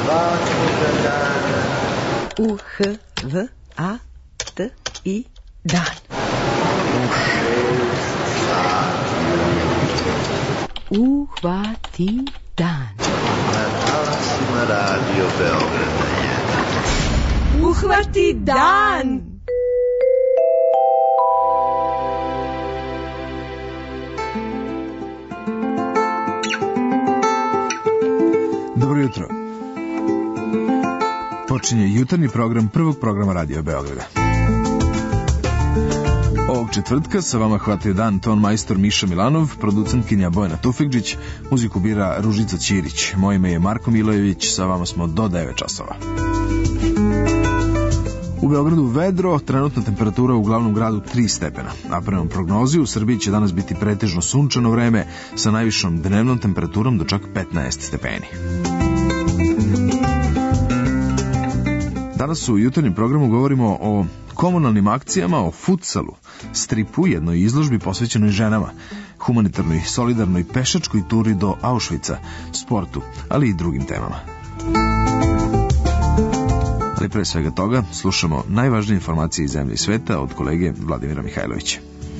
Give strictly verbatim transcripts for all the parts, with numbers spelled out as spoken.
svakoga dana. U H V A T I dan. U šest sati ujutro. Uhvati dan. Na talasima Radio Beograda jedan. Uhvati dan! Dobro jutro. Počinje jutarnji program prvog programa Radio Beograda. Ovog četvrtka sa vama hvataju dan ton majstor Miša Milanov, producentkinja Bojana Tufekđić, muziku bira Ružica Ćirić. Moje ime je Marko Milojević, sa vama smo do devet časova. U Beogradu vedro, trenutna temperatura u glavnom gradu tri stepena, a prema prognozi u Srbiji će danas biti pretežno sunčano vreme sa najvišom dnevnom temperaturom do čak petnaest stepeni. Danas u jutarnjem programu govorimo o komunalnim akcijama, o futsalu, stripu, jednoj izložbi posvećenoj ženama, humanitarnoj, solidarnoj pešačkoj turi do Auschwitza, sportu, ali i drugim temama. Ali pre svega toga slušamo najvažnije informacije iz zemlje i sveta od kolege Vladimira Mihajlovića.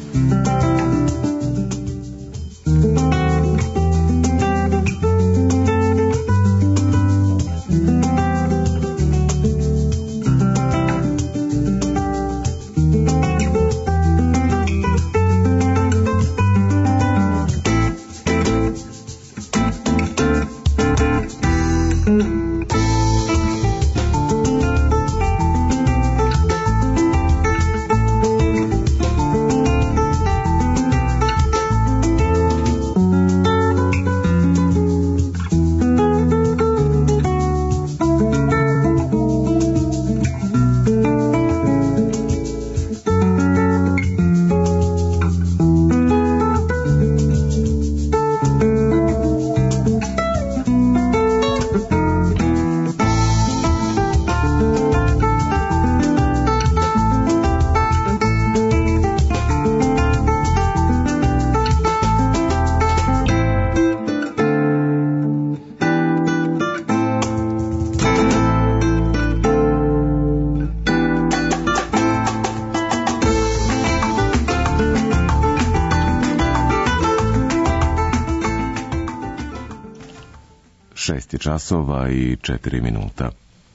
šest časova i četiri minuta.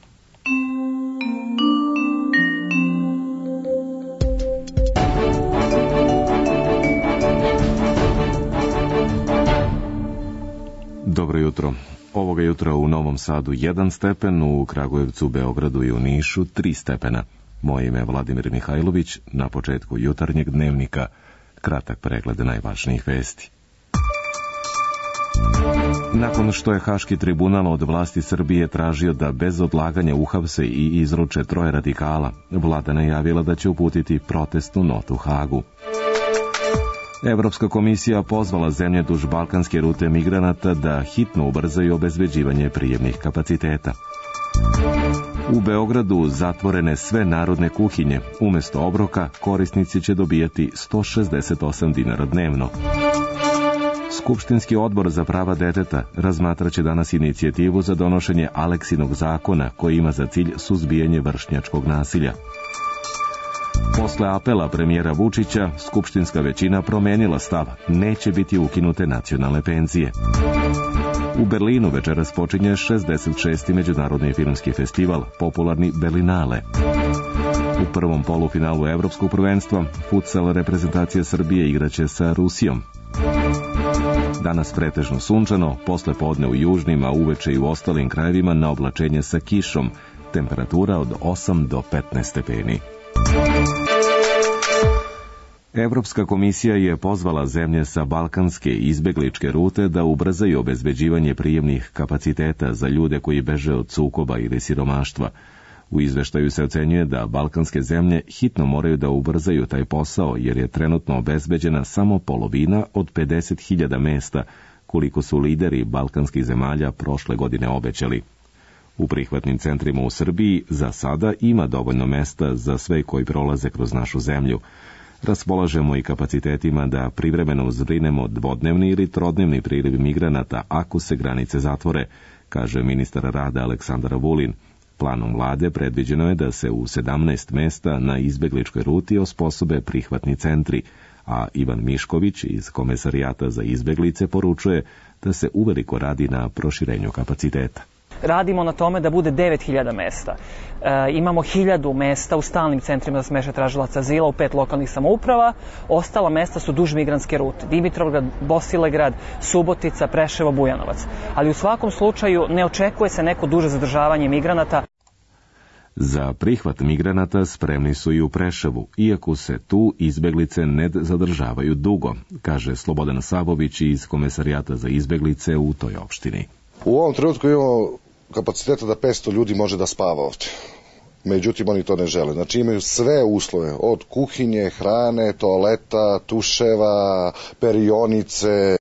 Dobro jutro. Ovoga jutra u Novom Sadu jedan stepen, u Kragujevcu, Beogradu i u Nišu tri stepena. Moje ime je Vladimir Mihajlović, na početku jutarnjeg dnevnika kratak pregled najvažnijih vesti. Nakon što je Haški tribunal od vlasti Srbije tražio da bez odlaganja uhapse i izruče troje radikala, vlada najavila da će uputiti protestnu notu Hagu. Evropska komisija pozvala zemlje duž balkanske rute migranata da hitno ubrzaju obezbeđivanje prijemnih kapaciteta. U Beogradu zatvorene sve narodne kuhinje. Umesto obroka korisnici će dobijati sto šezdeset osam dinara dnevno. Skupštinski odbor za prava deteta razmatraće danas inicijativu za donošenje Aleksinog zakona koji ima za cilj suzbijanje vršnjačkog nasilja. Posle apela premijera Vučića, skupštinska većina promenila stav, neće biti ukinute nacionalne penzije. U Berlinu večeras počinje šezdeset šesti međunarodni filmski festival, popularni Berlinale. U prvom polufinalu evropskog prvenstva futsal reprezentacija Srbije igraće sa Rusijom. Danas pretežno sunčano, posle podne u južnim, a uveče i u ostalim krajevima na oblačenje sa kišom, temperatura od osam do petnaest stepeni. Evropska komisija je pozvala zemlje sa balkanske izbegličke rute da ubrzaju obezbeđivanje prijemnih kapaciteta za ljude koji beže od sukoba ili siromaštva. U izveštaju se ocenjuje da balkanske zemlje hitno moraju da ubrzaju taj posao jer je trenutno obezbeđena samo polovina od pedeset hiljada mesta koliko su lideri balkanskih zemalja prošle godine obećali. U prihvatnim centrima u Srbiji za sada ima dovoljno mesta za sve koji prolaze kroz našu zemlju. Raspolažemo i kapacitetima da privremeno zbrinemo dvodnevni ili trodnevni priliv migranata ako se granice zatvore, kaže ministar rada Aleksandar Vulin. Planom vlade predviđeno je da se u sedamnaest mesta na izbegličkoj ruti osposobe prihvatni centri, a Ivan Mišković iz Komesarijata za izbeglice poručuje da se uveliko radi na proširenju kapaciteta. Radimo na tome da bude devet hiljada mesta. E, imamo hiljadu mesta u stalnim centrima za smeštaj tražilaca azila u pet lokalnih samouprava. Ostala mesta su duž migrantske rute. Dimitrovgrad, Bosilegrad, Subotica, Preševo, Bujanovac. Ali u svakom slučaju ne očekuje se neko duže zadržavanje migranata. Za prihvat migranata spremni su i u Preševu, iako se tu izbeglice ne zadržavaju dugo, kaže Slobodan Sabović iz Komesarijata za izbeglice u toj opštini. U ovom trenutku imamo kapaciteta da petsto ljudi može da spava ovdje. Međutim, oni to ne žele. Znači imaju sve uslove, od kuhinje, hrane, toaleta, tuševa, perionice.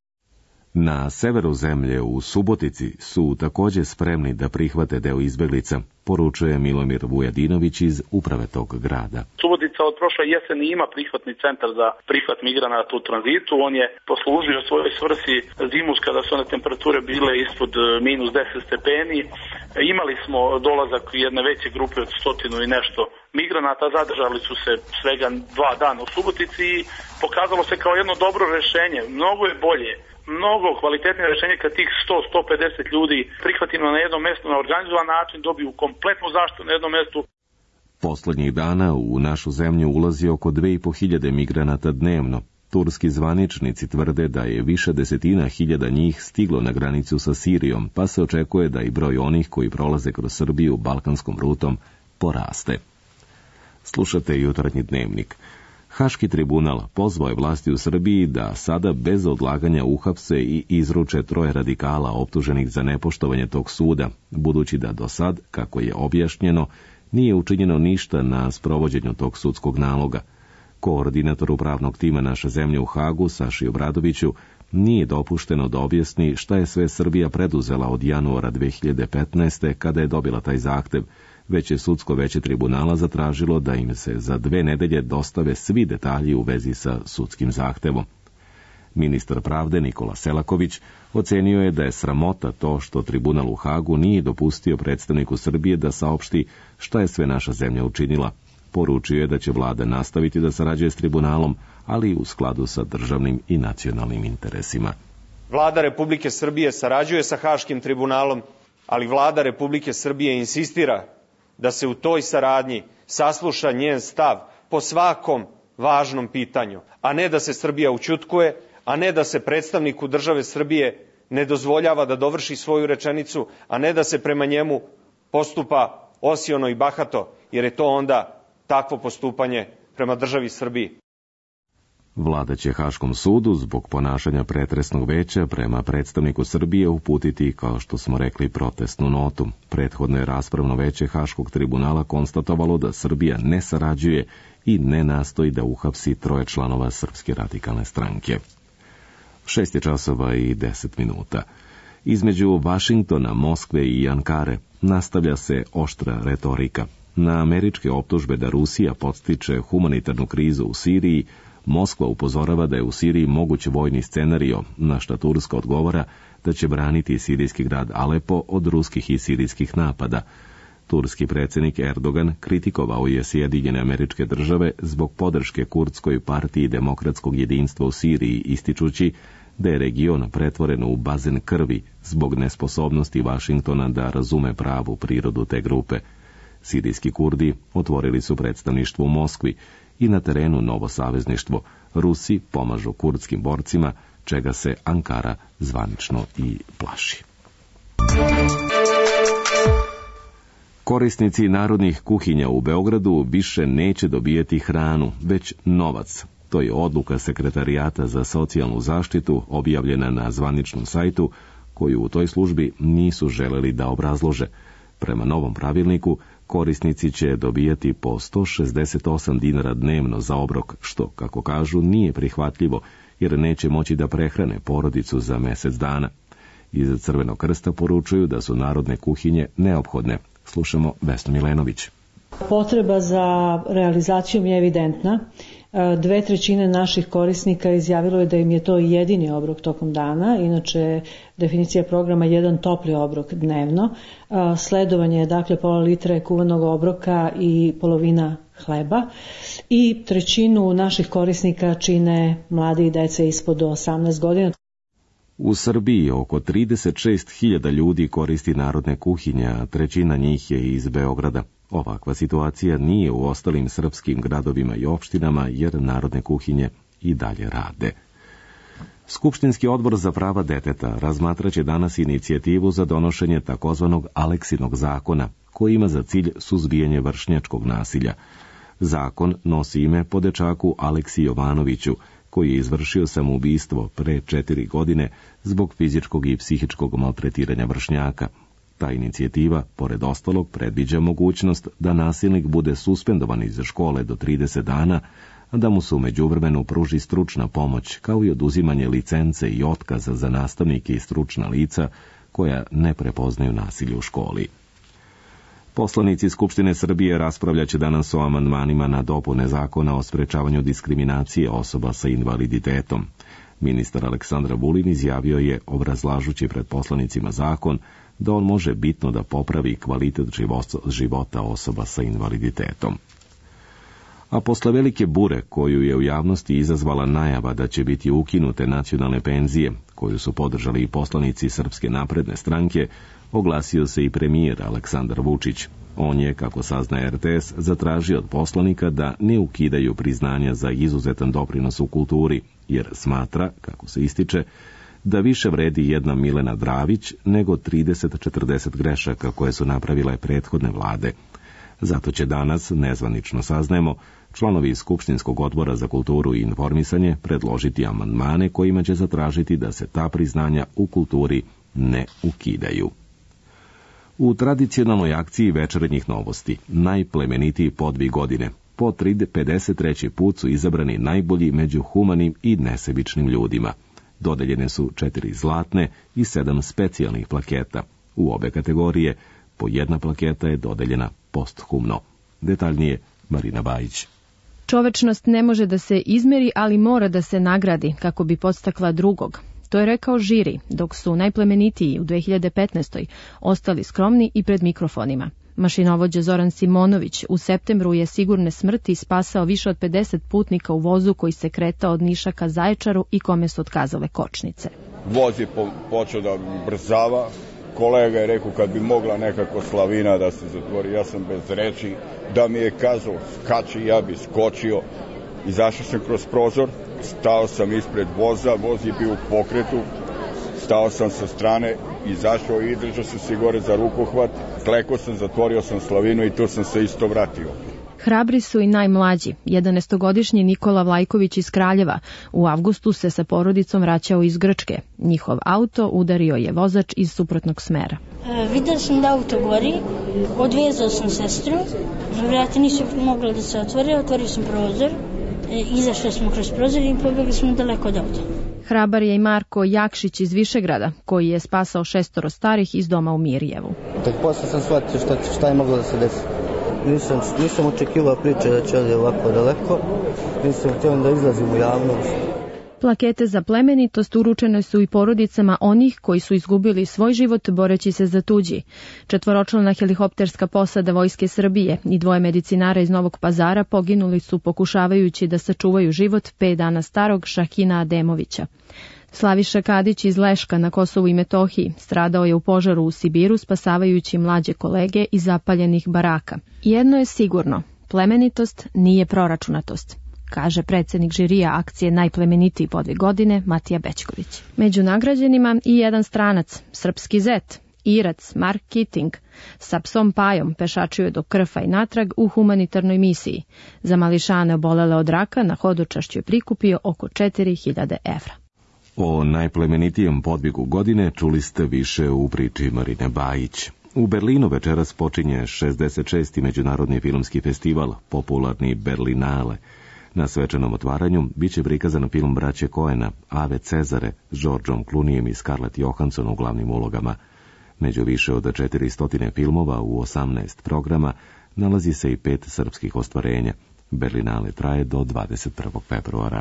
Na severu zemlje u Subotici su također spremni da prihvate deo izbeglica, poručuje Milomir Vujadinović iz uprave tog grada. Subotica od prošle jeseni ima prihvatni centar za prihvat migranata u tranzitu. On je poslužio svojoj svrsi zimus kada su one temperature bile ispod minus deset stepeni. Imali smo dolazak jedne veće grupe od stotinu i nešto migranata, zadržali su se svega dva dana u Subotici i pokazalo se kao jedno dobro rešenje. Mnogo je bolje, mnogo kvalitetnije rešenje kad tih sto do sto pedeset ljudi prihvatimo na jednom mjestu na organizovan način, dobiju kompletnu zaštitu na jednom mjestu. Poslednjih dana u našu zemlju ulazi oko dve i po hiljade migranata dnevno. Turski zvaničnici tvrde da je više desetina hiljada njih stiglo na granicu sa Sirijom, pa se očekuje da i broj onih koji prolaze kroz Srbiju balkanskom rutom poraste. Slušate Jutarnji dnevnik. Haški tribunal pozvao je vlasti u Srbiji da sada bez odlaganja uhapse i izruče troje radikala optuženih za nepoštovanje tog suda, budući da do sad, kako je objašnjeno, nije učinjeno ništa na sprovođenju tog sudskog naloga. Koordinatoru pravnog tima naše zemlje u Hagu, Saši Obradoviću, nije dopušteno da objasni šta je sve Srbija preduzela od januara dve hiljade petnaeste. kada je dobila taj zahtev, već je sudsko veće tribunala zatražilo da im se za dve nedelje dostave svi detalji u vezi sa sudskim zahtevom. Ministar pravde Nikola Selaković ocenio je da je sramota to što tribunal u Hagu nije dopustio predstavniku Srbije da saopšti šta je sve naša zemlja učinila. Poručio je da će vlada nastaviti da sarađuje s tribunalom, ali u skladu sa državnim i nacionalnim interesima. Vlada Republike Srbije sarađuje sa Haškim tribunalom, ali vlada Republike Srbije insistira da se u toj saradnji sasluša njen stav po svakom važnom pitanju, a ne da se Srbija ućutkuje, a ne da se predstavniku države Srbije ne dozvoljava da dovrši svoju rečenicu, a ne da se prema njemu postupa osiono i bahato, jer je to onda takvo postupanje prema državi Srbiji. Vlada će Haškom sudu zbog ponašanja pretresnog veća prema predstavniku Srbije uputiti, kao što smo rekli, protestnu notu. Prethodno je raspravno veće Haškog tribunala konstatovalo da Srbija ne sarađuje i ne nastoji da uhapsi troje članova Srpske radikalne stranke. Šest je časova i deset minuta. Između Vašingtona, Moskve i Ankare nastavlja se oštra retorika. Na američke optužbe da Rusija podstiče humanitarnu krizu u Siriji, Moskva upozorava da je u Siriji moguć vojni scenario, na šta Turska odgovara da će braniti sirijski grad Alepo od ruskih i sirijskih napada. Turski predsjednik Erdogan kritikovao je Sjedinjene Američke Države zbog podrške Kurdskoj partiji demokratskog jedinstva u Siriji, ističući da je region pretvoren u bazen krvi zbog nesposobnosti Vašingtona da razume pravu prirodu te grupe. Sirijski Kurdi otvorili su predstavništvo u Moskvi i na terenu novo savezništvo. Rusi pomažu kurdskim borcima, čega se Ankara zvanično i plaši. Korisnici narodnih kuhinja u Beogradu više neće dobijeti hranu, već novac. To je odluka Sekretarijata za socijalnu zaštitu objavljena na zvaničnom sajtu, koju u toj službi nisu želeli da obrazlože. Prema novom pravilniku, korisnici će dobijati po sto šezdeset osam dinara dnevno za obrok, što, kako kažu, nije prihvatljivo, jer neće moći da prehrane porodicu za mjesec dana. Iz Crvenog krsta poručuju da su narodne kuhinje neophodne. Slušamo Vesnu Milenović. Potreba za realizacijom je evidentna. Dve trećine naših korisnika izjavilo je da im je to jedini obrok tokom dana, inače definicija programa je jedan topli obrok dnevno. Sledovanje je dakle pola litre kuvanog obroka i polovina hleba i trećinu naših korisnika čine mladi i dece ispod osamnaest godina. U Srbiji oko trideset šest hiljada ljudi koristi narodne kuhinje, a trećina njih je iz Beograda. Ovakva situacija nije u ostalim srpskim gradovima i opštinama, jer narodne kuhinje i dalje rade. Skupštinski odbor za prava deteta razmatraće danas inicijativu za donošenje takozvanog Aleksinog zakona, koji ima za cilj suzbijanje vršnjačkog nasilja. Zakon nosi ime po dečaku Aleksi Jovanoviću, koji je izvršio samoubistvo pre četiri godine zbog fizičkog i psihičkog maltretiranja vršnjaka. Ta inicijativa, pored ostalog, predviđa mogućnost da nasilnik bude suspendovan iz škole do trideset dana, a da mu se u međuvremenu pruži stručna pomoć, kao i oduzimanje licence i otkaza za nastavnike i stručna lica koja ne prepoznaju nasilje u školi. Poslanici Skupštine Srbije raspravljaće danas o amandmanima na dopune zakona o sprečavanju diskriminacije osoba sa invaliditetom. Ministar Aleksandar Vulin izjavio je, obrazlažući pred poslanicima zakon, da on može bitno da popravi kvalitet života osoba sa invaliditetom. A posle velike bure koju je u javnosti izazvala najava da će biti ukinute nacionalne penzije, koju su podržali i poslanici Srpske napredne stranke, oglasio se i premijer Aleksandar Vučić. On je, kako sazna er te es, zatražio od poslanika da ne ukidaju priznanja za izuzetan doprinos u kulturi, jer smatra, kako se ističe, da više vredi jedna Milena Dravić nego trideset do četrdeset grešaka koje su napravile prethodne vlade. Zato će danas, nezvanično saznajemo, članovi Skupštinskog odbora za kulturu i informisanje predložiti amandmane kojima će zatražiti da se ta priznanja u kulturi ne ukidaju. U tradicionalnoj akciji večernjih novosti, najplemenitiji podvig godine, po pedeset treći put su izabrani najbolji među humanim i nesebičnim ljudima. Dodeljene su četiri zlatne i sedam specijalnih plaketa. U obe kategorije po jedna plaketa je dodeljena posthumno. Detaljnije Marina Bajić. Čovečnost ne može da se izmeri, ali mora da se nagradi kako bi podstakla drugog. To je rekao žiri, dok su najplemenitiji u dve hiljade petnaestoj ostali skromni i pred mikrofonima. Mašinovođa Zoran Simonović u septembru je sigurne smrti spasao više od pedeset putnika u vozu koji se kretao od Niša ka Zaječaru i kome su otkazale kočnice. Voz je po, počeo da brzava. Kolega je rekao kad bi mogla nekako slavina da se zatvori, ja sam bez reči, da mi je kazao skači, ja bi skočio. Izašao sam kroz prozor, stao sam ispred voza, voz je bio u pokretu, stao sam sa strane, izašao i držao sam se gore za rukohvat, klekao sam, zatvorio sam slavinu i tu sam se isto vratio. Hrabri su i najmlađi. Jedanaestogodišnji Nikola Vlajković iz Kraljeva u avgustu se sa porodicom vraćao iz Grčke. Njihov auto udario je vozač iz suprotnog smera. E, vidio sam da auto gori, odvezao sam sestru, vrata nisu mogla da se otvore, otvorio sam prozor, e, izašli smo kroz prozor i pobegli smo daleko od auta. Hrabar je i Marko Jakšić iz Višegrada, koji je spasao šestoro starih iz doma u Mirjevu. Tek posle sam shvatio šta, šta je moglo da se desi. Nisam, nisam očekivao priče da će ovako daleko, nisam htio da izlazim u javnost. Plakete za plemenitost uručene su i porodicama onih koji su izgubili svoj život boreći se za tuđi. Četvoročlana helikopterska posada Vojske Srbije i dvoje medicinara iz Novog Pazara poginuli su pokušavajući da sačuvaju život pet dana starog Šahina Ademovića. Slaviša Kadić iz Leška na Kosovu i Metohiji stradao je u požaru u Sibiru spasavajući mlađe kolege iz zapaljenih baraka. Jedno je sigurno, plemenitost nije proračunatost, kaže predsjednik žirija akcije Najplemenitiji podvig godine Matija Bećković. Među nagrađenima i jedan stranac, srpski zet, Irac, Mark Keating, sa psom Pajom pešačio do Krfa i natrag u humanitarnoj misiji. Za mališane obolele od raka na hodočašću je prikupio oko četiri hiljade evra. O najplemenitijem podvigu godine čuli ste više u priči Marine Bajić. U Berlinu večeras počinje šezdeset šesti međunarodni filmski festival, popularni Berlinale. Na svečanom otvaranju biće prikazan film braće Koena, Ave Cezare, s Georgeom Clooneyem i Scarlett Johansson u glavnim ulogama. Među više od četiristo filmova u osamnaest programa nalazi se i pet srpskih ostvarenja. Berlinale traje do dvadeset prvog februara.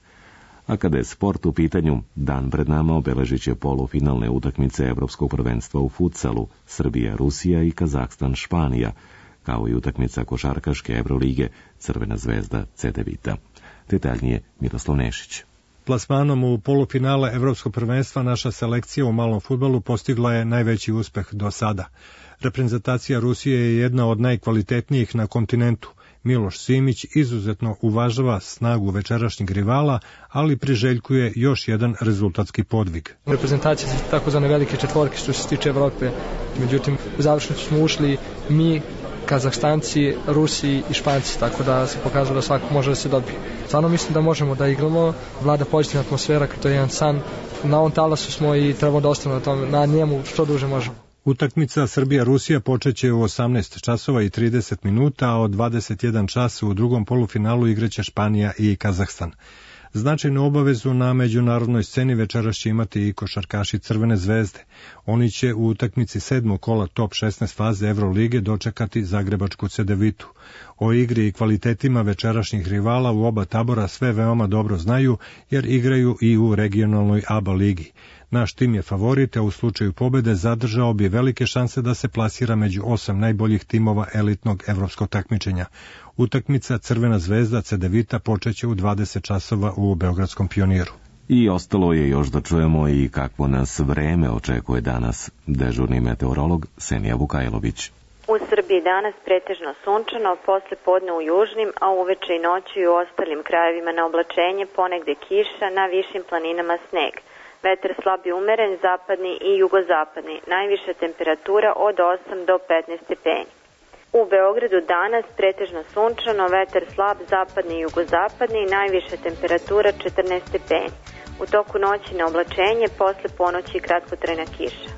A kada je sport u pitanju, dan pred nama obeležit će polufinalne utakmice Evropskog prvenstva u futsalu, Srbija, Rusija i Kazahstan, Španija, kao i utakmica košarkaške Evrolige Crvena zvezda, Cedevita. Detaljnije Miroslav Nešić. Plasmanom u polufinale Evropskog prvenstva naša selekcija u malom fudbalu postigla je najveći uspeh do sada. Reprezentacija Rusije je jedna od najkvalitetnijih na kontinentu. Miloš Simić izuzetno uvažava snagu večerašnjeg rivala, ali priželjkuje još jedan rezultatski podvig. Reprezentacija su takozvane velike četvorke što se tiče Evrope, međutim u završnicu smo ušli mi, Kazahstanci, Rusi i Španci, tako da se pokazalo da svako može da se dobije. Stvarno mislim da možemo da igramo, vlada pozitivna atmosfera, to je jedan san, na ovom talasu smo i trebamo da ostavimo na, tom, na njemu što duže možemo. Utakmica Srbija-Rusija počeće u osamnaest časova i trideset minuta, a od dvadeset jedan čas u drugom polufinalu igraće Španija i Kazahstan. Značajnu obavezu na međunarodnoj sceni večeras će imati i košarkaši Crvene zvezde. Oni će u utakmici sedmog kola top šesnaest faze Evrolige dočekati zagrebačku Cedevitu. O igri i kvalitetima večerašnjih rivala u oba tabora sve veoma dobro znaju, jer igraju i u regionalnoj A B A ligi. Naš tim je favorit, a u slučaju pobede zadržao bi velike šanse da se plasira među osam najboljih timova elitnog evropskog takmičenja. Utakmica Crvena zvezda Cedevita počeće u dvadeset časova u Beogradskom Pioniru. I ostalo je još da čujemo i kakvo nas vreme očekuje danas. Dežurni meteorolog Senija Vukajlović. U Srbiji danas pretežno sunčano, posle podne u južnim, a uveče i noću i u ostalim krajevima na oblačenje, ponegde kiša, na višim planinama sneg. Vetar slab i umeren, zapadni i jugozapadni, najviša temperatura od osam do petnaest stepeni. U Beogradu danas pretežno sunčano, vetar slab, zapadni i jugozapadni, najviša temperatura četrnaest stepeni. U toku noći na oblačenje, posle ponoći kratkotrajna kiša.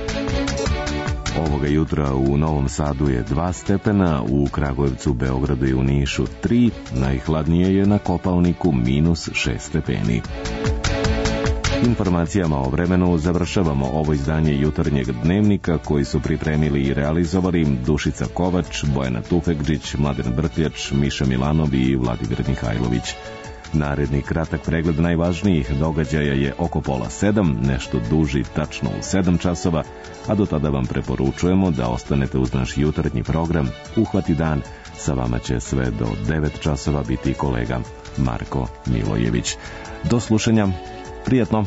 Ovoga jutra u Novom Sadu je dva stepena, u Kragujevcu, Beogradu i u Nišu tri, najhladnije je na Kopaoniku minus šest stepeni. Informacijama o vremenu završavamo ovo izdanje jutarnjeg dnevnika koji su pripremili i realizovali Dušica Kovač, Bojana Tufekđić, Mladen Brkljač, Miša Milanov i Vladimir Mihajlović. Naredni kratak pregled najvažnijih događaja je oko pola sedam, nešto duži tačno u sedam časova, a do tada vam preporučujemo da ostanete uz naš jutarnji program Uhvati dan. Sa vama će sve do devet časova biti kolega Marko Milojević. Do slušanja. Prijetno!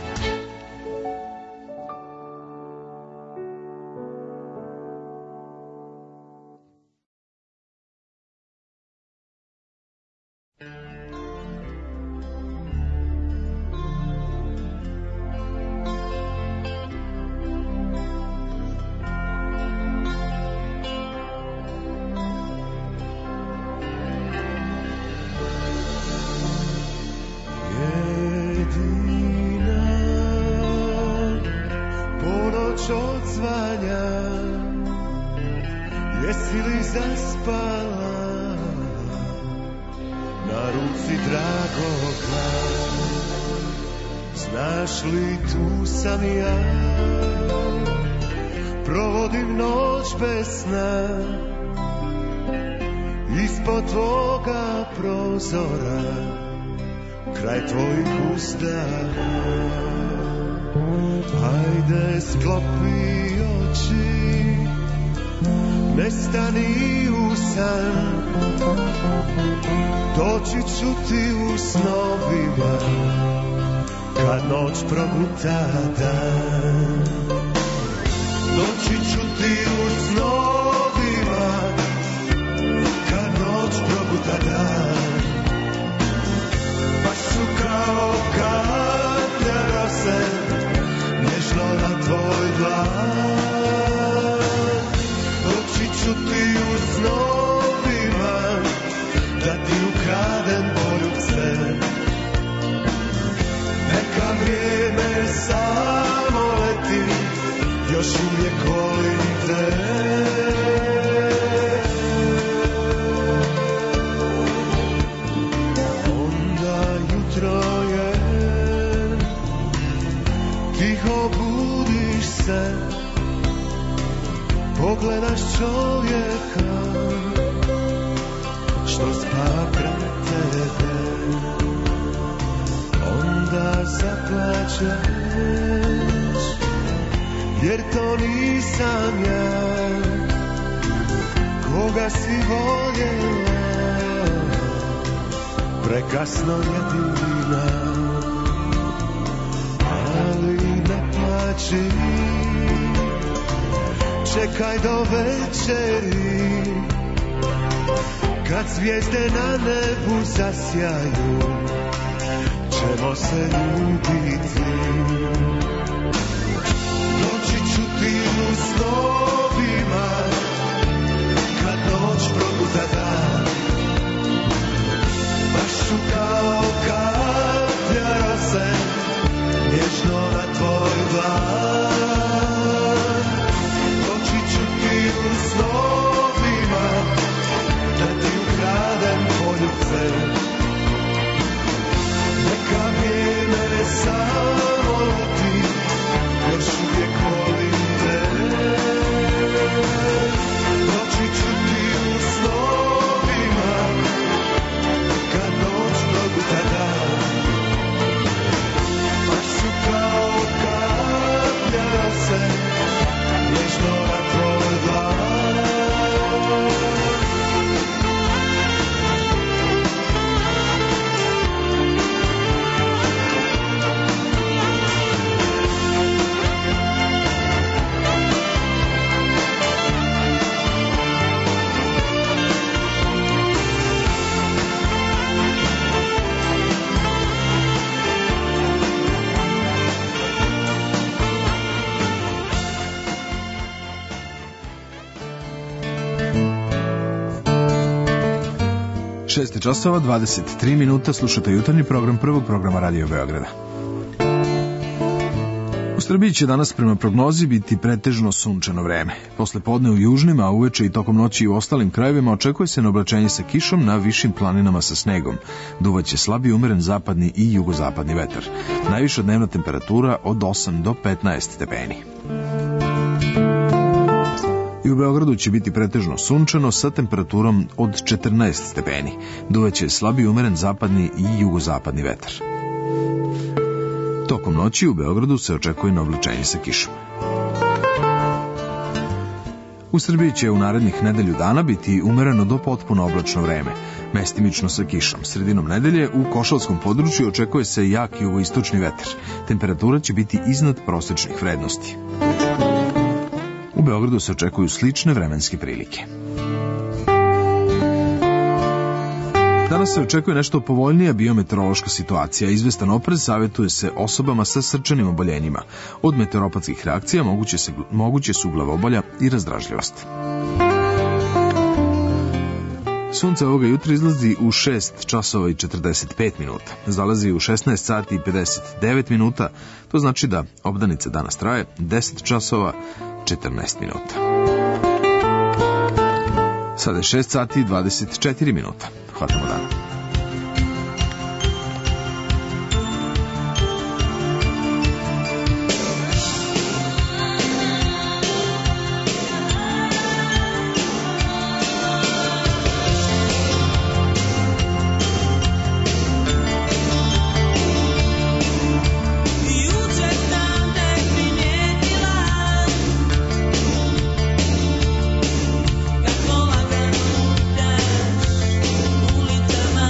Kraj tvojih usta, hajde sklopi oči, nestani u san, doći ću ti u snovima, kad noć proguta dan. Doći ću ti u snovima, kad noć proguta dan. Kao kanda rose, nježno na tvoj dlan. Doći ću ti u snovima, da ti ukradem poljubce. Neka vrijeme samo leti, još uvijek volim te. Pogledaš čovjeka što spava pred tebe, onda zaplačeš, jer to nisam ja, koga si voljela, prekasno jedina, ali ne plači, čekaj do večeri, kad zvijezde na nebu zasjaju, ćemo se ljubiti. Doći ću ti u snovima, kad noć probuda dan, baš ću kao kaplja rose, nježno na tvoj dlan. Doći ću ti u snovima, da ti ukradem poljubce, neka vrijeme samo leti, još uvijek volim te. Doći ću ti u snovima, kad noć probuda dan, baš su kao kaplja rose, nježno na tvoj dlan. šest časova dvadeset tri minuta, slušate jutarnji program prvog programa Radio Beograda. U Srbiji će danas prema prognozi biti pretežno sunčano vreme. Posle podne u južnim, a uveče i tokom noći u ostalim krajevima očekuje se neoblačenje sa kišom na višim planinama sa snegom. Duvaće slab i umeren zapadni i jugozapadni vetar. Najviša dnevna temperatura od osam do petnaest stepeni. I u Beogradu će biti pretežno sunčano sa temperaturom od četrnaest stepeni. Duvaće slab i umeren zapadni i jugozapadni vetar. Tokom noći u Beogradu se očekuje neoblačenje sa kišom. U Srbiji će u narednih nedelju dana biti umereno do potpuno oblačno vreme, mestimično sa kišom. Sredinom nedelje u Košalskom području očekuje se jak jugoistočni vetar. Temperatura će biti iznad prosečnih vrednosti. U Beogradu se očekuju slične vremenske prilike. Danas se očekuje nešto povoljnija biometeorološka situacija. Izvestan oprez savjetuje se osobama sa srčanim oboljenjima. Od meteoropatskih reakcija moguće, se, moguće su glavobolja i razdražljivost. Sunce ovoga jutra izlazi u šest časova i četrdeset pet minuta. Zalazi u šesnaest sati i pedeset devet minuta. To znači da obdanica danas traje deset časova četrnaest minuta. Sada je šest sati i dvadeset četiri minuta. Hvatamo dan. Ulicama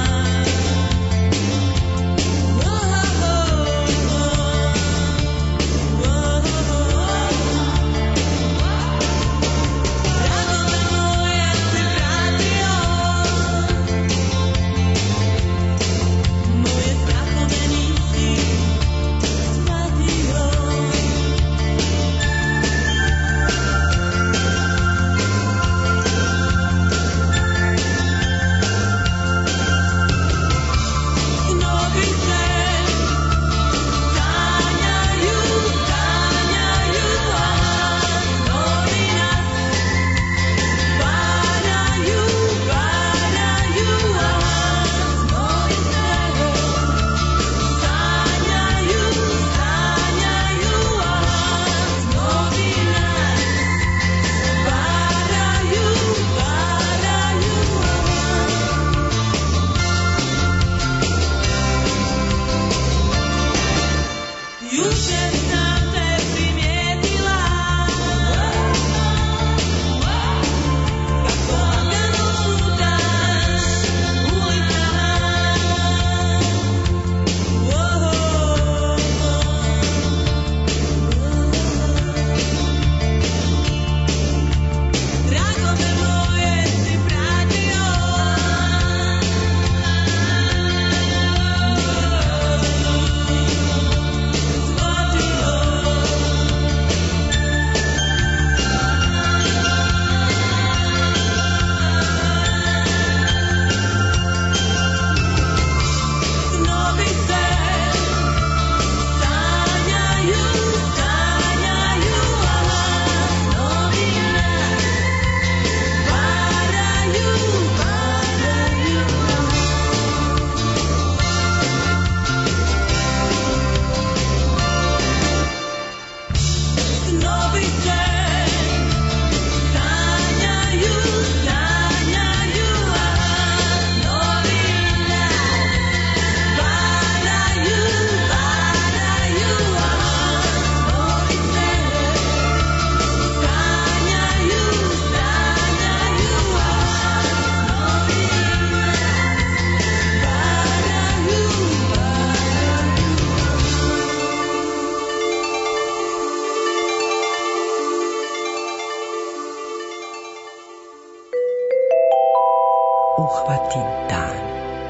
uhvati dan.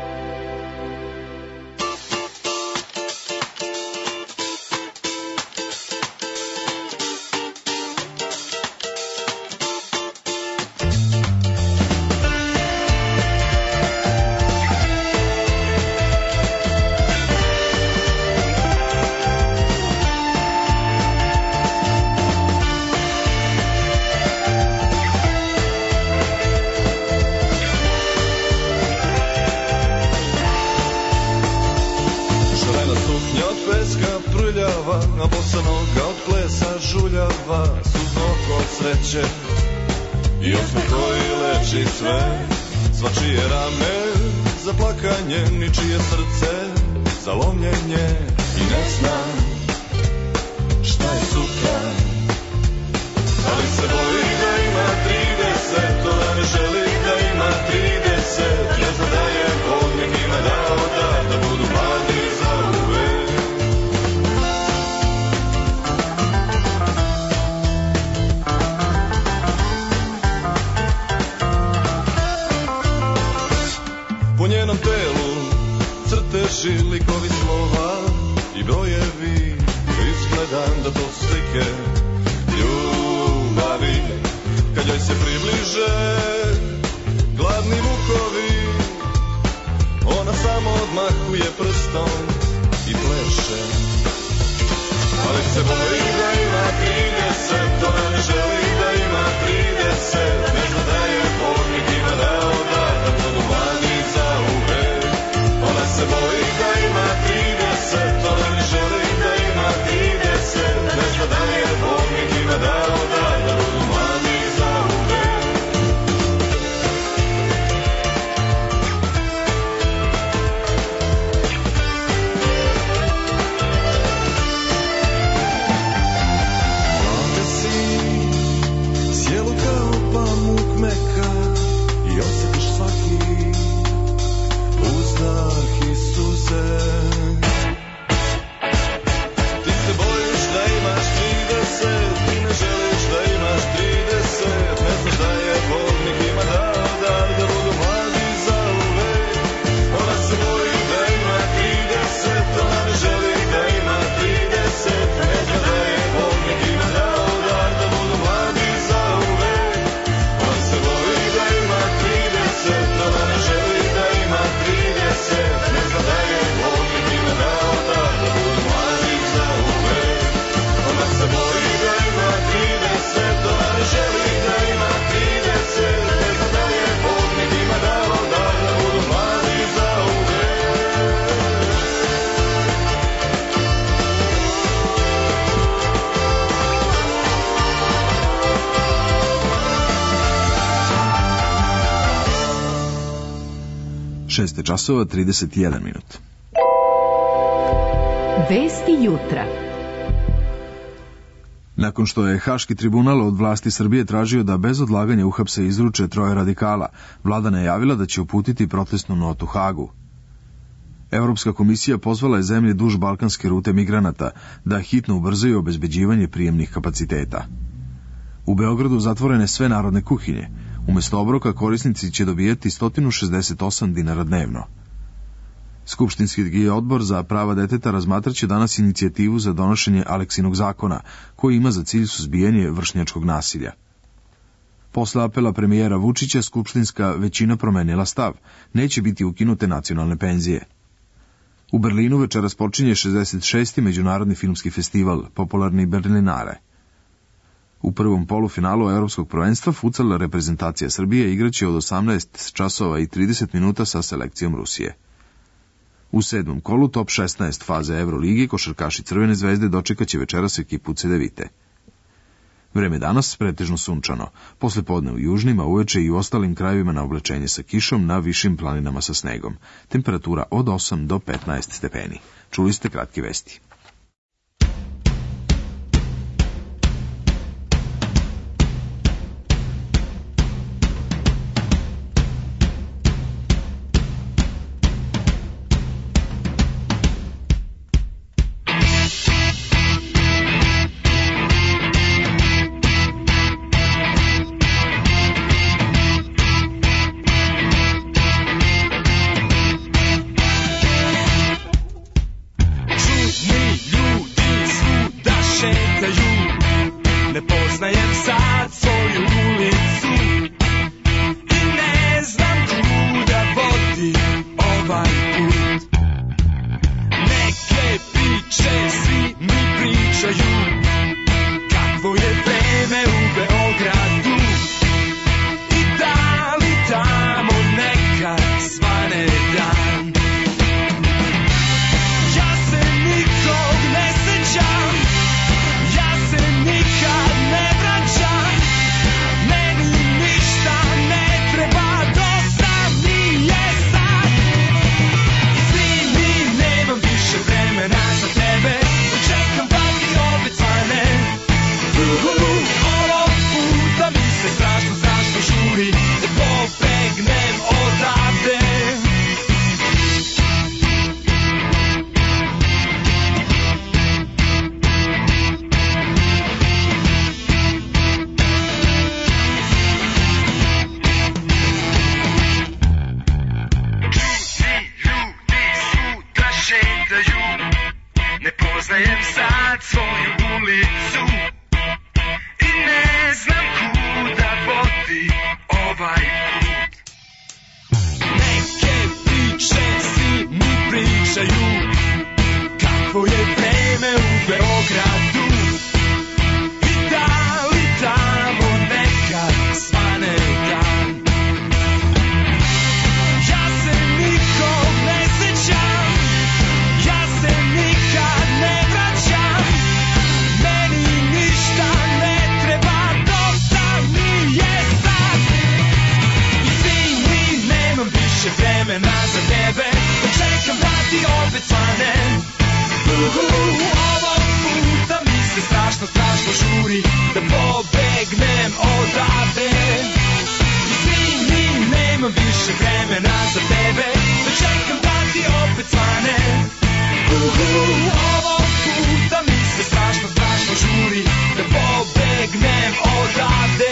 A bosa noga od plesa žuljava, suzno oko sreće i osmeh koji leči sve. Svačije rame za plakanje, ničije srce za lomljenje. I ne znam šta je sutra, ali se boji da ima trideset, ona ne želi da ima trideset. Ne zna da je Bog nekima dao dar da budu mladi za uvek. Po njenom telu crteži, likovi slova i brojevi, izgledam da to slike ljubavi. Kad joj se približe gladni vukovi, ona samo odmahuje prstom i pleše. Ali se boji da ima trideset, ona ne želi da ima trideset. Ne zna da je Bog nekima dao dar da budu mladi za uvek. Ona se boji da ima trideset, ona ne želi da ima trideset. Ne zna da je Bog nekima dao dar da budu mladi za uvek. Mlade si, sjelo kao pamuk meka i osjetiš svaki uzdah i suze. Ti se bojiš da imaš trideset, ti ne želiš da imaš trideset. Ne znaš da je Bog nekima dao dar da budu mladi za uvek. Ona se boji da ima trideset, ona ne želi da ima trideset. Ne zna da je Bog nekima dao dar da budu mladi za uvek. Ona se boji da ima trideset, ona ne želi da ima trideset. Ne zna da je Bog nekima dao dar da budu mladi za uvek. Ona se boji da ima trideset, ona ne želi da ima trideset. Ne zna da je Bog nekima dao dar da budu mladi za uvek. šest časova trideset jedan minut. Vesti jutra. Nakon što je Haški tribunal od vlasti Srbije tražio da bez odlaganja uhapse i izruče troje radikala, vlada najavila da će uputiti protestnu notu Hagu. Evropska komisija pozvala je zemlje duž balkanske rute migranata da hitno ubrzaju obezbeđivanje prijemnih kapaciteta. U Beogradu zatvorene sve narodne kuhinje. Umesto obroka korisnici će dobijati sto šezdeset osam dinara dnevno. Skupštinski odbor za prava deteta razmatraće danas inicijativu za donošenje Aleksinog zakona, koji ima za cilj suzbijanje vršnjačkog nasilja. Posle apela premijera Vučića, skupštinska većina promenila stav. Neće biti ukinute nacionalne penzije. U Berlinu večeras počinje šezdeset šesti međunarodni filmski festival, popularni Berlinale. U prvom polufinalu evropskog prvenstva futsal reprezentacija Srbije igraće od osamnaest časova i trideset minuta sa selekcijom Rusije. U sedmom kolu top šesnaest faze Euroligi košarkaši Crvene zvezde dočekaće večeras ekipu Cedevite. Vreme danas pretežno sunčano, posle podne u južnim, a uveče i u ostalim krajevima na oblačenje sa kišom, na višim planinama sa snegom. Temperatura od osam do petnaest stepeni. Čuli ste kratke vesti. ovaj put. Neke priče svi mi pričaju, kakvo je vreme u Beogradu. I da li tamo nekad svane dan? Ja se nikog ne sećam, ja se nikad ne vraćam, meni ništa ne treba, dosta mi je sad. Izvini, nemam više vremena za tebe, da čekam da ti opet svanem. Ovog puta mi se strašno, strašno žuri da pobegnem odavde. Izvini, nemam više vremena za tebe, da čekam da ti opet svanem. Ovog puta mi se strašno, strašno žuri da pobegnem odavde.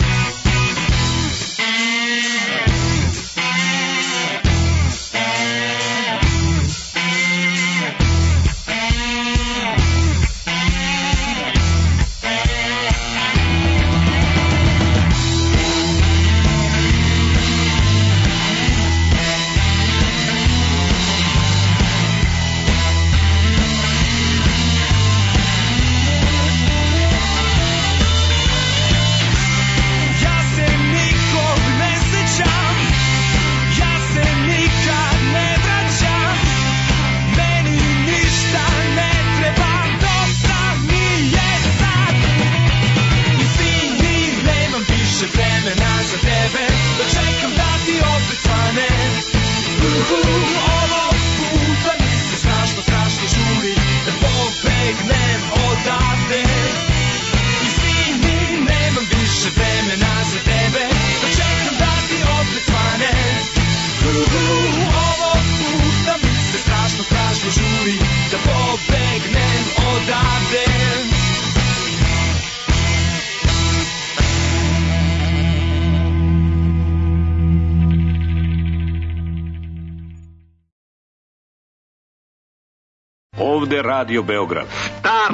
Ovde Radio Beograd. Stop!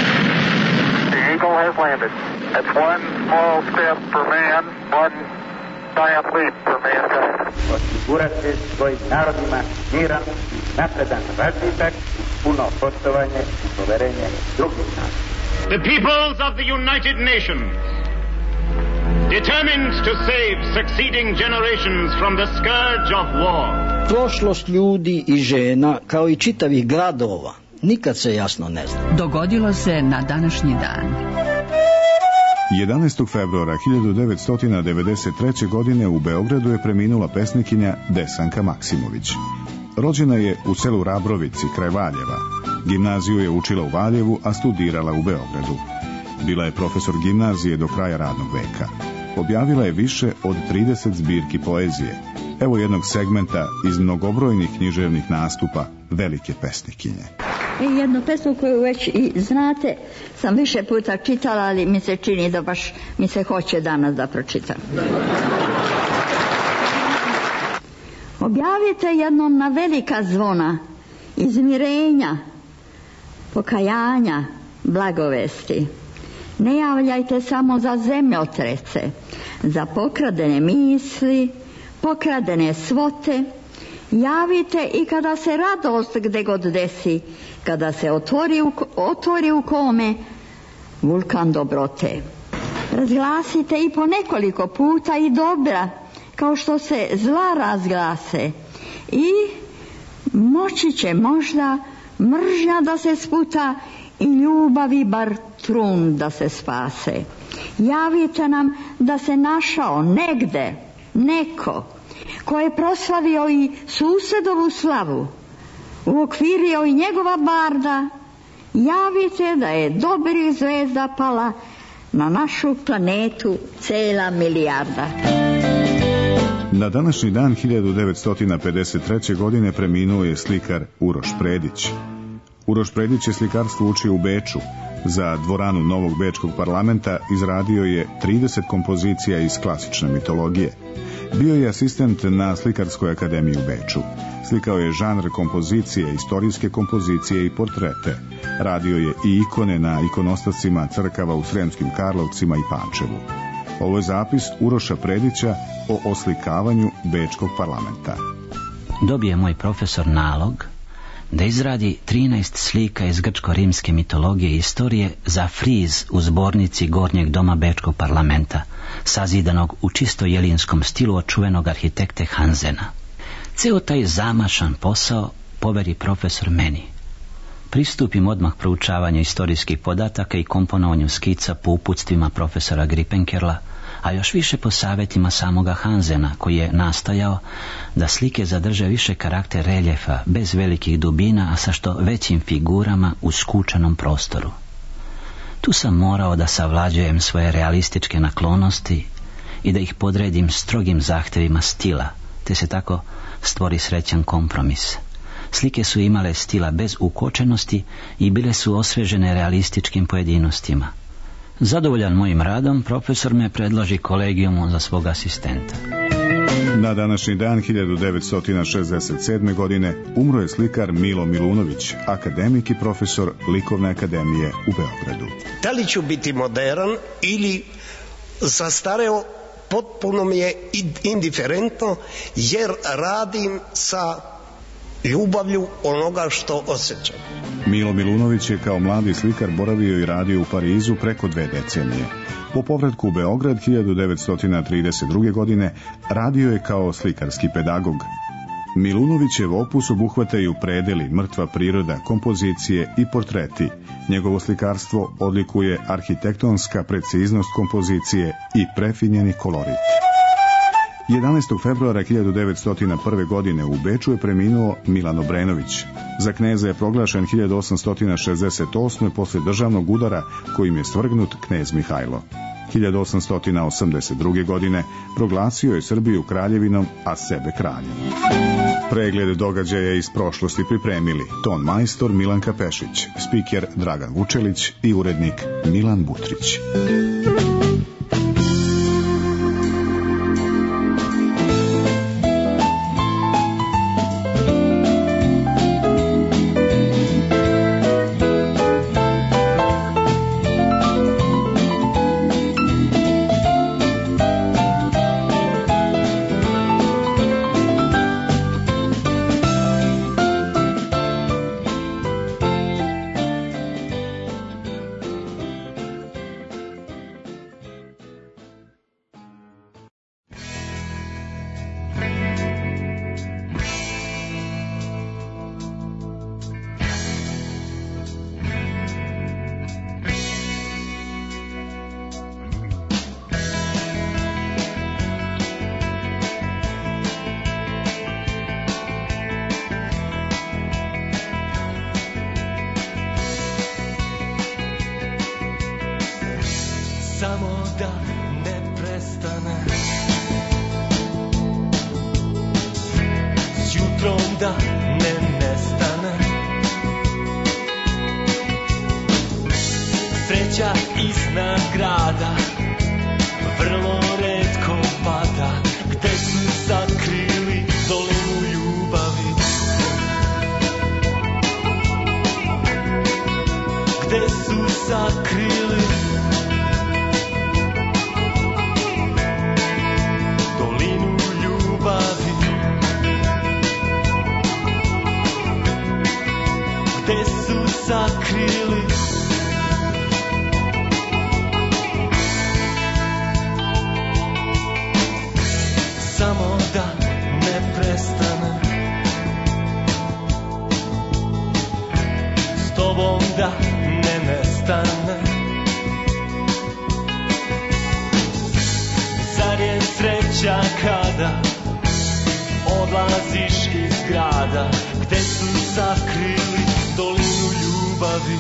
The Eagle has landed. That's one small step for man, one giant leap for mankind. Osigurati svojim narodima miran, napredan razvitak, puno poštovanje i poverenje drugih naroda. The peoples of the United Nations, determined to save succeeding generations from the scourge of war. Prošlost ljudi i žena, kao i čitavih gradova, nikad se jasno ne zna. Dogodilo se na današnji dan. jedanaestog februara hiljadu devetsto devedeset treće. godine u Beogradu je preminula pesnikinja Desanka Maksimović. Rođena je u selu Rabrovici, kraj Valjeva. Gimnaziju je učila u Valjevu, a studirala u Beogradu. Bila je profesor gimnazije do kraja radnog veka. Objavila je više od trideset zbirki poezije. Evo jednog segmenta iz mnogobrojnih književnih nastupa velike pesnikinje. Jednu pesmu koju već i znate sam više puta čitala, ali mi se čini da baš mi se hoće danas da pročitam. Objavite jednom na velika zvona izmirenja, pokajanja, blagovesti. Ne javljajte samo za zemljotrece, za pokradene misli, pokradene svote. Javite i kada se radost gde god desi, kada se otvori u, otvori u kome vulkan dobrote. Razglasite i po nekoliko puta i dobra, kao što se zla razglase, i moći će možda mržnja da se sputa i ljubavi bar trun da se spase. Javite nam da se našao negde neko ko je proslavio i susedovu slavu, uokvirio i njegova barda. Javite da je dobrih zvezda pala na našu planetu cela milijarda. Na današnji dan hiljadu devetsto pedeset treće. godine preminuo je slikar Uroš Predić. Uroš Predić je slikarstvo učio u Beču. Za dvoranu Novog bečkog parlamenta izradio je trideset kompozicija iz klasične mitologije. Bio je asistent na Slikarskoj akademiji u Beču. Slikao je žanr kompozicije, istorijske kompozicije i portrete. Radio je i ikone na ikonostascima crkava u Sremskim Karlovcima i Pančevu. Ovo je zapis Uroša Predića o oslikavanju Bečkog parlamenta. Dobije moj profesor nalog da izradi trinaest slika iz grčko-rimske mitologije i istorije za friz u zbornici Gornjeg doma Bečkog parlamenta, sazidanog u čisto jelinskom stilu od čuvenog arhitekte Hanzena. Ceo taj zamašan posao poveri profesor meni. Pristupim odmah proučavanju istorijskih podataka i komponovanju skica po uputstvima profesora Gripenkerla, a još više po savjetima samoga Hanzena, koji je nastojao da slike zadrže više karakter reljefa, bez velikih dubina, a sa što većim figurama u skučenom prostoru. Tu sam morao da savlađujem svoje realističke naklonosti i da ih podredim strogim zahtevima stila, te se tako stvori srećan kompromis. Slike su imale stila bez ukočenosti i bile su osvežene realističkim pojedinostima. Zadovoljan mojim radom, profesor me predloži kolegijumu za svog asistenta. Na današnji dan hiljadu devetsto šezdeset sedme. godine umro je slikar Milo Milunović, akademik i profesor Likovne akademije u Beogradu. Da li ću biti modern ili zastareo, potpuno mi je indiferentno, jer radim sa ljubavlju onoga što osjećam. Milo Milunović je kao mladi slikar boravio i radio u Parizu preko dve decenije. Po povratku u Beograd hiljadu devetsto trideset druge. godine radio je kao slikarski pedagog. Milunovićev opus obuhvataju predeli, mrtva priroda, kompozicije i portreti. Njegovo slikarstvo odlikuje arhitektonska preciznost kompozicije i prefinjeni kolorit. jedanaestog februara hiljadu devetsto prve. godine u Beču je preminuo Milan Obrenović. Za kneza je proglašen hiljadu osamsto šezdeset osme. posle državnog udara kojim je svrgnut knez Mihajlo. hiljadu osamsto osamdeset druge. godine proglasio je Srbiju kraljevinom, a sebe kraljem. Pregled događaja iz prošlosti pripremili ton majstor Milanka Pešić, spiker Dragan Vučelić i urednik Milan Butrić. Samo da ne prestane, s jutrom da ne nestane, sreća iznad grada vrlo retko pada. Gde su sakrili dolinu ljubavi, gde su sakrili dolinu ljubavi, gde su sakrili samo da ne prestane, s tobom da ne nestane. Zar je sreća kada odlaziš iz grada, gde su sakrili dolinu ljubavi,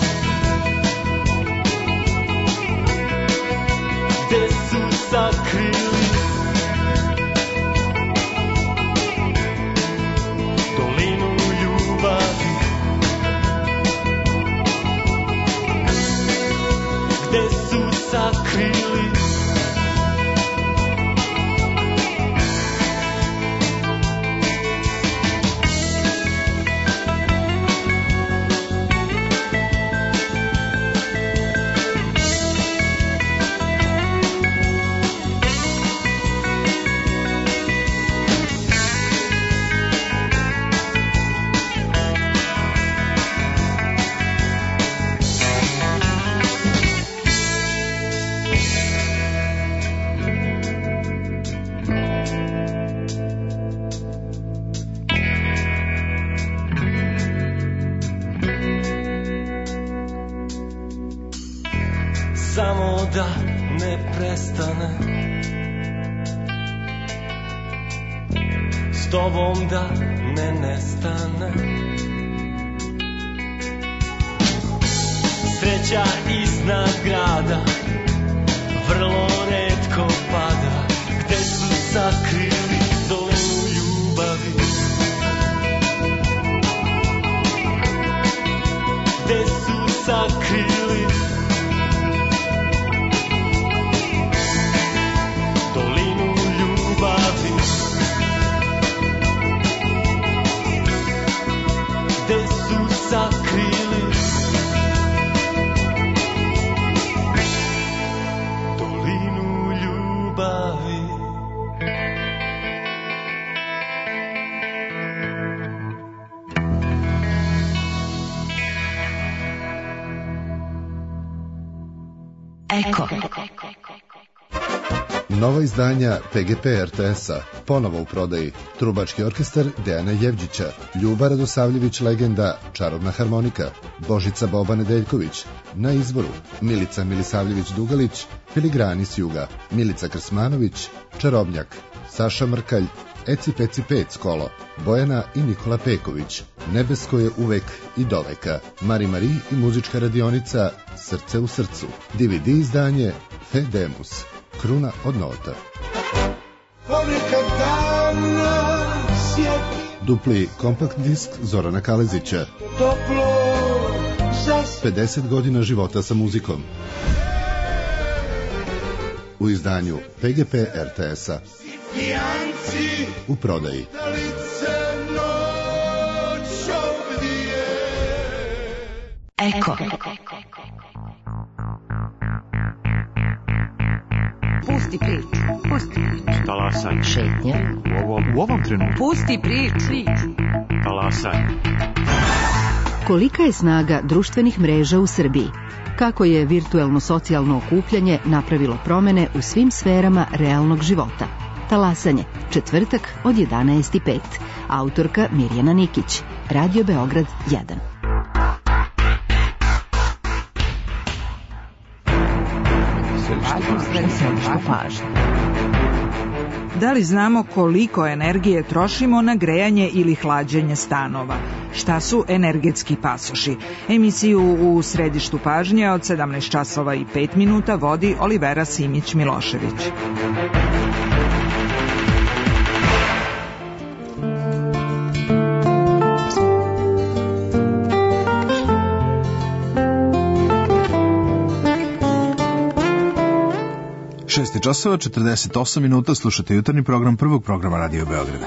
gde su sakrili dolinu ljubavi, gde su sakrili da ne prestane, s tobom da ne nestane. Sreća iznad grada vrlo retko pada, gde su sakrili dolinu ljubavi, gde su sakrili dolinu ljubavi, gde su sakrili dolinu ljubavi. Eko. Nova izdanja P G P R T S-a, ponovo u prodaji. Trubački orkestar Dejana Jevđića, Ljuba Radosavljević legenda, Čarobna harmonika, Božica Boba Nedeljković, na izvoru Milica Milisavljević-Dugalić, Filigrani s juga, Milica Krsmanović, Čarobnjak, Saša Mrkalj, Eci Peci Pec Kolo, Bojana i Nikola Peković, Nebesko je uvek i doveka, Mari Mari i muzička radionica Srce u srcu, D V D izdanje Fedemus, Kruna od nota. Dupli kompakt disk Zorana Kalezića, pedeset godina života sa muzikom, u izdanju P G P R T S-a, u prodaji. Eko. Pusti priču, pusti priču. Talasaj. Šetnja. U ovom, u ovom trenutku. Pusti priču. Talasaj. Kolika je snaga društvenih mreža u Srbiji? Kako je virtuelno socijalno okupljanje napravilo promene u svim sferama realnog života? Talasanje, četvrtak od jedanaest i pet. Autorka Mirjana Nikić. Radio Beograd jedan. Da li znamo koliko energije trošimo na grejanje ili hlađenje stanova? Šta su energetski pasoši? Emisiju u središtu pažnje od sedamnaest časova i pet minuta vodi Olivera Simić-Milošević. šest časova, četrdeset osam minuta, slušate jutarnji program prvog programa Radio Beograda.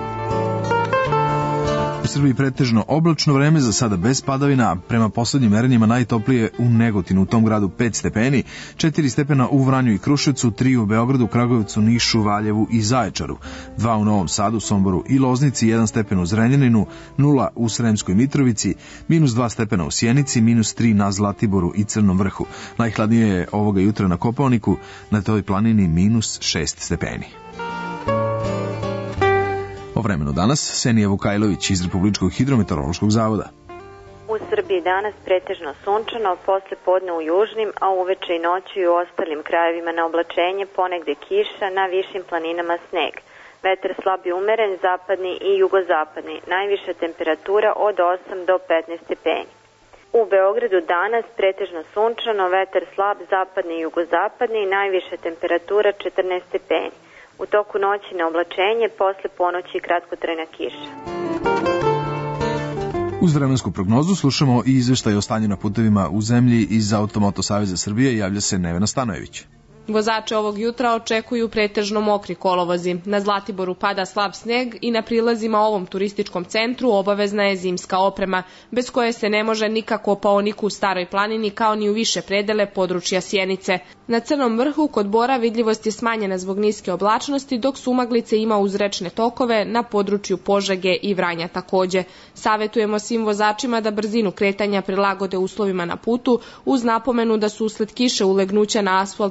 U Srbiji pretežno oblačno vreme, za sada bez padavina, prema poslednjim merenjima najtoplije u Negotinu, u tom gradu pet stepeni, četiri stepena u Vranju i Kruševcu, tri u Beogradu, Kragujevcu, Nišu, Valjevu i Zaječaru, dva u Novom Sadu, Somboru i Loznici, jedan stepen u Zrenjaninu, nula u Sremskoj Mitrovici, minus dva stepena u Sjenici, minus tri na Zlatiboru i Crnom Vrhu. Najhladnije je ovoga jutra na Kopaoniku, na toj planini minus šest stepeni. O vremenu danas, Senija Vukajlović iz Republičkog hidrometeorološkog zavoda. U Srbiji danas pretežno sunčano, posle podne u južnim, a uveče i noću i u ostalim krajevima na oblačenje, ponegde kiša, na višim planinama sneg. Vetar slab i umeren, zapadni i jugozapadni, najviša temperatura od osam do petnaest stepeni. U Beogradu danas pretežno sunčano, vetar slab, zapadni i jugozapadni, najviša temperatura četrnaest stepeni. U toku noći na oblačenje, posle ponoći kratkotrajna kiša. Uz vremensku prognozu slušamo i izveštaj o stanju na putevima u zemlji iz Automoto Saveza Srbije, javlja se Nevena Stanojević. Vozače ovog jutra očekuju pretežno mokri kolovozi. Na Zlatiboru pada slab sneg i na prilazima ovom turističkom centru obavezna je zimska oprema, bez koje se ne može nikako Paoniku u Staroj planini kao ni u više predele područja Sjenice. Na Crnom Vrhu kod Bora vidljivost je smanjena zbog niske oblačnosti, dok Sumaglice ima uz rečne tokove na području Požege i Vranja takođe. Savetujemo svim vozačima da brzinu kretanja prilagode uslovima na putu, uz napomenu da su usled kiše ulegnuća na asfaltu ispunjena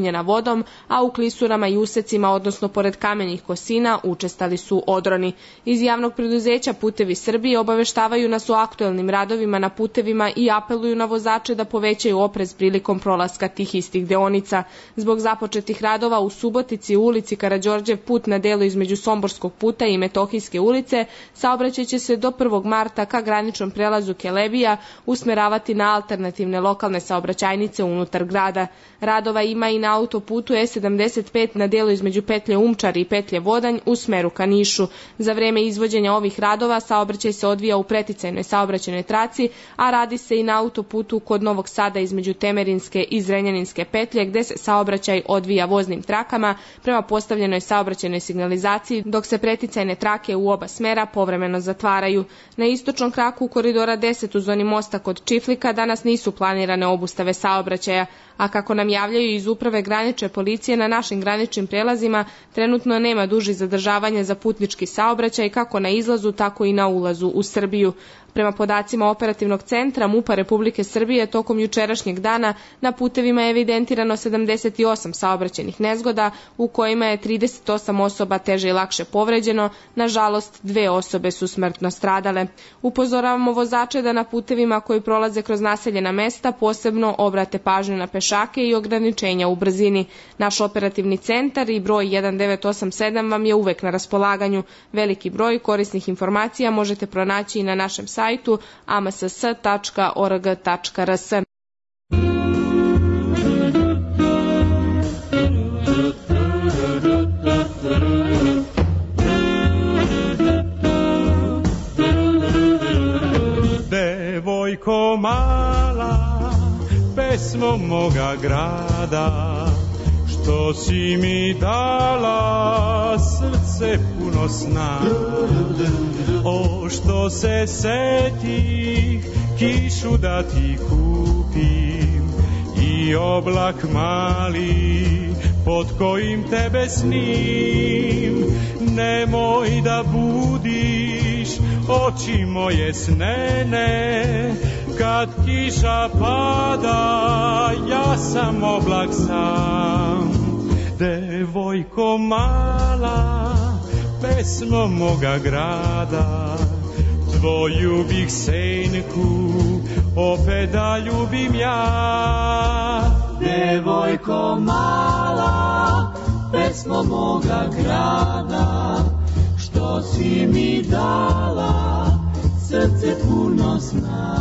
napunjena vodom, a u klisurama i usecima, odnosno pored kamenih kosina, učestali su odroni. Iz javnog preduzeća Putevi Srbije obaveštavaju nas o aktuelnim radovima na putevima i apeluju na vozače da povećaju oprez prilikom prolaska tih istih deonica. Zbog započetih radova u Subotici, u ulici Karađorđev put na delu između Somborskog puta i Metohijske ulice, saobraćaj će se do prvog marta ka graničnom prelazu Kelebija usmeravati na alternativne lokalne saobraćajnice unutar grada. Radova ima i na autoputu E sedamdeset pet na delu između petlje Umčar i petlje Vodanj u smeru ka Nišu. Za vreme izvođenja ovih radova saobraćaj se odvija u preticajnoj saobraćajnoj traci, a radi se i na autoputu kod Novog Sada između Temerinske i Zrenjaninske petlje, gde se saobraćaj odvija voznim trakama prema postavljenoj saobraćajnoj signalizaciji, dok se preticajne trake u oba smera povremeno zatvaraju. Na istočnom kraku koridora deset u zoni mosta kod Čiflika danas nisu planirane obustave saobraćaja, a kako nam javljaju iz uprave granične policije, na našim graničnim prelazima trenutno nema dužih zadržavanja za putnički saobraćaj kako na izlazu, tako i na ulazu u Srbiju. Prema podacima operativnog centra MUP-a Republike Srbije, tokom jučerašnjeg dana na putevima je evidentirano sedamdeset osam saobraćajnih nezgoda, u kojima je trideset osam osoba teže i lakše povređeno, nažalost dve osobe su smrtno stradale. Upozoravamo vozače da na putevima koji prolaze kroz naseljena mesta posebno obrate pažnju na pešake i ograničenja u brzini. Naš operativni centar i broj jedan devet osam sedam vam je uvek na raspolaganju. Veliki broj korisnih informacija možete pronaći i na našem sajtu sajtu a m s s tačka org tačka r s. Devojko mala, pesmo moga grada, što si mi dala srce puno sna. O, što se setih kišu da ti kupim i oblak mali pod kojim tebe snim. Nemoj da budiš oči moje snene, kad kiša pada ja sam oblak sam. Devojko mala, pesmo moga grada, tvoju bih senku opet da ljubim ja. Devojko mala, pesmo moga grada, što si mi dala srce puno sna.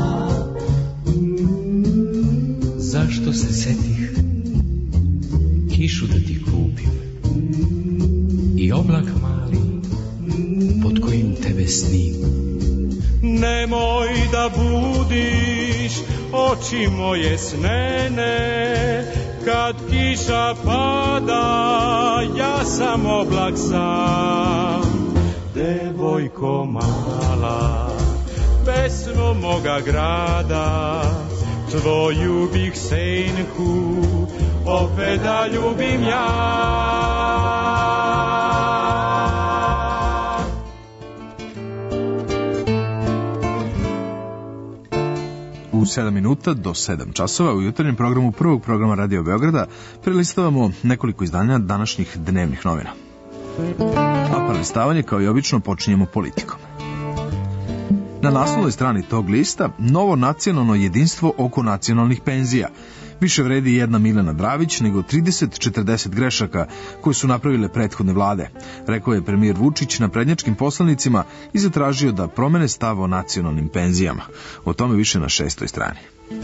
Zašto se setih kišu da ti kupim i oblak mali pod kojim tebe snim. Nemoj da budiš oči moje snene, kad kiša pada ja sam oblak sam. Devojko mala, pesmo moga grada, tvoju bih senku opet da ljubim ja. U sedam minuta do sedam časova u jutarnjem programu prvog programa Radio Beograda prelistavamo nekoliko izdanja današnjih dnevnih novina. A prelistavanje kao i obično počinjemo politikom. Na naslovnoj strani tog lista novo nacionalno jedinstvo oko nacionalnih penzija. Više vredi jedna Milena Dravić nego trideset četrdeset grešaka koje su napravile prethodne vlade, rekao je premijer Vučić na prednjačkim poslanicima i zatražio da promene stav o nacionalnim penzijama. O tome više na šestoj strani.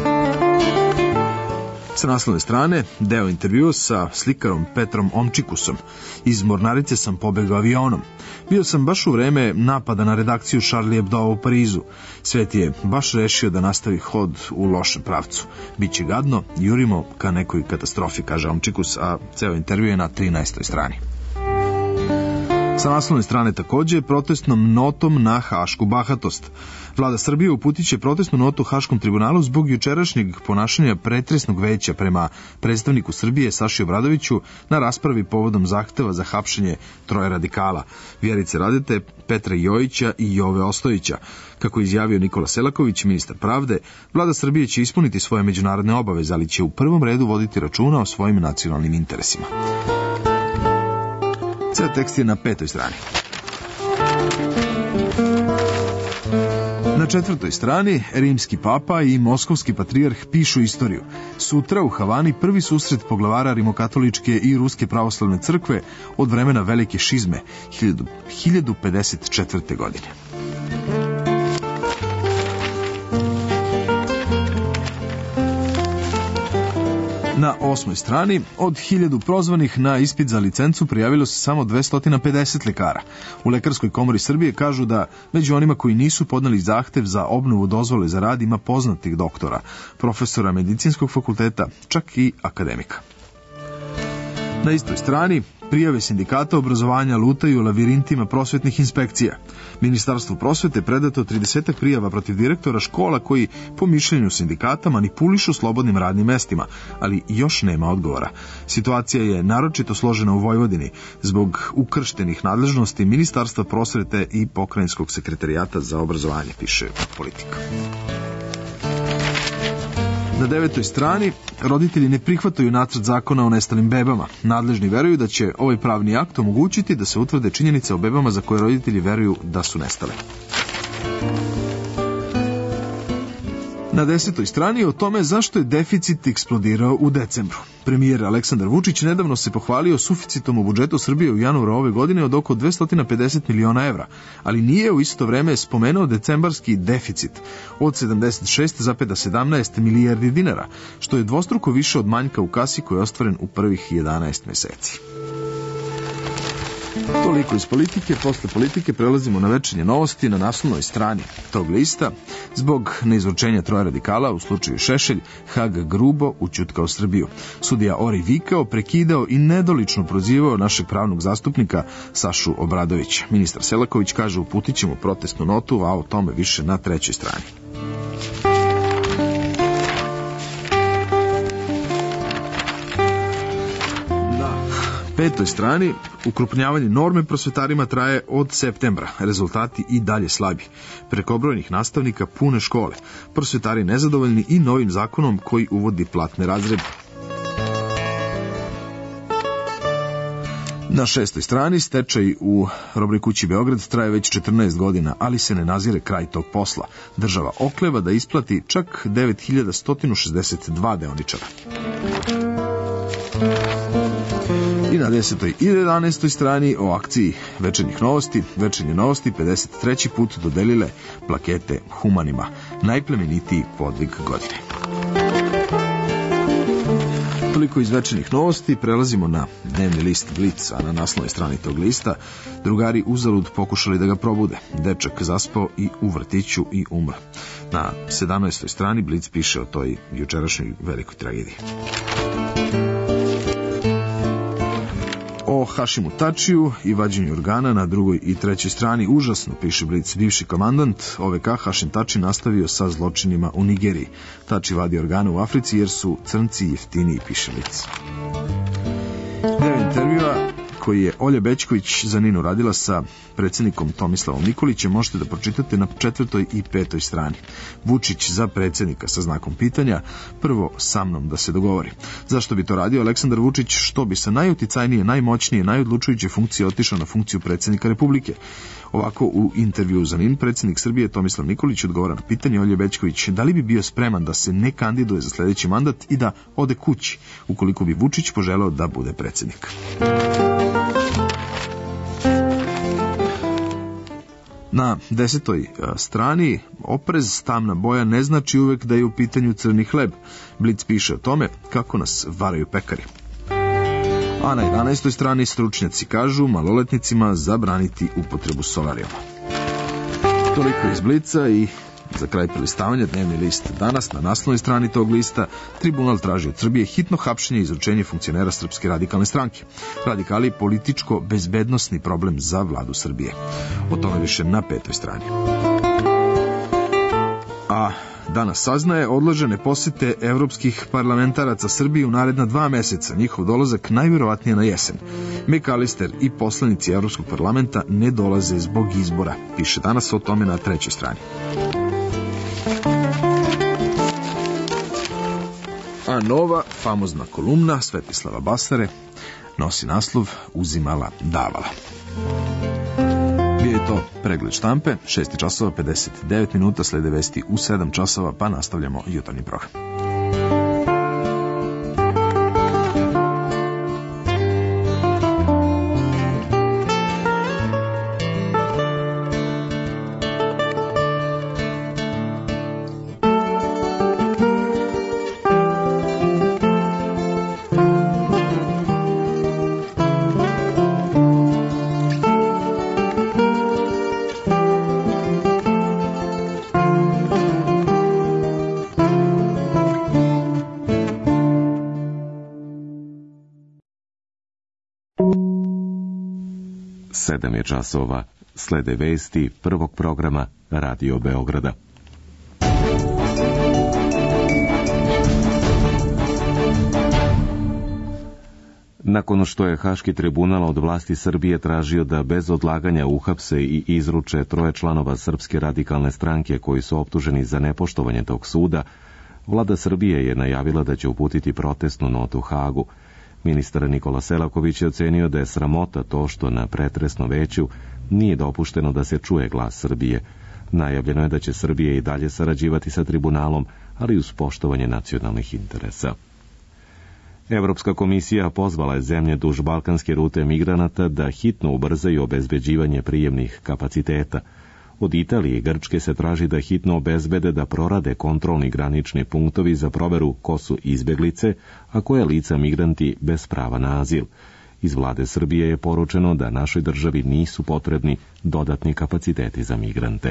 Sa naslovne strane, deo intervjua sa slikarom Petrom Omčikusom. Iz Mornarice sam pobegao avionom. Bio sam baš u vreme napada na redakciju Charlie Hebdo u Parizu. Svet je baš rešio da nastavi hod u lošem pravcu. Biće gadno, jurimo ka nekoj katastrofi, kaže Omčikus, a ceo intervju je na trinaestoj strani. Sa naslovne strane takođe protestnom notom na hašku bahatost. Vlada Srbije uputit će protestnu notu Haškom tribunalu zbog jučerašnjeg ponašanja pretresnog veća prema predstavniku Srbije Saši Obradoviću na raspravi povodom zahteva za hapšenje troje radikala, Vjerice Radete, Petra Jojića i Jove Ostojića. Kako je izjavio Nikola Selaković, ministar pravde, Vlada Srbije će ispuniti svoje međunarodne obaveze, ali će u prvom redu voditi računa o svojim nacionalnim interesima. Ceo tekst je na petoj strani. Na četvrtoj strani rimski papa i moskovski patrijarh pišu istoriju. Sutra u Havani prvi susret poglavara rimokatoličke i ruske pravoslavne crkve od vremena velike šizme hiljadu pedeset četvrte. godine. Na osmoj strani, od hiljadu prozvanih na ispit za licencu prijavilo se samo dvesta pedeset lekara. U Lekarskoj komori Srbije kažu da među onima koji nisu podneli zahtev za obnovu dozvole za rad ima poznatih doktora, profesora medicinskog fakulteta, čak i akademika. Na istoj strani, prijave sindikata obrazovanja lutaju u lavirintima prosvetnih inspekcija. Ministarstvu prosvete predato trideset prijava protiv direktora škola koji, po mišljenju sindikata, manipulišu slobodnim radnim mestima, ali još nema odgovora. Situacija je naročito složena u Vojvodini zbog ukrštenih nadležnosti Ministarstva prosvete i Pokrajinskog sekretarijata za obrazovanje, piše Politika. Na devetoj strani, roditelji ne prihvataju nacrt zakona o nestalim bebama. Nadležni veruju da će ovaj pravni akt omogućiti da se utvrde činjenice o bebama za koje roditelji veruju da su nestale. Na desetoj strani o tome zašto je deficit eksplodirao u decembru. Premijer Aleksandar Vučić nedavno se pohvalio suficitom u budžetu Srbije u januaru ove godine od oko dvesta pedeset miliona evra, ali nije u isto vreme spomenuo decembarski deficit od sedamdeset šest zarez sedamnaest milijardi dinara, što je dvostruko više od manjka u kasi koji je ostvaren u prvih jedanaest meseci. Toliko iz politike. Posle politike prelazimo na večernje novosti na naslovnoj strani tog lista. Zbog neizručenja troje radikala u slučaju Šešelj, Hag grubo ućutkao Srbiju. Sudija Ori vikao, prekidao i nedolično prozivao našeg pravnog zastupnika Sašu Obradovića. Ministar Selaković kaže uputit ćemo protestnu notu, a o tome više na trećoj strani. Petoj strani, ukrupnjavanje norme prosvetarima traje od septembra. Rezultati i dalje slabi. Preko brojnih nastavnika pune škole. Prosvetari nezadovoljni i novim zakonom koji uvodi platne razrede. Na šestoj strani, stečaj u Robnoj kući Beograd traje već četrnaest godina, ali se ne nazire kraj tog posla. Država okleva da isplati čak devet hiljada sto šezdeset dva deoničara. I na desetoj i jedanaestoj strani o akciji večernjih novosti, večernje novosti pedeset treći put dodelile plakete humanima, najplemenitiji podvig godine. Toliko iz večernjih novosti, prelazimo na dnevni list Blic, a na naslovnoj strani tog lista drugari uzalud pokušali da ga probude. Dečak zaspao i u vrtiću i umro. Na sedamnaestoj strani Blic piše o toj jučerašnjoj velikoj tragediji. O Hašimu Tačiju i vađenju organa na drugoj i trećoj strani užasno, piše Blic. Bivši komandant O V K Hašim Tači nastavio sa zločinima u Nigeriji. Tači vadi organe u Africi jer su crnci jeftiniji, piše Blic. Deo intervjua koji je Olja Bećković za Ninu radila sa predsjednikom Tomislavom Nikolićem možete da pročitate na četvrtoj i petoj strani. Vučić za predsjednika sa znakom pitanja, prvo sa mnom da se dogovori. Zašto bi to radio Aleksandar Vučić, što bi sa najuticajnije, najmoćnije, najodlučujuće funkcije otišao na funkciju predsjednika Republike? Ovako u intervju za Nin predsjednik Srbije Tomislav Nikolić odgovara na pitanje Olje Bećković da li bi bio spreman da se ne kandiduje za sljedeći mandat i da ode kući ukoliko bi Vučić poželeo da bude predsjednik. Na desetoj strani oprez, tamna boja ne znači uvek da je u pitanju crni hleb. Blic piše o tome kako nas varaju pekari. A na jedanaestoj strani stručnjaci kažu maloletnicima zabraniti upotrebu solarijuma. Toliko iz Blica i Za kraj prelistavanja dnevni list Danas, na naslovnoj strani tog lista, tribunal traži od Srbije hitno hapšenje i izručenje funkcionera Srpske radikalne stranke. Radikali političko-bezbednosni problem za vladu Srbije. O tome više na petoj strani. A Danas saznaje odložene posete evropskih parlamentaraca Srbiji u naredna dva meseca. Njihov dolazak najvjerovatnije na jesen. McAllister i poslanici Evropskog parlamenta ne dolaze zbog izbora. Piše Danas o tome na trećoj strani. A nova, famozna kolumna Svetislava Basare nosi naslov Uzimala, davala. Bio je to pregled štampe, šest časova pedeset devet minuta, slede vesti u sedam časova, pa nastavljamo jutarnji program. sedam je časova, slede vesti prvog programa Radio Beograda. Nakon što je Haški tribunal od vlasti Srbije tražio da bez odlaganja uhapse i izruče troje članova Srpske radikalne stranke koji su optuženi za nepoštovanje tog suda, vlada Srbije je najavila da će uputiti protestnu notu Hagu. Ministar Nikola Selaković je ocenio da je sramota to što na pretresnom veću nije dopušteno da se čuje glas Srbije. Najavljeno je da će Srbija i dalje sarađivati sa tribunalom, ali uz poštovanje nacionalnih interesa. Evropska komisija pozvala je zemlje duž balkanske rute migranata da hitno ubrzaju obezbeđivanje prijemnih kapaciteta. Od Italije i Grčke se traži da hitno obezbede da prorade kontrolni granični punktovi za proveru ko su izbeglice, a koje lica migranti bez prava na azil. Iz vlade Srbije je poručeno da našoj državi nisu potrebni dodatni kapaciteti za migrante.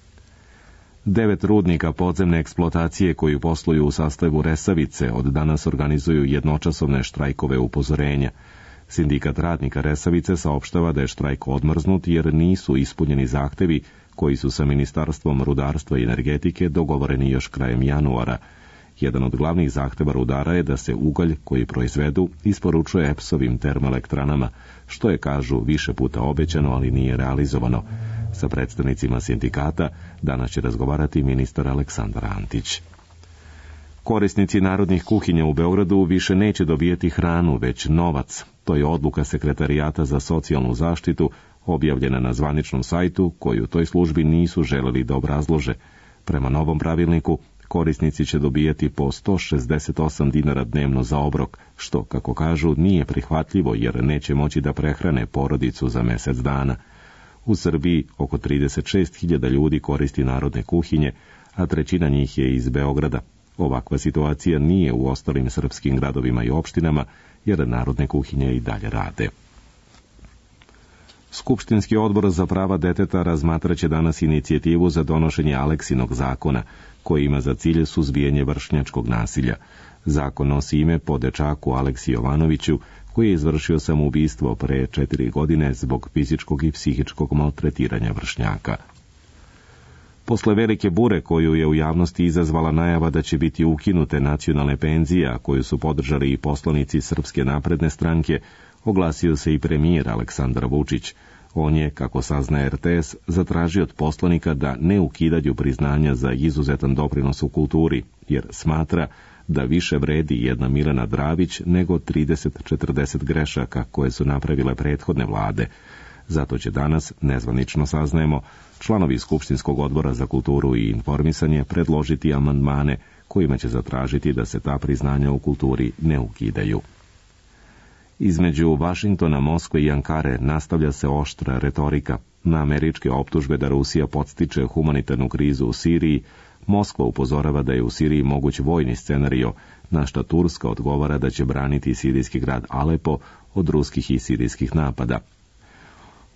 Devet rudnika podzemne eksploatacije koji posluju u sastavu Resavice od danas organizuju jednočasovne štrajkove upozorenja. Sindikat radnika Resavice saopštava da je štrajk odmrznut jer nisu ispunjeni zahtevi koji su sa Ministarstvom rudarstva i energetike dogovoreni još krajem januara. Jedan od glavnih zahteva rudara je da se ugalj koji proizvedu isporučuje E P S-ovim termoelektranama, što je, kažu, više puta obećano, ali nije realizovano. Sa predstavnicima sindikata danas će razgovarati ministar Aleksandar Antić. Korisnici narodnih kuhinja u Beogradu više neće dobijeti hranu, već novac. To je odluka Sekretarijata za socijalnu zaštitu, objavljena na zvaničnom sajtu, koji u toj službi nisu želeli da obrazlože. Prema novom pravilniku, korisnici će dobijati po sto šezdeset osam dinara dnevno za obrok, što, kako kažu, nije prihvatljivo jer neće moći da prehrane porodicu za mjesec dana. U Srbiji oko trideset šest hiljada ljudi koristi narodne kuhinje, a trećina njih je iz Beograda. Ovakva situacija nije u ostalim srpskim gradovima i opštinama, jer narodne kuhinje i dalje rade. Skupštinski odbor za prava deteta razmatraće danas inicijativu za donošenje Aleksinog zakona, koji ima za cilj suzbijanje vršnjačkog nasilja. Zakon nosi ime po dečaku Aleksi Jovanoviću, koji je izvršio samoubistvo pre četiri godine zbog fizičkog i psihičkog maltretiranja vršnjaka. Posle velike bure koju je u javnosti izazvala najava da će biti ukinute nacionalne penzije, a koju su podržali i poslanici Srpske napredne stranke, oglasio se i premijer Aleksandar Vučić. On je, kako sazna R T S, zatražio od poslanika da ne ukidaju priznanja za izuzetan doprinos u kulturi, jer smatra da više vredi jedna Milena Dravić nego trideset četrdeset grešaka koje su napravile prethodne vlade. Zato će danas, nezvanično saznajemo, članovi Skupštinskog odbora za kulturu i informisanje predložiti amandmane kojima će zatražiti da se ta priznanja u kulturi ne ukidaju. Između Vašingtona, Moskve i Ankare nastavlja se oštra retorika. Na američke optužbe da Rusija podstiče humanitarnu krizu u Siriji, Moskva upozorava da je u Siriji moguć vojni scenario, na šta Turska odgovara da će braniti sirijski grad Alepo od ruskih i sirijskih napada.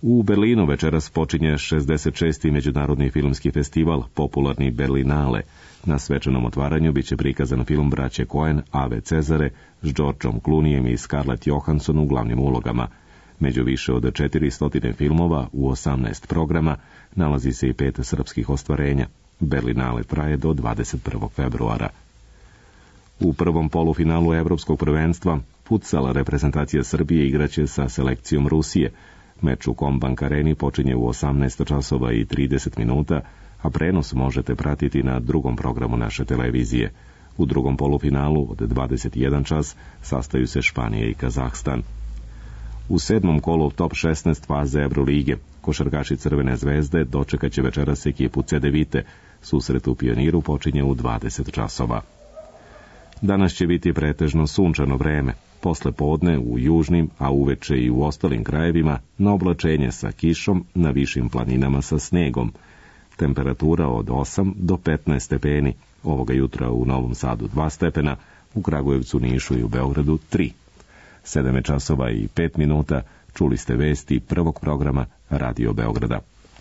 U Berlinu večeras počinje šezdeset šesti Međunarodni filmski festival, popularni Berlinale. Na svečanom otvaranju biće prikazan film braće Coen, Ave Cezare, s Georgeom Clooneyem i Scarlett Johansson u glavnim ulogama. Među više od četiristo filmova u osamnaest programa nalazi se i pet srpskih ostvarenja. Berlinale traje do dvadeset prvog februara. U prvom polufinalu Evropskog prvenstva futsal reprezentacija Srbije igraće sa selekcijom Rusije. Meč u Kombank Areni počinje u osamnaest časova i trideset minuta, a prenos možete pratiti na drugom programu naše televizije. U drugom polufinalu od dvadeset jedan čas sastaju se Španija i Kazahstan. U sedmom kolu top šesnaest faze Evrolige košarkaši Crvene zvezde dočekat će večeras ekipu Cedevite. Susret u Pioniru počinje u dvadeset časova. Danas će biti pretežno sunčano vreme. Posle podne u južnim, a uveče i u ostalim krajevima na oblačenje sa kišom, na višim planinama sa snegom. Temperatura od osam do petnaest stepeni. Ovoga jutra u Novom Sadu dva stepena, u Kragujevcu, Nišu i u Beogradu tri. Sedam časova i pet minuta. Čuli ste vesti prvog programa Radio Beograda.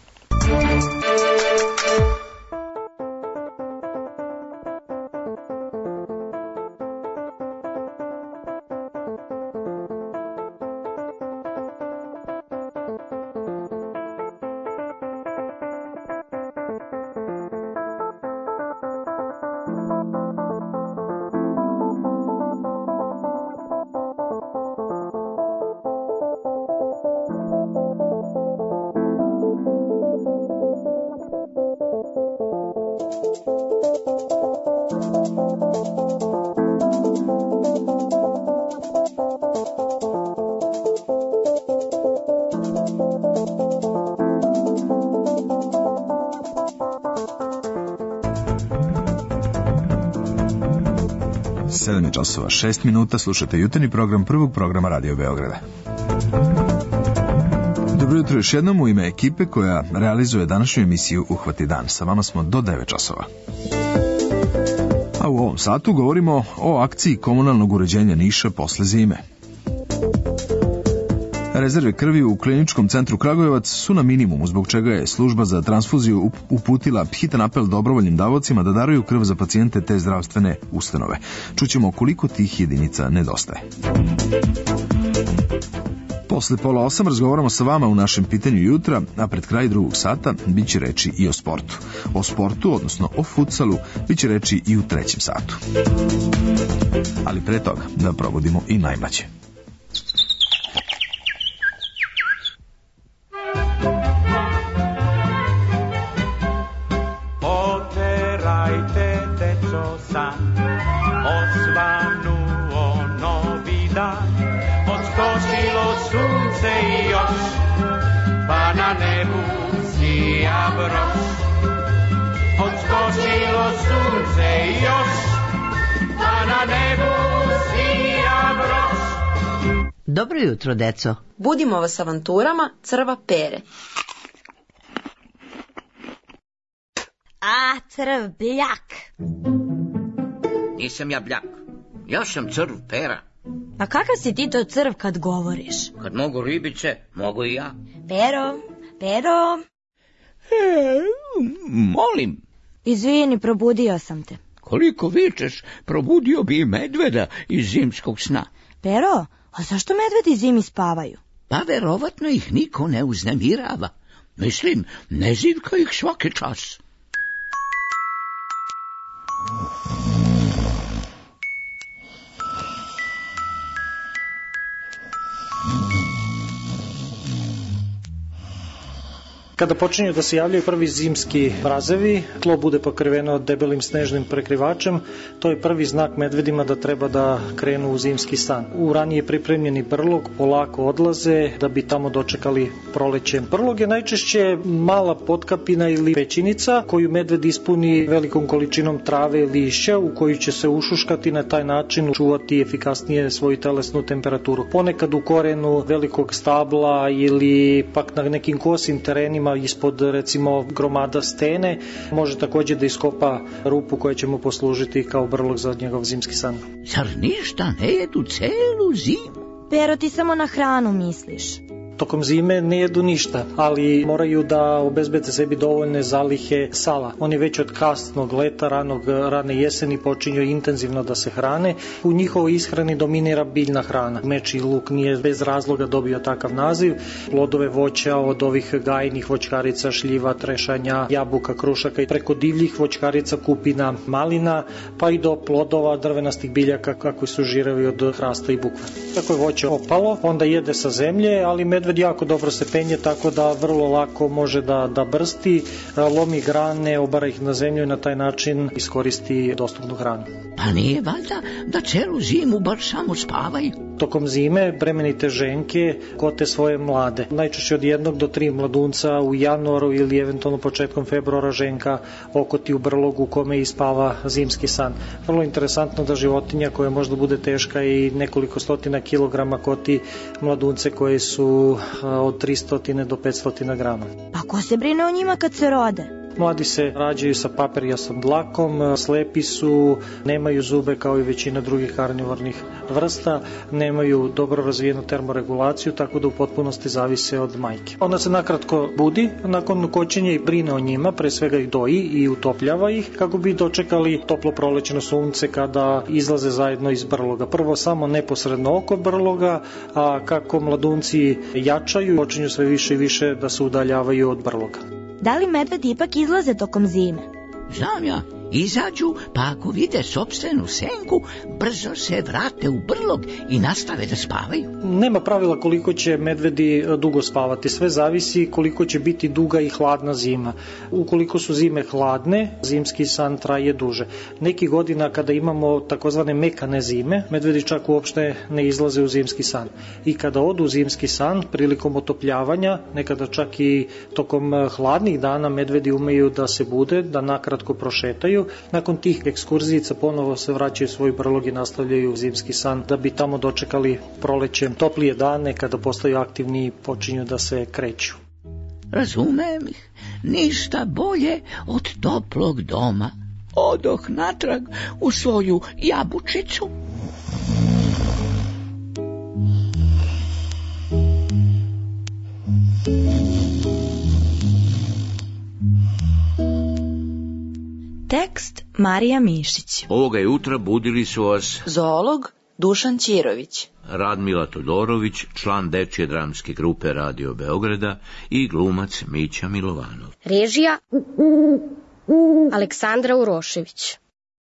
sedam časova šest minuta, slušate jutarnji program prvog programa Radio Beograda. Dobro jutro još jednom u ime ekipe koja realizuje današnju emisiju Uhvati dan. Sa vama smo do devet časova. A u ovom satu govorimo o akciji komunalnog uređenja Niša posle zime. Rezerve krvi u kliničkom centru Kragujevac su na minimumu, zbog čega je služba za transfuziju uputila hitan apel dobrovoljnim davocima da daruju krv za pacijente te zdravstvene ustanove. Čućemo koliko tih jedinica nedostaje. Posle pola osam razgovaramo sa vama u našem pitanju jutra, a pred kraj drugog sata bit će reči i o sportu. O sportu, odnosno o futsalu, bit će reči i u trećem satu. Ali pre toga da probudimo i najmlađe. Dobro jutro, deco. Budimo vas avanturama crva Pere. A, crv bljak. Nisam ja bljak. Ja sam crv Pera. A kakav si ti to crv kad govoriš? Kad mogu ribice, mogu i ja. Pero, Pero. E, molim. Izvini, probudio sam te. Koliko vičeš, probudio bi i medveda iz zimskog sna. Pero, a zašto medvedi zimi spavaju? Pa verovatno ih niko ne uznemirava. Mislim, ne zivka ih svaki čas. Kada počinju da se javljaju prvi zimski mrazevi, tlo bude pokriveno debelim snežnim prekrivačem, to je prvi znak medvedima da treba da krenu u zimski stan. U ranije pripremljeni brlog polako odlaze da bi tamo dočekali proleće. Brlog je najčešće mala potkapina ili pećinica koju medved ispuni velikom količinom trave i lišća u koju će se ušuškati, na taj način čuvati efikasnije svoju telesnu temperaturu. Ponekad u korenu velikog stabla ili pak na nekim kosim terenima ispod, recimo, gromada stene, može također da iskopa rupu koja će mu poslužiti kao brlog za njegov zimski san. Zar ništa ne jedu celu zimu? Pero, ti samo na hranu misliš. Tokom zime ne jedu ništa, ali moraju da obezbede sebi dovoljne zalihe sala. Oni već od kasnog leta, ranog, rane jeseni počinju intenzivno da se hrane. U njihovoj ishrani dominira biljna hrana. Mečji luk nije bez razloga dobio takav naziv. Plodove voća od ovih gajnih voćkarica, šljiva, trešanja, jabuka, krušaka i preko divljih voćkarica, kupina, malina, pa i do plodova drvenastih biljaka kako su žirevi od hrasta i bukva. Tako je voće opalo, onda jede sa zemlje, ali medved jako dobro se penje, tako da vrlo lako može da, da brsti, lomi grane, obara ih na zemlju i na taj način iskoristi dostupnu hranu. Pa nije valjda da celu zimu baš samo spavaju? Tokom zime bremenite ženke kote svoje mlade. Najčešće od jednog do tri mladunca u januaru ili eventualno početkom februara ženka okoti u brlogu u kome ispava zimski san. Vrlo interesantno da životinja koja možda bude teška i nekoliko stotina kilograma koti mladunce koje su od tristo do petsto grama. A ko se brine o njima kad se rode? Mladi se rađaju sa papirijasom dlakom, slepi su, nemaju zube kao i većina drugih karnivornih vrsta, nemaju dobro razvijenu termoregulaciju, tako da u potpunosti zavise od majke. Ona se nakratko budi, nakon kočenja i brine o njima, pre svega ih doji i utopljava ih, kako bi dočekali toplo prolećno sunce kada izlaze zajedno iz brloga. Prvo samo neposredno oko brloga, a kako mladunci jačaju, počinju sve više i više da se udaljavaju od brloga. Da li medvedi ipak izlaze tokom zime? Znam ja, izađu, pa ako vide sopstvenu senku, brzo se vrate u brlog i nastave da spavaju. Nema pravila koliko će medvedi dugo spavati, sve zavisi koliko će biti duga i hladna zima. Ukoliko su zime hladne, zimski san traje duže. Neki godina kada imamo takozvane mekane zime, medvedi čak uopšte ne izlaze u zimski san. I kada odu u zimski san, prilikom otopljavanja, nekada čak i tokom hladnih dana, medvedi umeju da se bude, da nakratko prošetaju. Nakon tih ekskurzijica ponovo se vraćaju u svoj brlog i nastavljaju zimski san da bi tamo dočekali prolećem toplije dane kada postaju aktivni i počinju da se kreću. Razumem ih, ništa bolje od toplog doma. Odoh natrag u svoju jabučicu. Tekst Marija Mišić. Ovoga jutra budili su vas zoolog Dušan Ćirović, Radmila Todorović, član dečje dramske grupe Radio Beograda i glumac Mića Milovanov. Režija Aleksandra Urošević.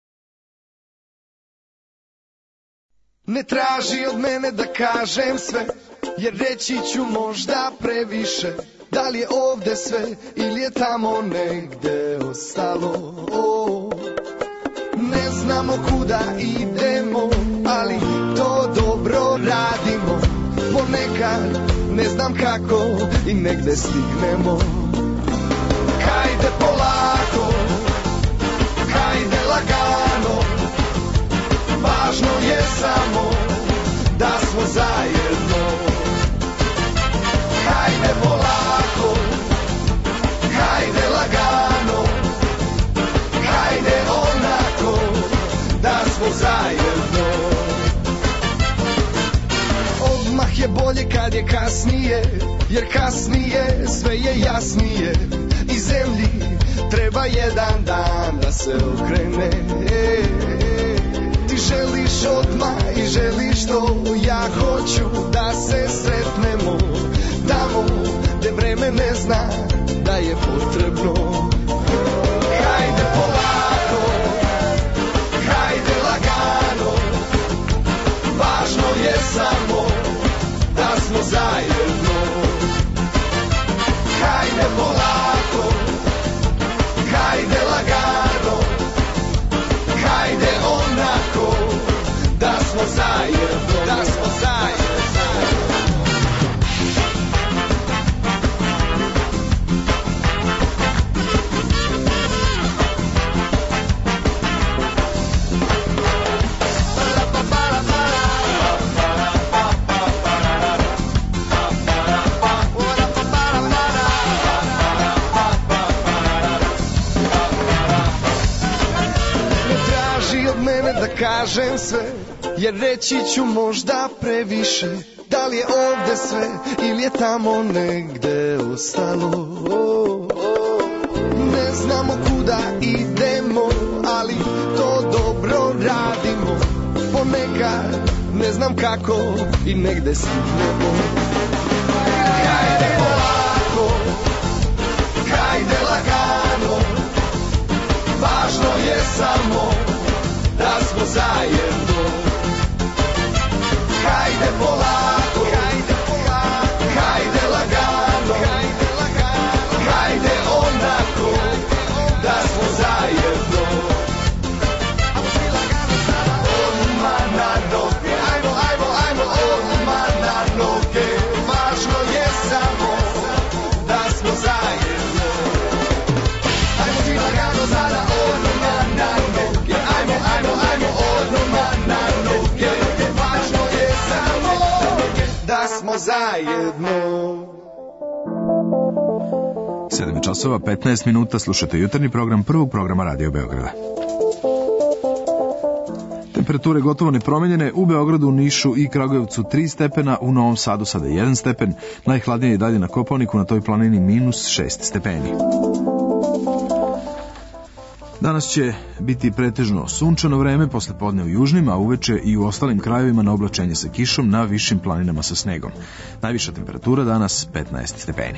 Ne traži od mene da kažem sve, jer reći ću možda previše. Da li je ovde sve ili je tamo negde ostalo? Oh, ne znamo kuda idemo, ali to dobro radimo. Ponekad ne znam kako i negde stignemo. Hajde polako, hajde lagano, važno je samo da smo zajedno. Hajde polako, hajde lagano, hajde onako da smo zajedno. Odmah je bolje kad je kasnije, jer kasnije sve je jasnije. I zemlji treba jedan dan da se okrene. Ti želiš odmah i želiš to, ja hoću da se sretnemo tamo gde vreme ne zna da je potrebno. Hajde polako, hajde lagano, važno je samo da smo zajedno. Hajde polako, hajde lagano, hajde onako da smo zajedno, da smo zajedno. Da kažem sve, jer reći ću možda previše. Da li je ovde sve ili je tamo negde ostalo? Ne znamo kuda idemo, ali to dobro radimo. Ponekad ne znam kako i negde stignemo. Hajde polako, hajde lagano, važno je samo da smo zajedno. Hajde polako, hajde polako, hajde lagano, hajde lagano, hajde onako da smo zajedno. Odmah na noge, ajmo, ajmo, ajmo, odmah na noge. Važno je samo da smo zajedno. Ajmo svi lagano sada, odmah na noge, ajmo, ajmo, ajmo, odmah na noge. Važno je samo da smo zajedno. sedam časova petnaest minuta, slušate jutarnji program prvog programa Radio Beograda. Temperature gotovo nepromenjene, u Beogradu, u Nišu i Kragujevcu tri stepena, u Novom Sadu sada jedan stepen, najhladnije je dalje na Kopaoniku, na toj planini minus šest stepeni. Danas će biti pretežno sunčano vreme, posle podne u južnim, a uveče i u ostalim krajevima na oblačenje sa kišom, na višim planinama sa snegom. Najviša temperatura danas petnaest stepeni.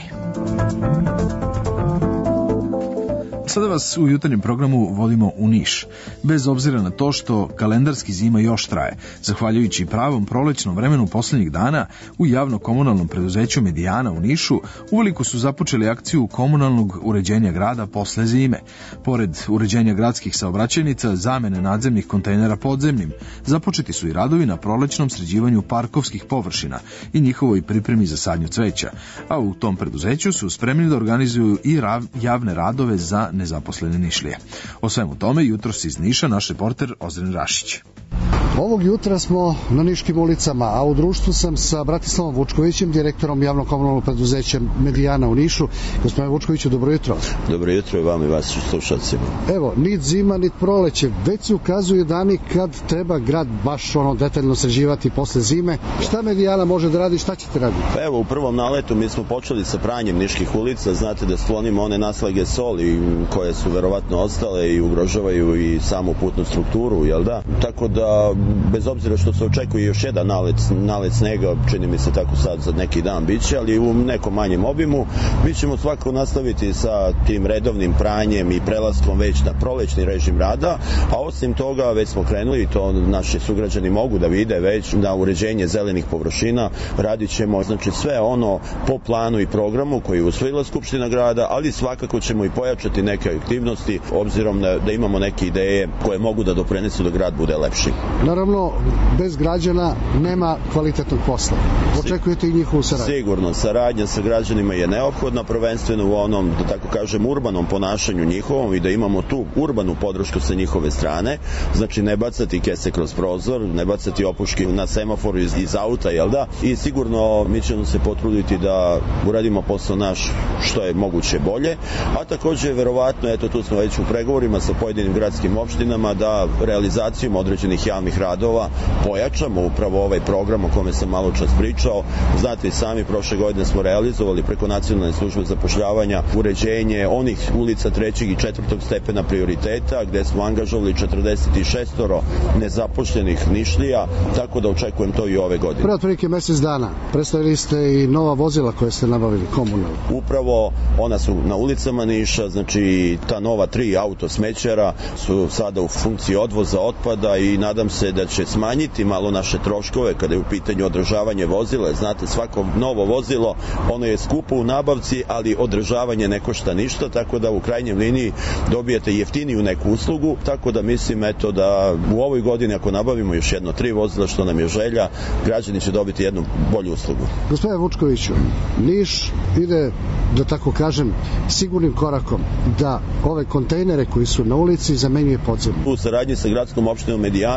Sada vas u jutarnjem programu vodimo u Niš. Bez obzira na to što kalendarski zima još traje, zahvaljujući pravom prolećnom vremenu poslednjih dana, u javno-komunalnom preduzeću Medijana u Nišu uveliko su započeli akciju komunalnog uređenja grada posle zime. Pored uređenja gradskih saobraćajnica, zamene nadzemnih kontejnera podzemnim, započeti su i radovi na prolećnom sređivanju parkovskih površina i njihovoj pripremi za sadnju cveća, a u tom preduzeću su spremni da organizuju i rav, javne radove za nezaposlene Nišlije. O svemu tome jutros iz Niša naš reporter Ozren Rašić. Ovog jutra smo na niškim ulicama, a u društvu sam sa Bratislavom Vučkovićem, direktorom javno-komunalnog preduzeća Medijana u Nišu. Gospodine Vučkoviću, dobro jutro. Dobro jutro i vam i vas slušalcima. Evo, nit zima, nit proleće, već se ukazuju dani kad treba grad baš ono detaljno sređivati posle zime. Šta Medijana može da radi, šta ćete raditi? Pa evo, u prvom naletu mi smo počeli sa pranjem niških ulica, znate da sklonimo one naslage soli koje su verovatno ostale i ugrožavaju i samu putnu strukturu, jel da? Tako da, bez obzira što se očekuje još jedan nalet, nalet snega, čini mi se tako sad za neki dan biće, ali u nekom manjem obimu, mi ćemo svakako nastaviti sa tim redovnim pranjem i prelaskom već na prolećni režim rada, a osim toga već smo krenuli i to naši sugrađani mogu da vide već na uređenje zelenih površina, radit ćemo znači sve ono po planu i programu koji je usvojila Skupština grada, ali svakako ćemo i pojačati neke aktivnosti obzirom da, da imamo neke ideje koje mogu da doprinesu da grad bude lepši. Naravno, bez građana nema kvalitetnog posla. Očekujete i njihovu saradnju? Sigurno, saradnja sa građanima je neophodna, prvenstveno u onom, da tako kažem, urbanom ponašanju njihovom i da imamo tu urbanu podršku sa njihove strane. Znači, ne bacati kese kroz prozor, ne bacati opuške na semaforu iz, iz auta, jel da? I sigurno mi ćemo se potruditi da uradimo posao naš što je moguće bolje, a takođe, verovatno, eto, tu smo već u pregovorima sa pojedinim gradskim opštinama da realizacijom određenih javnih radova pojačamo upravo ovaj program o kome sam malo čas pričao. Znate i sami, prošle godine smo realizovali preko Nacionalne službe zapošljavanja uređenje onih ulica trećeg i četvrtog stepena prioriteta gde smo angažovali četrdeset šest nezapošljenih Nišlija, tako da očekujem to i ove godine. Pre otprilike mesec dana predstavili ste i nova vozila koje ste nabavili komunalno. Upravo ona su na ulicama Niša, znači ta nova tri auto smećara su sada u funkciji odvoza otpada i nadam se da će smanjiti malo naše troškove kada je u pitanju održavanje vozila. Znate, svako novo vozilo, ono je skupo u nabavci, ali održavanje ne košta ništa, tako da u krajnjem liniji dobijete jeftiniju neku uslugu, tako da mislim eto da u ovoj godini ako nabavimo još jedno tri vozila, što nam je želja, građani će dobiti jednu bolju uslugu. Gospodine Vučkoviću, Niš ide, da tako kažem, sigurnim korakom da ove kontejnere koji su na ulici zamenjuje podzemno. U saradnji sa gradskom opštinom Medijana mi to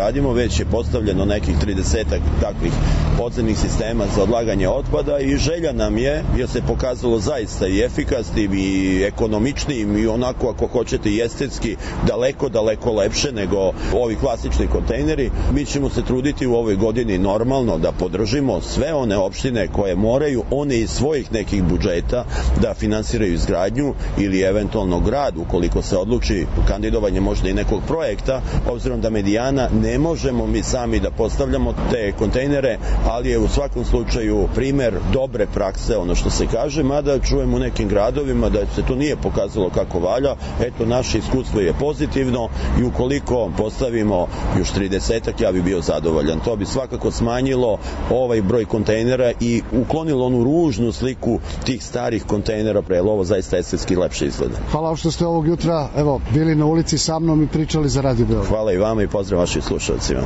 radimo, već je postavljeno nekih tridesetak takvih podzemnih sistema za odlaganje otpada i želja nam je, jer se pokazalo zaista i efikasnim i ekonomičnim i onako, ako hoćete, i estetski daleko, daleko lepše nego ovi klasični kontejneri. Mi ćemo se truditi u ovoj godini normalno da podržimo sve one opštine koje moraju, one iz svojih nekih budžeta, da finansiraju izgradnju ili eventualno grad, ukoliko se odluči kandidovanje možda i nekog projekta, obzirom da Medijana ne možemo mi sami da postavljamo te kontejnere, ali je u svakom slučaju primer dobre prakse, ono što se kaže, mada čujemo u nekim gradovima da se to nije pokazalo kako valja. Eto, naše iskustvo je pozitivno i ukoliko postavimo još tridesetak, ja bi bio zadovoljan. To bi svakako smanjilo ovaj broj kontejnera i uklonilo onu ružnu sliku tih starih kontejnera, pre ovo zaista estetski lepše izgleda. Hvala što ste ovog jutra evo bili na ulici sa mnom i pričali za Radio Beograd. Hvala i vama i pozdrav vašim slušalcima.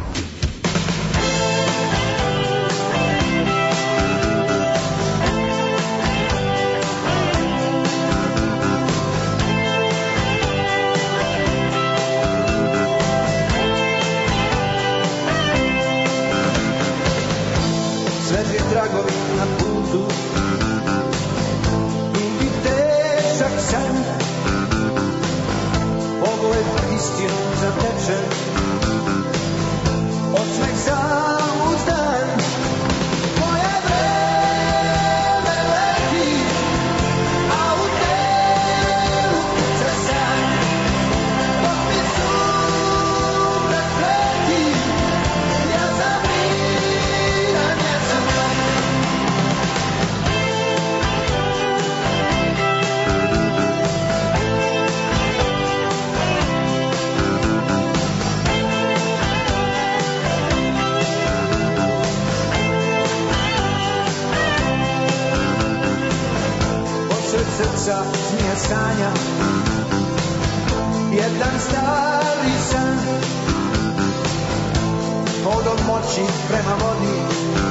srca smije sanja jedan stari san vodom moći prema vodi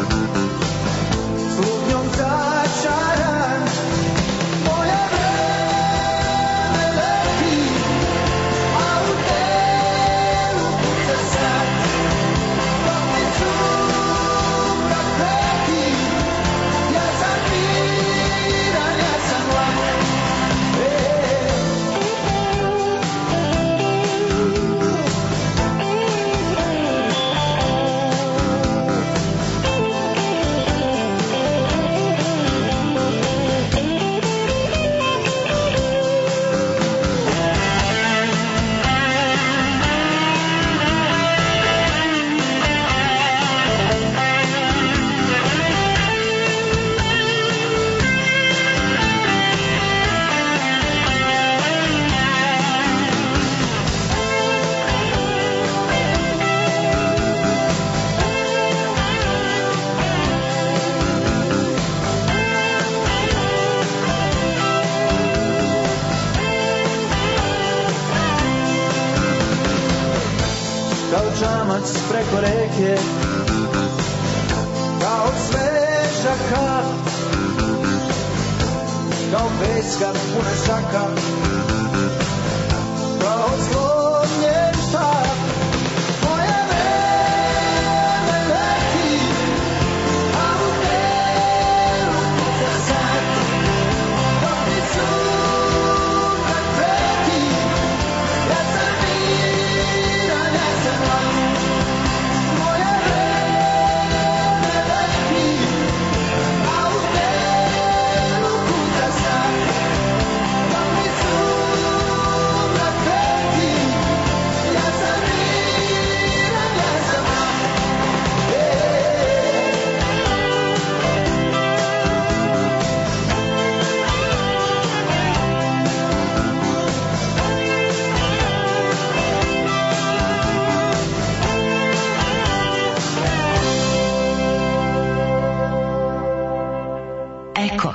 slutnjom začaran moje vreme leti a u telu puca sad dok mi sumrak preti ja sam miran, ja sam lak čamac preko reke kao sveža kap kao peska puna šaka kao slomljen štap moje vreme leti a u telu puca sad dok mi sumrak preti ja sam miran, ja sam lak moje vreme leti a u telu puca sad dok mi sumrak preti ja sam miran, ja sam lak Eko.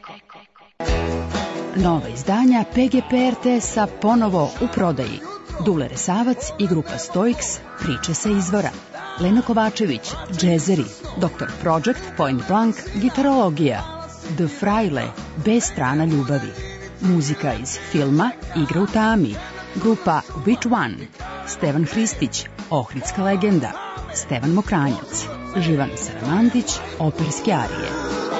Nova izdanja P G P R T S-a ponovo u prodaji. Dule Resavac i grupa Stoiks, priče sa izvora. Lena Kovačević, džezeri. doktor Project, Point Blank, gitarologija. The Fraile, B strana ljubavi. Muzika iz filma Igra u tami. Grupa Which One. Stevan Hristić, Ohridska legenda, Stevan Mokranjac, Živan Saramandić, operske arije.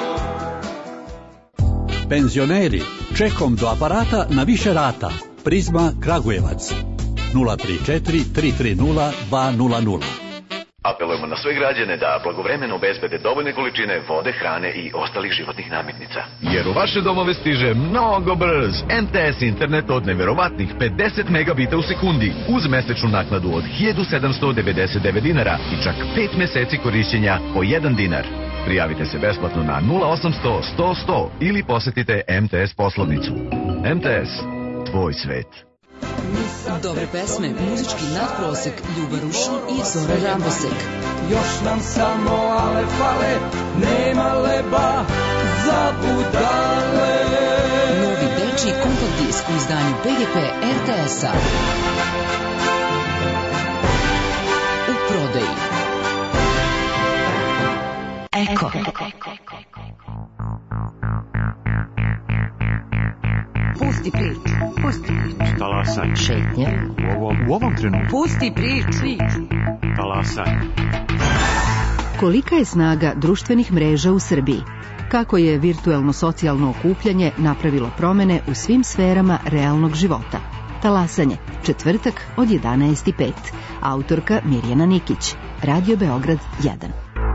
Penzioneri, čekom do aparata na više rata. Prizma Kragujevac. nula tri četiri tri tri nula dva nula nula. Apelujemo na sve građane da blagovremeno obezbede dovoljne količine vode, hrane i ostalih životnih namirnica. Jer u vaše domove stiže mnogo brz M T S internet od neverovatnih pedeset megabita u sekundi uz mesečnu naknadu od hiljadu sedamsto devedeset devet dinara i čak pet meseci korišćenja po jedan dinar. Prijavite se besplatno na nula osamsto sto sto ili posetite M T S poslovnicu. M T S, tvoj svet. Dobre pesme, muzički nadprosek, Ljuba Rušin i Zora Rambosek. Još nam samo ale fale, nema leba za budale. Novi dečiji kompakt disk u izdanju P G P R T S-a. U prodaji. Eko. Pusti priču, pusti priču. Talasaj. Šetnja. U ovom, u ovom trenutku. Pusti priču. Talasaj. Kolika je snaga društvenih mreža u Srbiji? Kako je virtuelno socijalno okupljanje napravilo promene u svim sferama realnog života? Talasanje, četvrtak od jedanaest i pet. Autorka Mirjana Nikić. Radio Beograd jedan.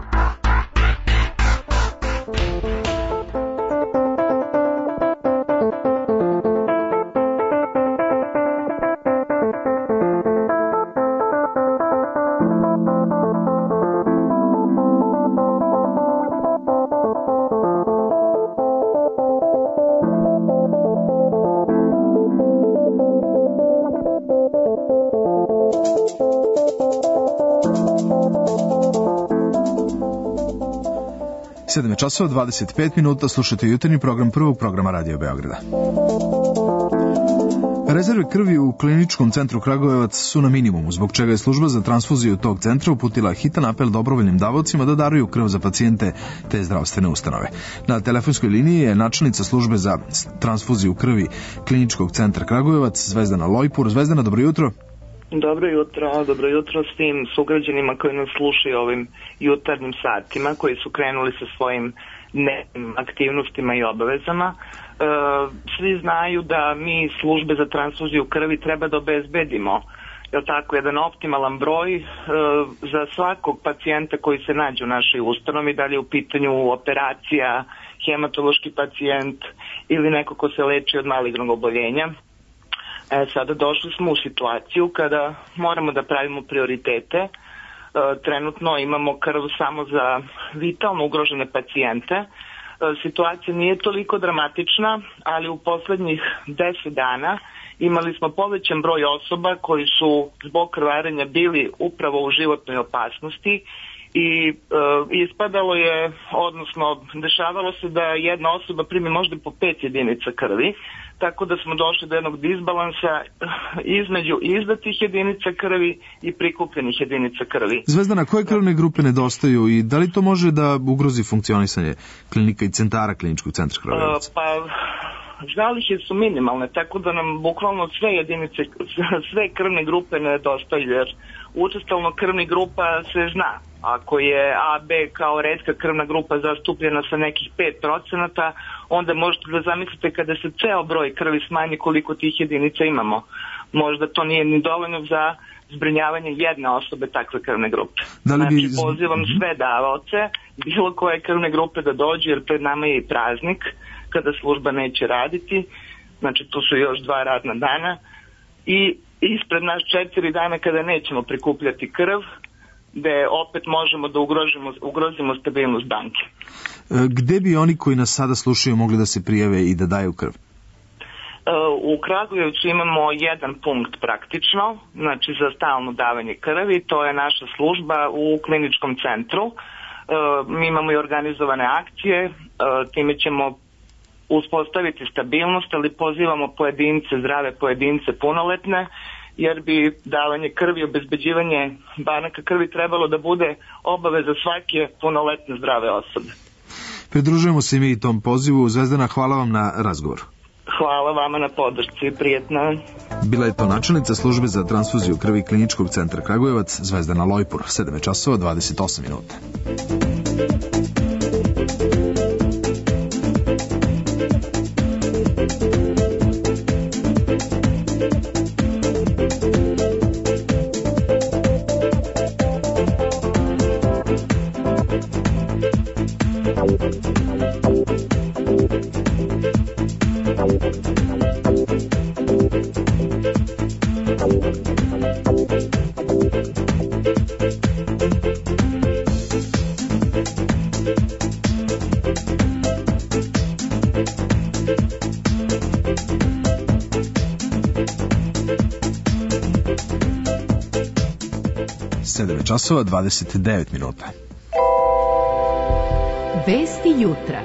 sedam je časova, dvadeset pet minuta, slušate jutarnji program prvog programa Radio Beograda. Rezerve krvi u kliničkom centru Kragujevac su na minimumu, zbog čega je služba za transfuziju tog centra uputila hitan apel dobrovoljnim davaocima da daruju krv za pacijente te zdravstvene ustanove. Na telefonskoj liniji je načelnica službe za transfuziju krvi kliničkog centra Kragujevac, Zvezdana Lojpur. Zvezdana, dobro jutro. Dobro jutro, dobro jutro svim sugrađanima koji nas slušaju ovim jutarnjim satima, koji su krenuli sa svojim dnevnim aktivnostima i obavezama. E, svi znaju da mi službe za transfuziju krvi treba da obezbedimo, je tako, jedan optimalan broj e, za svakog pacijenta koji se nađe u našoj ustanovi, da li je u pitanju operacija, hematološki pacijent ili neko ko se leči od malignog oboljenja. E, sada došli smo u situaciju kada moramo da pravimo prioritete. E, trenutno imamo krv samo za vitalno ugrožene pacijente. E, situacija nije toliko dramatična, ali u poslednjih deset dana imali smo povećan broj osoba koji su zbog krvarenja bili upravo u životnoj opasnosti i e, ispadalo je, odnosno dešavalo se da jedna osoba primi možda po pet jedinica krvi, tako da smo došli do jednog disbalansa između izdatih jedinica krvi i prikupljenih jedinica krvi. Zvezdana, koje krvne grupe nedostaju i da li to može da ugrozi funkcionisanje klinika i centara kliničkog centra Kragujevac? Pa zalihe su minimalne, tako da nam bukvalno sve jedinice, sve krvne grupe nedostaju, jer učestalno krvnih grupa se zna. Ako je A B kao retka krvna grupa zastupljena sa nekih pet procenata, onda možete da zamislite kada se ceo broj krvi smanji koliko tih jedinica imamo. Možda to nije ni dovoljno za zbrinjavanje jedne osobe takve krvne grupe. Da li bi... Znači, pozivam sve davaoce, bilo koje krvne grupe da dođu, jer pred nama je i praznik kada služba neće raditi, znači tu su još dva radna dana i ispred nas četiri dana kada nećemo prikupljati krv, gde opet možemo da ugrozimo, ugrozimo stabilnost banke. Gde bi oni koji nas sada slušaju mogli da se prijave i da daju krv? U Kragujevcu imamo jedan punkt praktično, znači za stalno davanje krvi, to je naša služba u kliničkom centru. Mi imamo i organizovane akcije, time ćemo uspostaviti stabilnost, ali pozivamo pojedince, zdrave pojedince punoletne, jer bi davanje krvi i obezbeđivanje banaka krvi trebalo da bude obaveza svake punoletne zdrave osobe. Pridružujemo se i mi tom pozivu. Zvezdana, hvala vam na razgovoru. Hvala vama na podršci, prijetno. Bila je to načelnica službe za transfuziju krvi Kliničkog centra Kragujevac, Zvezdana Lojpur, sedam časova dvadeset osam minuta. sedam časova dvadeset devet minuta. Vesti jutra.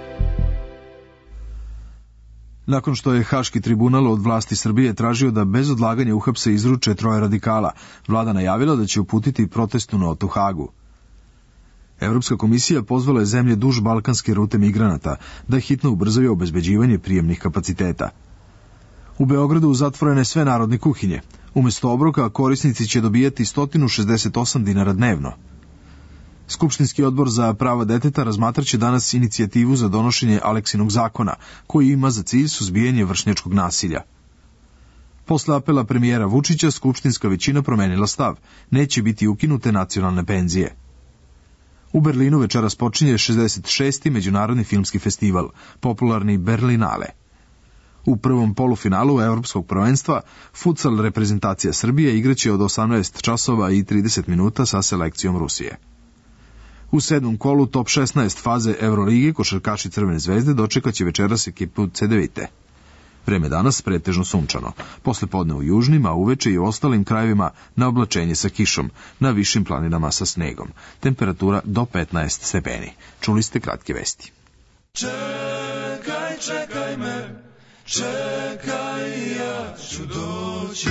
Nakon što je Haški tribunal od vlasti Srbije tražio da bez odlaganja uhapse i izruče troje radikala, vlada najavila da će uputiti protestnu notu Hagu. Evropska komisija pozvala je zemlje duž balkanske rute migranata da hitno ubrzaju obezbeđivanje prijemnih kapaciteta. U Beogradu zatvorene sve narodne kuhinje. Umesto obroka korisnici će dobijati sto šezdeset osam dinara dnevno. Skupštinski odbor za prava deteta razmatraće danas inicijativu za donošenje Aleksinog zakona, koji ima za cilj suzbijanje vršnjačkog nasilja. Posle apela premijera Vučića, skupštinska većina promenila stav. Neće biti ukinute nacionalne penzije. U Berlinu večeras počinje šezdeset šesti Međunarodni filmski festival, popularni Berlinale. U prvom polufinalu Evropskog prvenstva futsal reprezentacija Srbije igraće od osamnaest časova i trideset minuta sa selekcijom Rusije. U sedmom kolu top šesnaest faze Euroligi košarkaši Crvene zvezde dočekaće večeras ekipu Cedevite. Vreme danas pretežno sunčano, posle podne u južnim, a uveče i u ostalim krajevima na oblačenje sa kišom, na višim planinama sa snegom. Temperatura do petnaest stepeni. Čuli ste kratke vesti. Čekaj, čekaj me, čekaj, ja ću doći.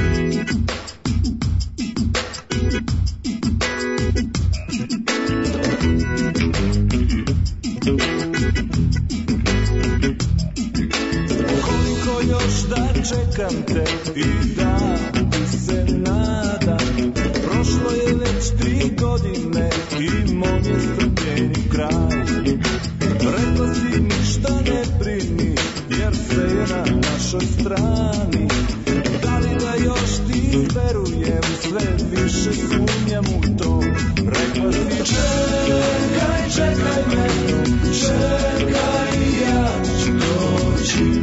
Koliko još da čekam te i da se nadam. Prošlo je već tri godine i moj je strpljenju kraj. Rekla si ništa ne brini, jer se je na našoj strani. Da li da još ti verujem, sve više sumnjam u to. Rekla si čekaj, čekaj me, čekaj, ja ću doći.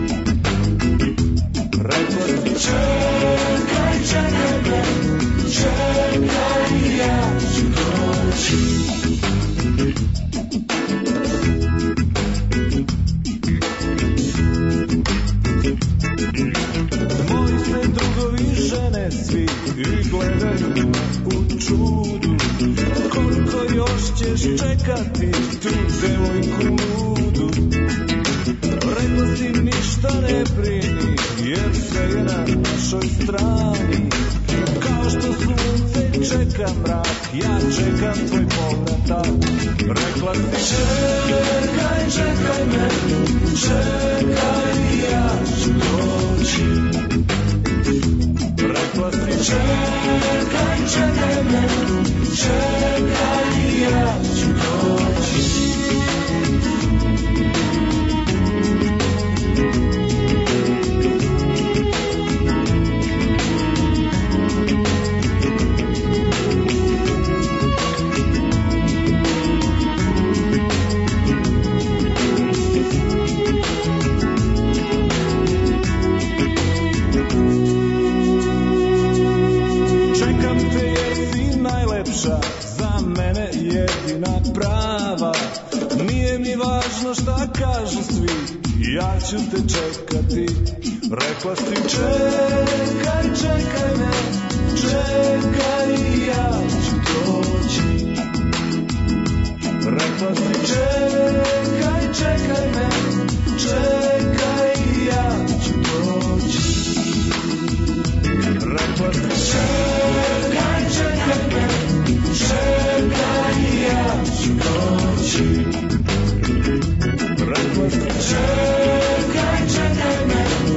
Rekla si čekaj, čekaj me, čekaj, ja ću doći. Moji se drugovi žene svi i gledaju u čudu. Koliko još ćeš čekati tu devojku ludu? Rekla si ništa ne brini, jer sve je na našoj strani. Kao što sunce čeka mrak, ja čekam tvoj povratak. Rekla si čekaj, čekaj me, čekaj, ja ću doći. Rekla si čekaj, čekaj me, čekaj, ja ću doći. Za mene jedina prava. Nije mi važno šta kažu svi, ja ću te čekati. Rekla si čekaj, čekaj me, čekaj, ja ću doći. Rekla si čekaj, čekaj me, čekaj, ja ću doći. Rekla si čekaj, čekaj me, čekaj, ja ću doći. Rekla si čekaj, čekaj me,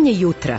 Pitanje jutra.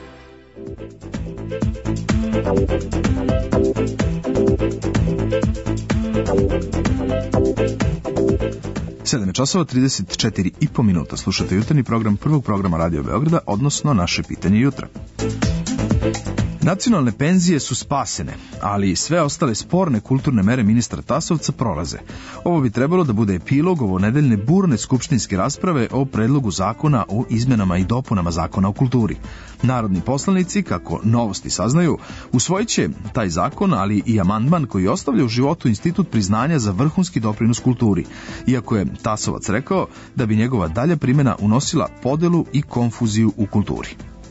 sedam časova trideset četiri i po minuta. Slušate jutarnji program prvog programa Radio Beograda, odnosno naše pitanje jutra. Nacionalne penzije su spasene, ali sve ostale sporne kulturne mere ministra Tasovca prolaze. Ovo bi trebalo da bude epilog ovonedeljne burne skupštinske rasprave o predlogu zakona o izmenama i dopunama zakona o kulturi. Narodni poslanici, kako novosti saznaju, usvojit će taj zakon, ali i amandman koji ostavlja u životu institut priznanja za vrhunski doprinos kulturi, iako je Tasovac rekao da bi njegova dalja primjena unosila podelu i konfuziju u kulturi.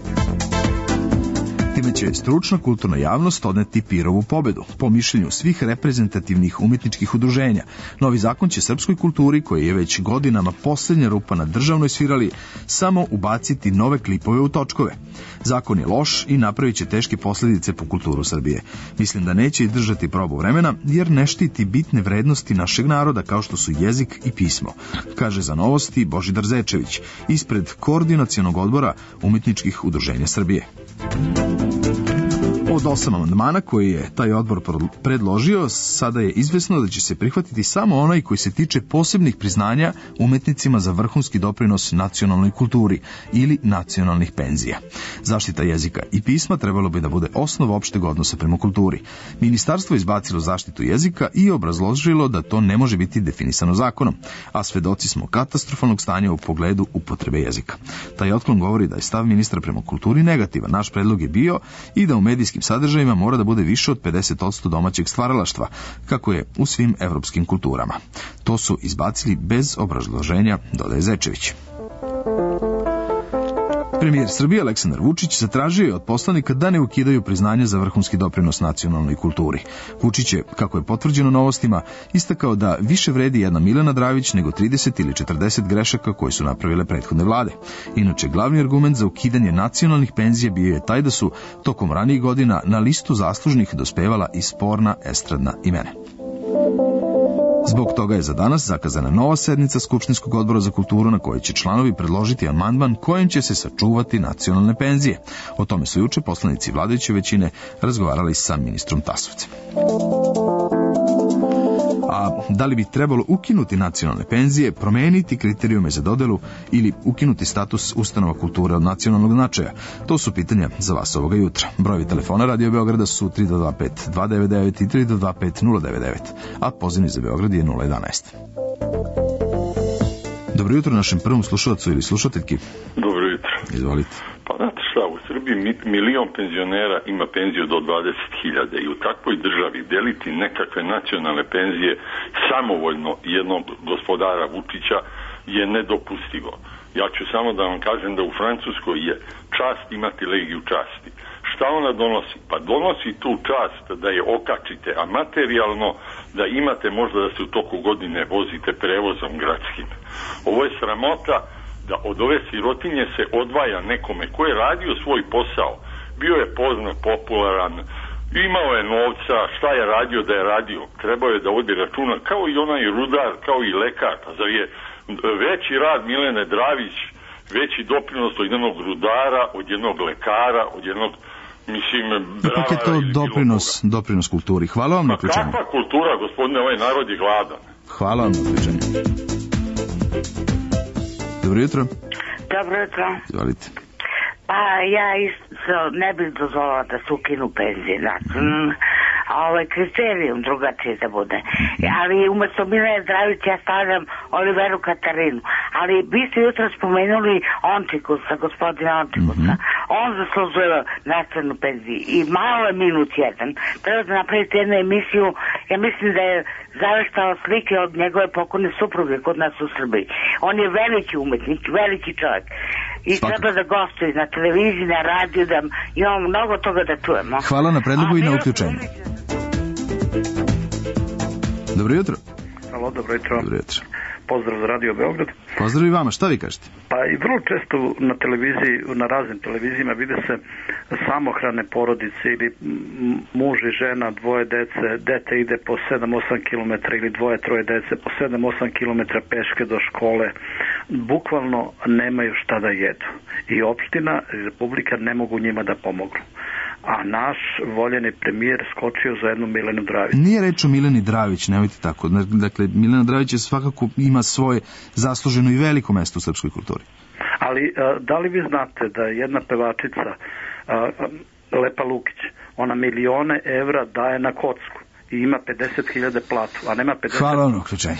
Time će stručna kulturna javnost odneti Pirovu pobedu. Po mišljenju svih reprezentativnih umetničkih udruženja, novi zakon će srpskoj kulturi, koji je već godinama posljednja rupa na državnoj svirali, samo ubaciti nove klipove u točkove. Zakon je loš i napravit će teške posljedice po kulturu Srbije. Mislim da neće i držati probu vremena, jer ne štiti bitne vrednosti našeg naroda, kao što su jezik i pismo, kaže za novosti Božidar Zečević, ispred Koordinacionog odbora umetničkih udruženja Srbije. Od osam amandmana koji je taj odbor predložio, sada je izvesno da će se prihvatiti samo onaj koji se tiče posebnih priznanja umetnicima za vrhunski doprinos nacionalnoj kulturi ili nacionalnih penzija. Zaštita jezika i pisma trebalo bi da bude osnov opšteg odnosa prema kulturi. Ministarstvo je izbacilo zaštitu jezika i obrazložilo da to ne može biti definisano zakonom, a svedoci smo katastrofalnog stanja u pogledu upotrebe jezika. Taj otklon govori da je stav ministra prema kulturi negativan. Naš predlog je bio i da u medijskim sadržajima mora da bude više od pedeset posto domaćeg stvaralaštva, kako je u svim evropskim kulturama. To su izbacili bez obrazloženja, dodaje Zečević. Premijer Srbije Aleksandar Vučić zatražio je od poslanika da ne ukidaju priznanje za vrhunski doprinos nacionalnoj kulturi. Vučić je, kako je potvrđeno novostima, istakao da više vredi jedna Milena Dravić nego trideset ili četrdeset grešaka koje su napravile prethodne vlade. Inače, glavni argument za ukidanje nacionalnih penzija bio je taj da su tokom ranijih godina na listu zaslužnih dospevala i sporna estradna imena. Zbog toga je za danas zakazana nova sednica Skupštinskog odbora za kulturu, na kojoj će članovi predložiti amandman kojim će se sačuvati nacionalne penzije. O tome su juče poslanici vladajuće većine razgovarali sa ministrom Tasovcem. A da li bi trebalo ukinuti nacionalne penzije, promeniti kriterijume za dodelu ili ukinuti status ustanova kulture od nacionalnog značaja? To su pitanja za vas ovoga jutra. Brojevi telefona Radio Beograda su tri dva dva pet dva devet devet i tri dva dva pet nula devet devet, a pozivni za Beograd je nula jedanaest. Dobro jutro našem prvom slušalcu ili slušateljki. Dobro jutro. Izvolite. Pa znate šta, u Srbiji milion penzionera ima penziju do dvadeset hiljada i u takvoj državi deliti nekakve nacionalne penzije samovoljno jednog gospodara Vučića je nedopustivo. Ja ću samo da vam kažem da u Francuskoj je čast imati legiju časti. Šta ona donosi? Pa donosi tu čast da je okačite, a materijalno da imate možda da se u toku godine vozite prevozom gradskim. Ovo je sramota da od ove sirotinje se odvaja nekome ko je radio svoj posao. Bio je poznat, popularan, imao je novca, šta je radio da je radio. Trebao je da vodi računa, kao i onaj rudar, kao i lekar. Pa zar je veći rad Milene Dravić, veći doprinos od jednog rudara, od jednog lekara, od jednog, mislim, bravara. Kako je to doprinos, doprinos kulturi? Hvala vam na uključenju. Kakva kultura, gospodine, ovaj narod je gladan. Hvala vam na uključenju. Dobro jutro. Dobro jutro. Izvolite. Pa ja isto ne bih dozvolila da se ukinu penzije. Znači, mm, ovaj kriterijum drugačije da bude. Ali umjesto Milene Dravić ja stavljam Oliveru Katarinu. Ali vi ste jutro spomenuli Ončikusa, gospodina Ončikusa. Mm-hmm. On zaslužuje nacionalnu penziju. I malo je minut jedan. Treba da napraviti jednu emisiju. Ja mislim da je zaveštao slike od njegove pokojne supruge kod nas u Srbiji. On je veliki umetnik, veliki čovjek. I Svaka. Treba da gostuje na televiziji, na radiju, da imamo mnogo toga da čujemo. Hvala na predlogu i na uključenju. Dobro jutro. Halo, dobro jutro. Dobro jutro. Pozdrav za Radio Beograd. Pozdrav i vama, šta vi kažete? Pa i vrlo često na televiziji, na raznim televizijama vide se samohrane porodice ili muž i žena, dvoje dece, dete ide po sedam osam kilometara ili dvoje troje dece po sedam osam kilometara peške do škole, bukvalno nemaju šta da jedu. I opština i Republika ne mogu njima da pomognu. A naš voljeni premijer skočio za jednu Milenu Dravić. Nije reč o Mileni Dravić, nemojte tako. Dakle, Milena Dravić je svakako ima svoje zasluženo i veliko mesto u srpskoj kulturi. Ali da li vi znate da jedna pevačica Lepa Lukić, ona milione evra daje na kocku i ima pedeset hiljada platu, a nema pedeset... Hvala vam na uključenju.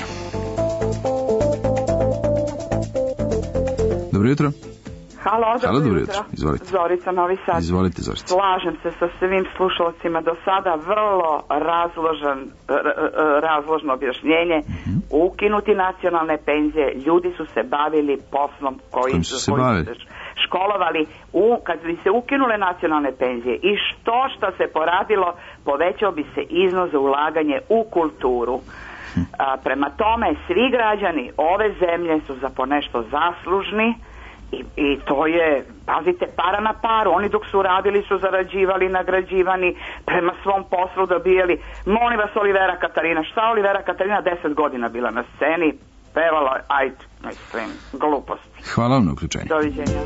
Dobro jutro. Halo, dobro, Halo, dobro jutro. jutro. Izvolite. Zorica, Novi Sad. Izvolite, Zorica. Slažem se sa svim slušalcima do sada, vrlo razložan, razložno objašnjenje. Mm-hmm. Ukinuti nacionalne penzije, ljudi su se bavili poslom koji su se bavili? Školovali. U, kad bi se ukinule nacionalne penzije i što što se poradilo, povećao bi se iznos za ulaganje u kulturu. A, prema tome, svi građani ove zemlje su za ponešto zaslužni. I, I to je, pazite, para na paru. Oni dok su radili su zarađivali, nagrađivani, prema svom poslu dobijali. Molim vas, Olivera Katarina, šta Olivera Katarina deset godina bila na sceni, pevala, ajde, mislim, gluposti. Hvala vam na uključenju. Doviđenja.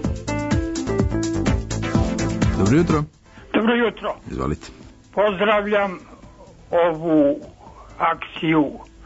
Dobro jutro. Dobro jutro. Izvolite. Pozdravljam ovu akciju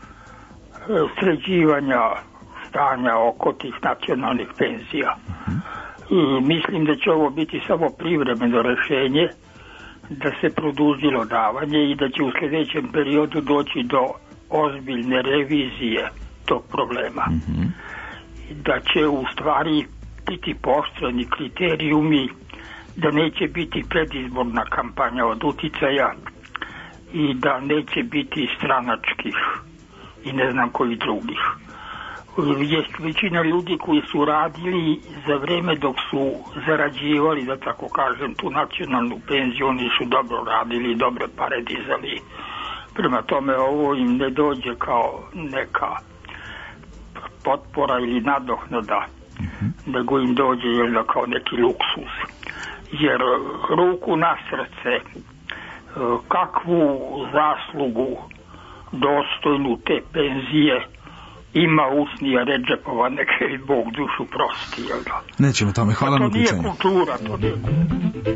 sređivanja stanja oko tih nacionalnih penzija. I mislim da će ovo biti samo privremeno rešenje, da se produžilo davanje i da će u sljedećem periodu doći do ozbiljne revizije tog problema. Mm-hmm. Da će u stvari biti pooštreni kriterijumi, da neće biti predizborna kampanja od uticaja i da neće biti stranačkih i ne znam koji drugih. Jest većina ljudi koji su radili za vreme dok su zarađivali, da tako kažem, tu nacionalnu penziju, oni su dobro radili, dobre pare dizali. Prema tome ovo im ne dođe kao neka potpora ili nadoknada, nego im dođe jel, kao neki luksuz. Jer ruku na srce, kakvu zaslugu dostojnu te penzije ima usnija Redžepova, neka je Bog dušu prosti, jel da? Nećemo tome, hvala na uključenju. To nije kultura, to nije kultura.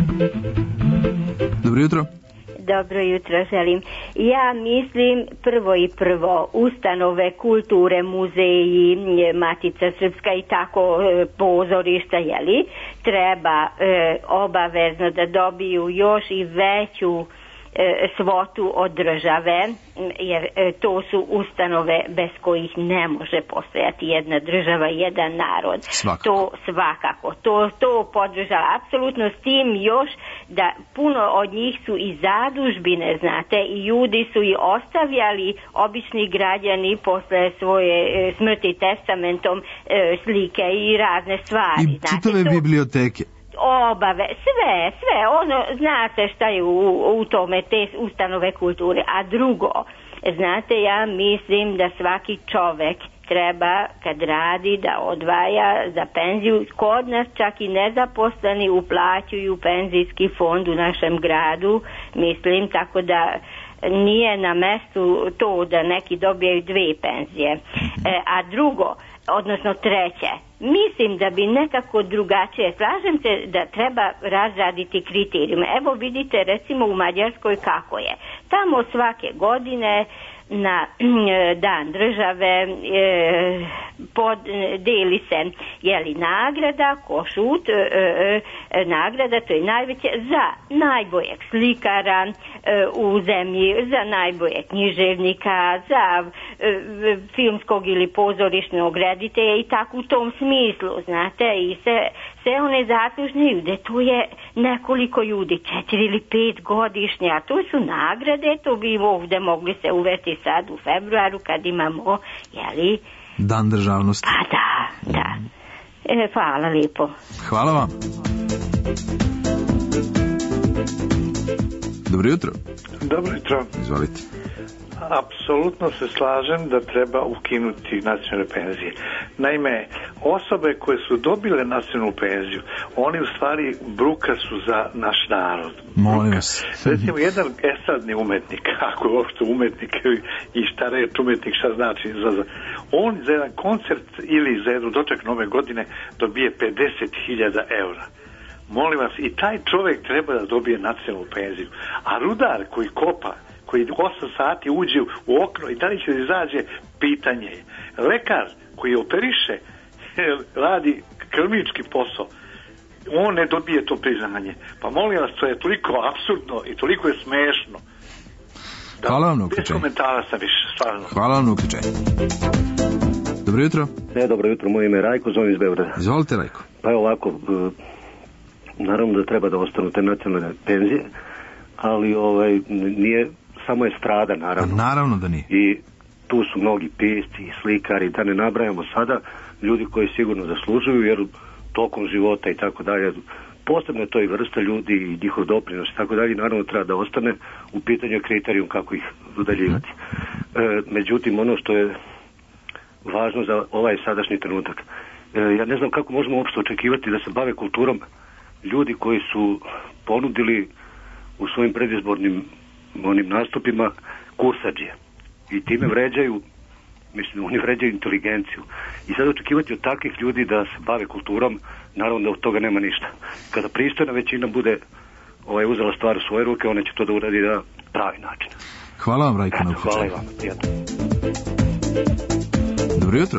Dobro jutro. Dobro jutro želim. Ja mislim prvo i prvo ustanove kulture, muzeji, Matica Srpska i tako pozorišta, jeli, treba e, obavezno da dobiju još i veću svotu od države, jer to su ustanove bez kojih ne može postojati jedna država i jedan narod. Svakako. To svakako. To, to podržava apsolutno, s tim još da puno od njih su i zadužbine, znate, i ljudi su i ostavljali, obični građani posle svoje smrti testamentom slike i razne stvari. I čitave znate, biblioteke. Obave, sve, sve, ono, znate šta je u, u tome, te ustanove kulture. A drugo, znate, ja mislim da svaki čovek treba, kad radi, da odvaja za penziju. Kod nas čak i nezaposleni uplaćuju penzijski fond u našem gradu, mislim, tako da nije na mestu to da neki dobijaju dve penzije. E, a drugo, odnosno treće, mislim da bi nekako drugačije, slažem se da treba razraditi kriterijume. Evo vidite recimo u Mađarskoj kako je. Tamo svake godine na dan države e, pod, deli se jeli nagrada, košut, e, e, nagrada, to je najveće, za najboljeg slikara e, u zemlji, za najboljeg književnika, za e, filmskog ili pozorišnog reditelja i tako u tom smislu, znate, i se, sve one zaslužne ljude, tu je nekoliko ljudi, četiri ili pet godišnje, a to su nagrade, to bi ovdje mogli se uvesti sad u februaru kad imamo, jeli... Dan državnosti. Pa da, da. E, hvala lijepo. Hvala vam. Dobro jutro. Dobro jutro. Izvolite. Apsolutno se slažem da treba ukinuti nacionalne penzije. Naime, osobe koje su dobile nacionalnu penziju, oni u stvari bruka su za naš narod. Molim vas. Recimo, jedan estradni umetnik, ako je uopšte umetnik i šta reč umetnik, šta znači, on za jedan koncert ili za jednu doček nove godine dobije pedeset hiljada eura. Molim vas, i taj čovjek treba da dobije nacionalnu penziju. A rudar koji kopa, koji osam sati uđe u okno i da li će da izađe, pitanje je. Lekar koji operiše, radi krvnički posao, on ne dobije to priznanje. Pa molim vas, to je toliko apsurdno i toliko je smešno. Da, hvala vam na uključenju. Bez komentara sam više, stvarno. Hvala vam na uključenju. Dobro jutro. Ne, dobro jutro, moje ime je Rajko, zovem iz Beograda. Izvolite, Rajko. Pa je ovako, naravno da treba da ostanu te nacionalne penzije, ali ovaj, nije samo estrada, naravno. A naravno da nije. I tu su mnogi pisci i slikari, da ne nabrajamo sada, ljudi koji sigurno zaslužuju, jer tokom života i tako dalje, posebno je to i vrsta ljudi i njihov doprinos i tako dalje, naravno treba da ostane, u pitanju kriterijum kako ih udaljivati. E, međutim, ono što je važno za ovaj sadašnji trenutak, e, ja ne znam kako možemo uopšte očekivati da se bave kulturom ljudi koji su ponudili u svojim predizbornim onim nastupima kursadžije i time vređaju, mislim, oni vređaju inteligenciju. I sad očekivati od takvih ljudi da se bave kulturom, naravno da od toga nema ništa. Kada pristojna većina bude ovaj, uzela stvar u svoje ruke, ona će to da uradi na pravi način. Hvala vam, Rajko, na uključenju. Hvala i vam, prijatno. Dobro jutro.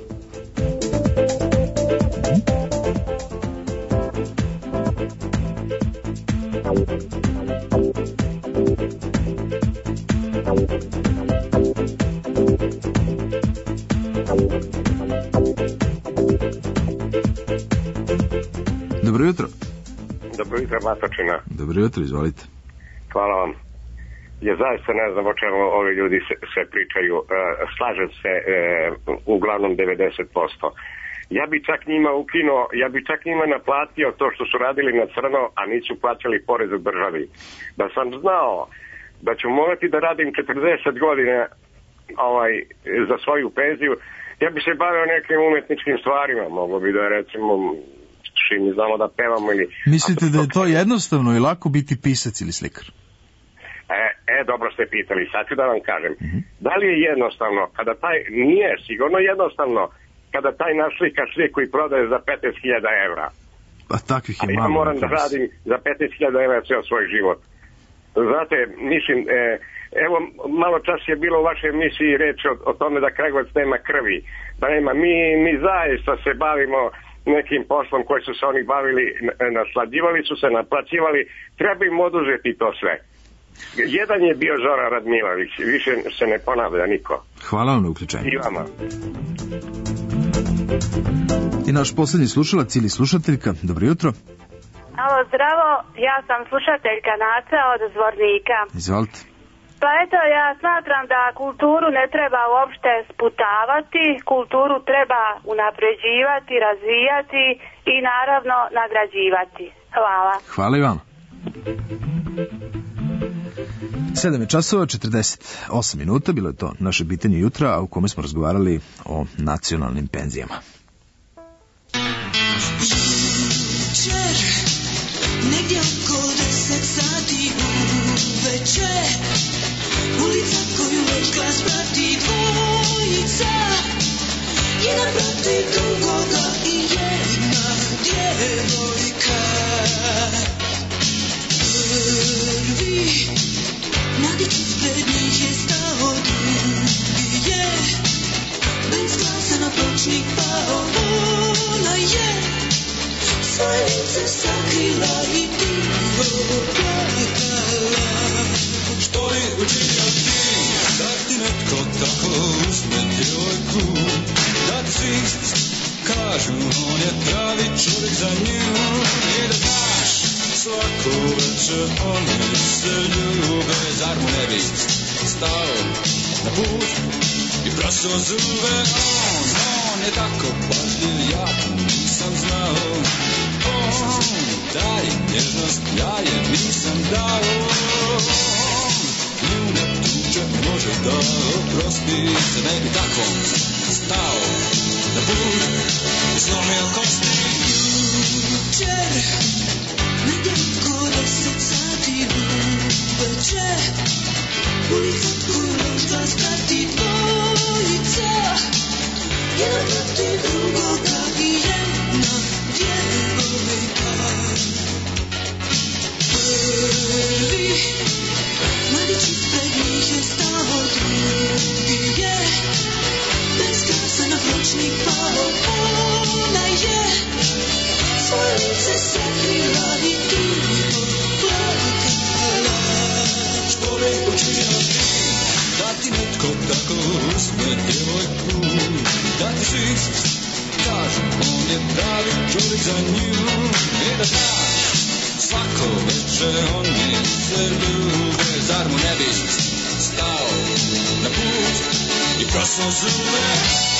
Dobro jutro. Dobro jutro, Batočina. Dobro jutro, izvolite. Hvala vam. Ja zaista ne znam o čemu ovi ljudi se, se pričaju. E, slažem se e, uglavnom devedeset posto. Ja bi čak njima ukinuo, ja bi čak njima naplatio to što su radili na crno, a nisu plaćali porez u državi. Da sam znao da ću morati da radim četrdeset godina ovaj, za svoju penziju, ja bi se bavio nekim umetničkim stvarima. Mogu bi da recimo mi znamo da pevamo ili... Mislite da je to jednostavno i lako biti pisac ili slikar? E, e dobro ste pitali, sad ću da vam kažem. Mm-hmm. Da li je jednostavno, kada taj... Nije sigurno jednostavno, kada taj naš slika sliku i prodaje za petnaest hiljada evra. Pa takvih je malo. Ja moram da radim za petnaest hiljada evra ceo svoj život. Znate, mislim, e, evo, malo čas je bilo u vašoj emisiji reč o, o tome da Kragujevac nema krvi. Da nema, mi, mi zaista se bavimo nekim poslom koji su se oni bavili, naslađivali su se, naplaćivali, treba im oduzeti to sve. Jedan je bio Zoran Radmilović, više se ne ponavlja niko. Hvala vam na uključenju. I vama. I naš posljednji slušalac ili slušateljka, dobro jutro. Alo, zdravo, ja sam slušateljka Naca od Zvornika. Izvolite. Pa eto, ja smatram da kulturu ne treba uopšte sputavati, kulturu treba unapređivati, razvijati i naravno nagrađivati. Hvala. Hvala i vam. sedam je časova, četrdeset osam minuta, bilo je to naše pitanje jutra, a u kome smo razgovarali o nacionalnim penzijama. Večer, negdje oko deset sati uveče, ulica koju večkas prati dvojica, jedan protiv drugoga i jedna djevojka. Prvi mladić ispred njih je stao, drugi je bez glasa na pločnik pao. Ona je svoje lice sakrila i tiho plakala. Što je učinio ti, da ti netko tako uzme djevojku, da svi kažu on je pravi čovjek za nju. I da znaš, svako večer one se ljube, zar mu ne bi stao na put i prasao zube. On, on je tako pažljiv, ja to nisam znao. On daje nježnost, ja je nisam dao. Nju ne tuče, može da oprosti, se ne bi takvom stao na put slomio kosti. Jučer, negdje oko deset sati uveče, ulica Kurota sprati dvojica, jedan protiv drugoga i jedna djevojka. Prvi mladić ispred njih je stao, drugi je bez glasa na pločnik pao. Ona je svoje lice sakrila i tiho plakala. Što me učinio ti, da ti netko tako uzme djevojku, da ti svi kažu on je pravi čovjek za nju. I da znaš, svako večer oni se ljube, zar mu ne bi stao na put i prasno zube.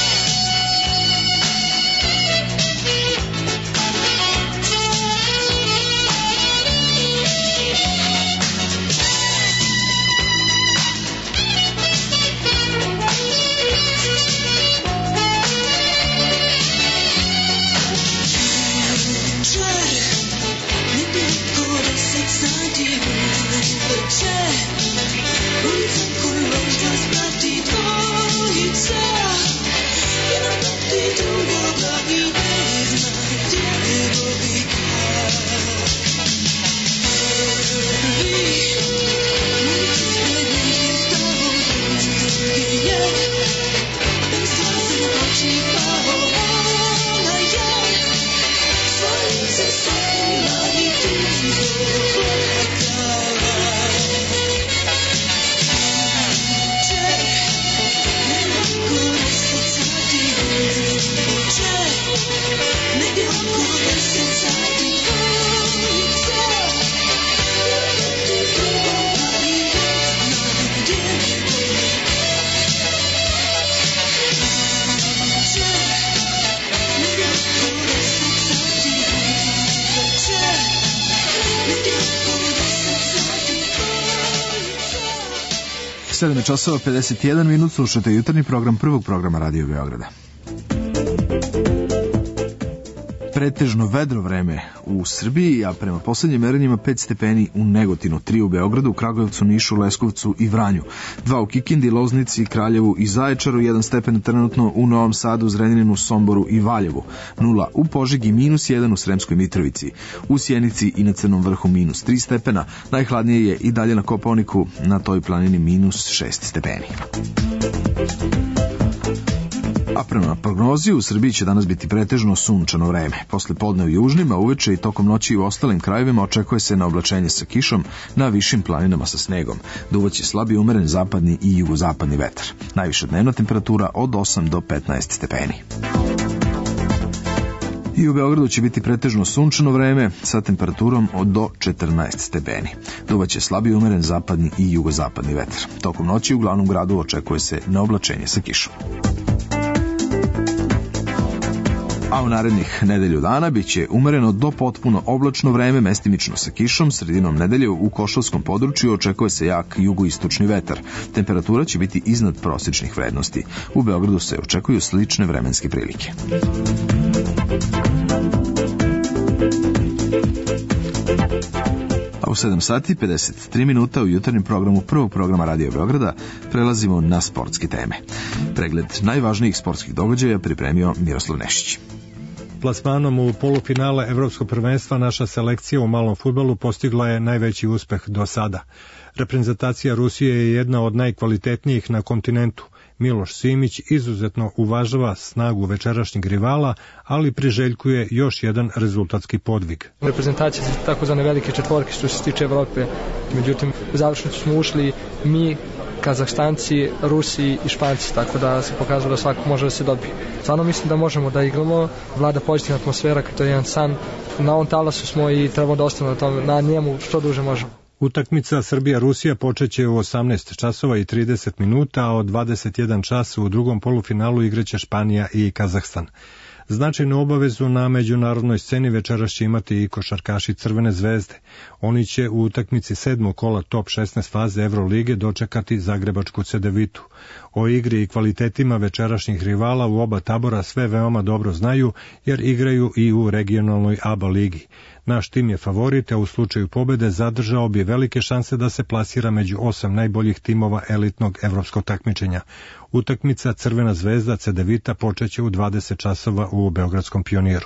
sedam je časova pedeset jedan minut, slušate jutarnji program prvog programa Radio Beograda. Pretežno vedro vreme u Srbiji, a prema poslednjim merenjima pet stepeni u Negotinu, tri u Beogradu, Kragujevcu, Nišu, Leskovcu i Vranju, dva u Kikindi, Loznici, Kraljevu i Zaječaru, jedan stepen trenutno u Novom Sadu, Zrenjaninu, Somboru i Valjevu, nula u Požegi, minus jedan u Sremskoj Mitrovici, u Sjenici i na Crnom Vrhu minus tri stepena, najhladnije je i dalje na Kopaoniku, na toj planini minus šest stepeni. A prema prognozi u Srbiji će danas biti pretežno sunčano vreme. Posle podne u južnim, a uveče i tokom noći u ostalim krajevima očekuje se na oblačenje sa kišom na višim planinama sa snegom. Duvaće slabi umeren zapadni i jugozapadni vetar. Najviša dnevna temperatura od osam do petnaest stepeni. I u Beogradu će biti pretežno sunčano vreme sa temperaturom od do četrnaest stepeni. Duvaće slabi umeren zapadni i jugozapadni vetar. Tokom noći u glavnom gradu očekuje se na oblačenje sa kišom. A u narednih nedelju dana biće umereno do potpuno oblačno vreme, mestimično sa kišom. Sredinom nedelje u Košavskom području očekuje se jak jugoistočni vetar. Temperatura će biti iznad prosječnih vrednosti. U Beogradu se očekuju slične vremenske prilike. A u sedam sati pedeset tri minuta u jutarnjem programu prvog programa Radio Beograda prelazimo na sportske teme. Pregled najvažnijih sportskih događaja pripremio Miroslav Nešić. Plasmanom u polufinale Evropskog prvenstva naša selekcija u malom fudbalu postigla je najveći uspeh do sada. Reprezentacija Rusije je jedna od najkvalitetnijih na kontinentu. Miloš Simić izuzetno uvažava snagu večerašnjeg rivala, ali priželjkuje još jedan rezultatski podvig. Reprezentacija su takozvane velike četvorke što se tiče Evrope, međutim u završnicu smo ušli mi, Kazahstanci, Rusi i Španci, tako da se pokazalo da svako može da se dobije. Stvarno mislim da možemo da igramo, vlada pozitivna atmosfera, kao to je jedan san, na ovom talasu smo i trebamo da ostane na, tom, na njemu što duže možemo. Utakmica Srbija-Rusija počeće u osamnaest časova i trideset minuta, a od dvadeset jedan čas u drugom polufinalu igraće Španija i Kazahstan. Značajnu obavezu na međunarodnoj sceni večeras će imati i košarkaši Crvene zvezde. Oni će u utakmici sedmog kola top šesnaest faze Evrolige dočekati zagrebačku Cedevitu. O igri i kvalitetima večerašnjih rivala u oba tabora sve veoma dobro znaju, jer igraju i u regionalnoj A B A ligi. Naš tim je favorit, a u slučaju pobede zadržao bi velike šanse da se plasira među osam najboljih timova elitnog evropskog takmičenja. Utakmica Crvena zvezda Cedevita počeće u dvadeset časova u Beogradskom Pioniru.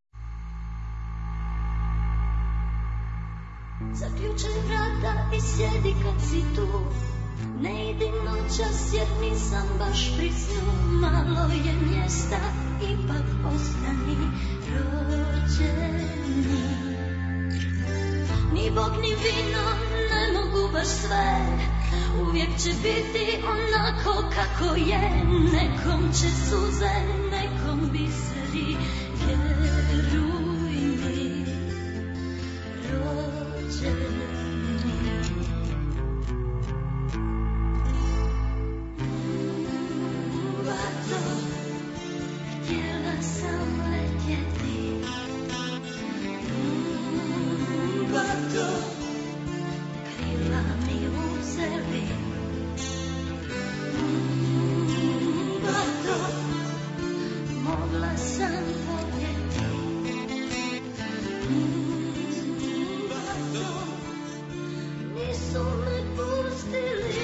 Zaključaj vrata i sjedi kad si tu. Ne idi noćas jer nisam baš pri snu. Malo je mjesta, ipak ostani rođeni. Ni Bog ni vino ne mogu baš sve. Uvijek će biti onako kako je. Nekom će suze, nekom biseri. Vjeruj mi, rođeni. Htjela sam letjeti, bato, krila mi uzeli, bato, mogla sam voljeti, bato, nisu me pustili.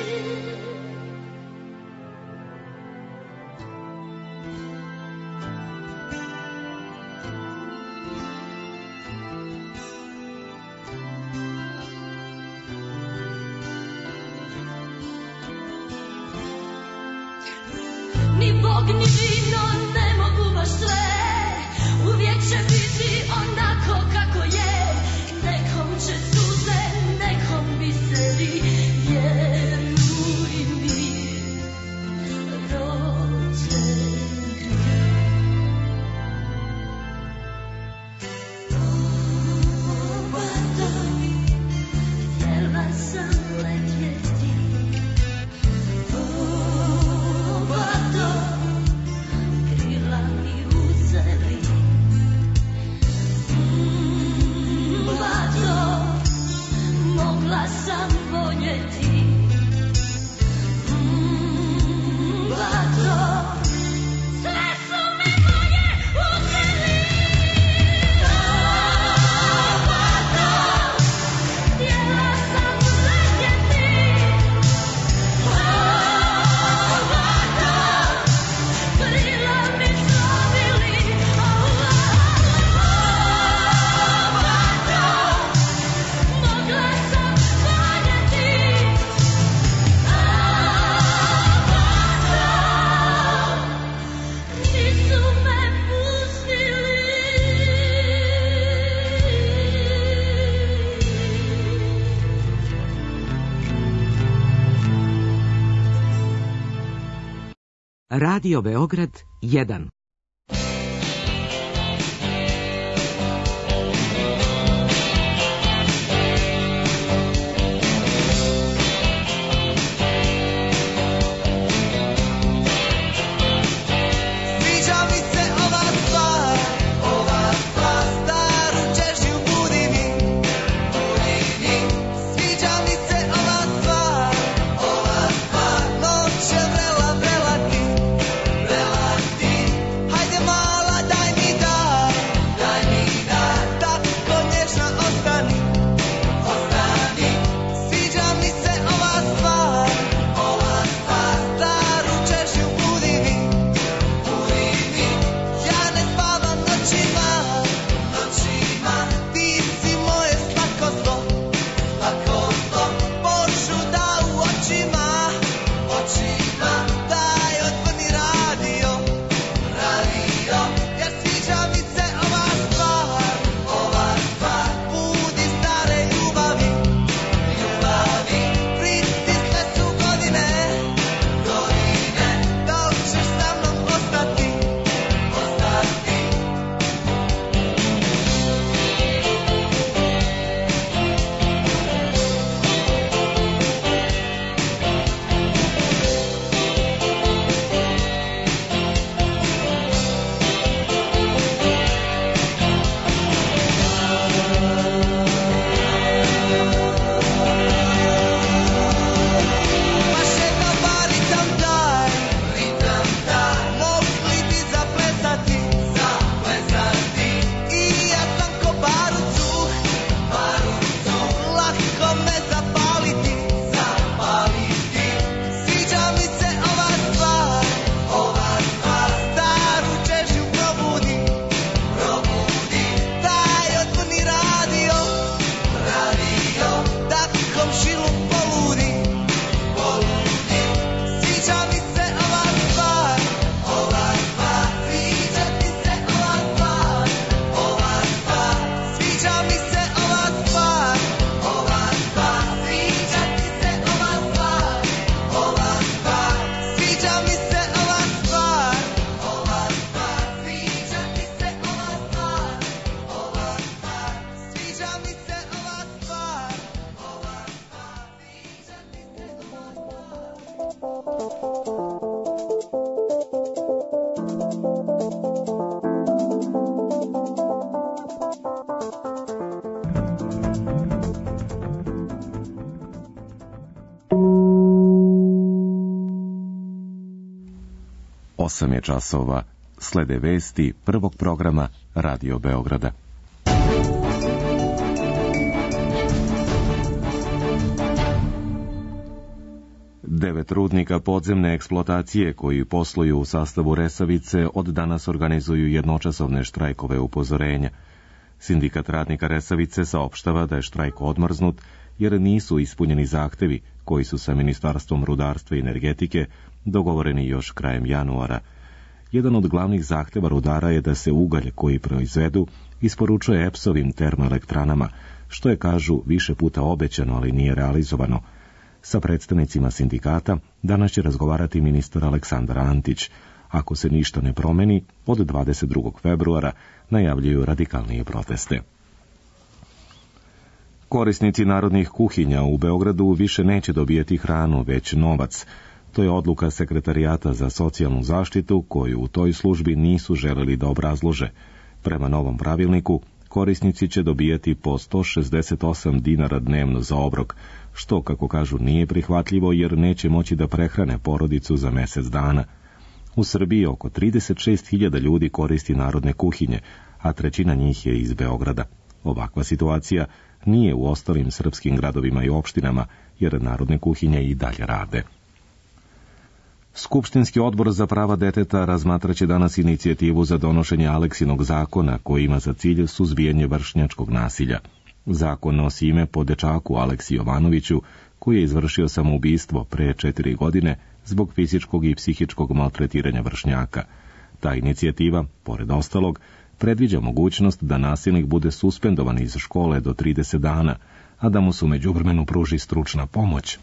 Ni Bog ni vino ne mogu baš sve. Uvijek će biti onako kako je. Nekom će suze, nekom biseri. Vjeruj mi, rođeni. O, bato, htjela sam letjeti. Bato, krila mi uzeli. Bato, mogla sam voljeti. Bato, sve su me moje uzeli. Bato, htjela sam letjeti. Radio Beograd jedan. Ti osam je časova. Slede vesti prvog programa Radio Beograda. Devet rudnika podzemne eksploatacije koji posluju u sastavu Resavice od danas organizuju jednočasovne štrajkove upozorenja. Sindikat radnika Resavice saopštava da je štrajk odmrznut jer nisu ispunjeni zahtevi koji su sa Ministarstvom rudarstva i energetike dogovoreni još krajem januara. Jedan od glavnih zahteva rudara je da se ugalj koji proizvedu isporučuje E P S-ovim termoelektranama, što je, kažu, više puta obećano, ali nije realizovano. Sa predstavnicima sindikata danas će razgovarati ministar Aleksandar Antić. Ako se ništa ne promeni, od dvadeset drugog februara najavljuju radikalnije proteste. Korisnici narodnih kuhinja u Beogradu više neće dobijeti hranu, već novac. To je odluka Sekretarijata za socijalnu zaštitu, koju u toj službi nisu želeli da obrazlože. Prema novom pravilniku, korisnici će dobijati po sto šezdeset osam dinara dnevno za obrok, što, kako kažu, nije prihvatljivo jer neće moći da prehrane porodicu za mesec dana. U Srbiji oko trideset šest hiljada ljudi koristi narodne kuhinje, a trećina njih je iz Beograda. Ovakva situacija nije u ostalim srpskim gradovima i opštinama, jer narodne kuhinje i dalje rade. Skupštinski odbor za prava deteta razmatraće danas inicijativu za donošenje Aleksinog zakona koji ima za cilj suzbijanje vršnjačkog nasilja. Zakon nosi ime po dečaku Aleksi Jovanoviću, koji je izvršio samoubistvo pre četiri godine zbog fizičkog i psihičkog maltretiranja vršnjaka. Ta inicijativa, pored ostalog, predviđa mogućnost da nasilnik bude suspendovan iz škole do trideset dana, a da mu se u međuvremenu pruži stručna pomoć,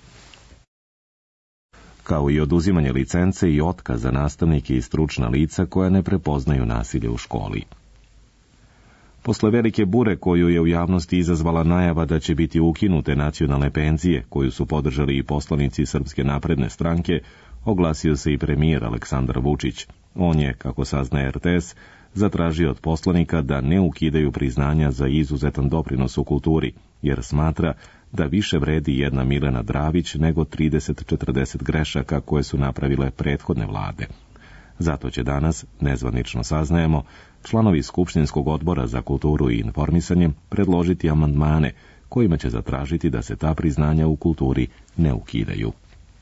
kao i oduzimanje licence i otkaz za nastavnike i stručna lica koja ne prepoznaju nasilje u školi. Posle velike bure koju je u javnosti izazvala najava da će biti ukinute nacionalne penzije, koju su podržali i poslanici Srpske napredne stranke, oglasio se i premijer Aleksandar Vučić. On je, kako saznaje R T S, zatražio od poslanika da ne ukidaju priznanja za izuzetan doprinos u kulturi, jer smatra da više vredi jedna Milena Dravić nego trideset četrdeset grešaka koje su napravile prethodne vlade. Zato će danas, nezvanično saznajemo, članovi Skupštinskog odbora za kulturu i informisanje predložiti amandmane kojima će zatražiti da se ta priznanja u kulturi ne ukidaju.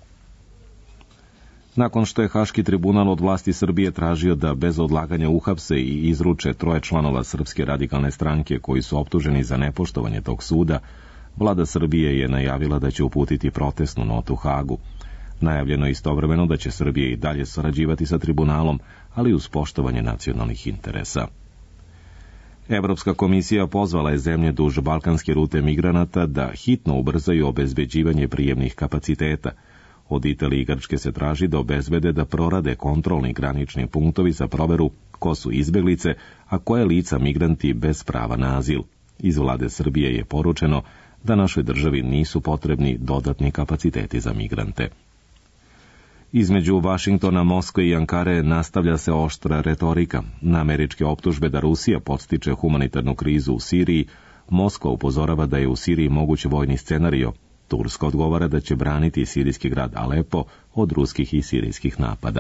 Nakon što je Haški tribunal od vlasti Srbije tražio da bez odlaganja uhapse i izruče troje članova Srpske radikalne stranke koji su optuženi za nepoštovanje tog suda, vlada Srbije je najavila da će uputiti protestnu notu Hagu. Najavljeno je istovremeno da će Srbija i dalje sarađivati sa tribunalom, ali uz poštovanje nacionalnih interesa. Evropska komisija pozvala je zemlje duž balkanske rute migranata da hitno ubrzaju obezbeđivanje prijemnih kapaciteta. Od Italije i Grčke se traži da obezbede da prorade kontrolni granični punktovi za proveru ko su izbeglice, a koje lica migranti bez prava na azil. Iz vlade Srbije je poručeno da našoj državi nisu potrebni dodatni kapaciteti za migrante. Između Vašingtona, Moskve i Ankare nastavlja se oštra retorika. Na američke optužbe da Rusija podstiče humanitarnu krizu u Siriji, Moskva upozorava da je u Siriji moguć vojni scenario. Turska odgovara da će braniti sirijski grad Alepo od ruskih i sirijskih napada.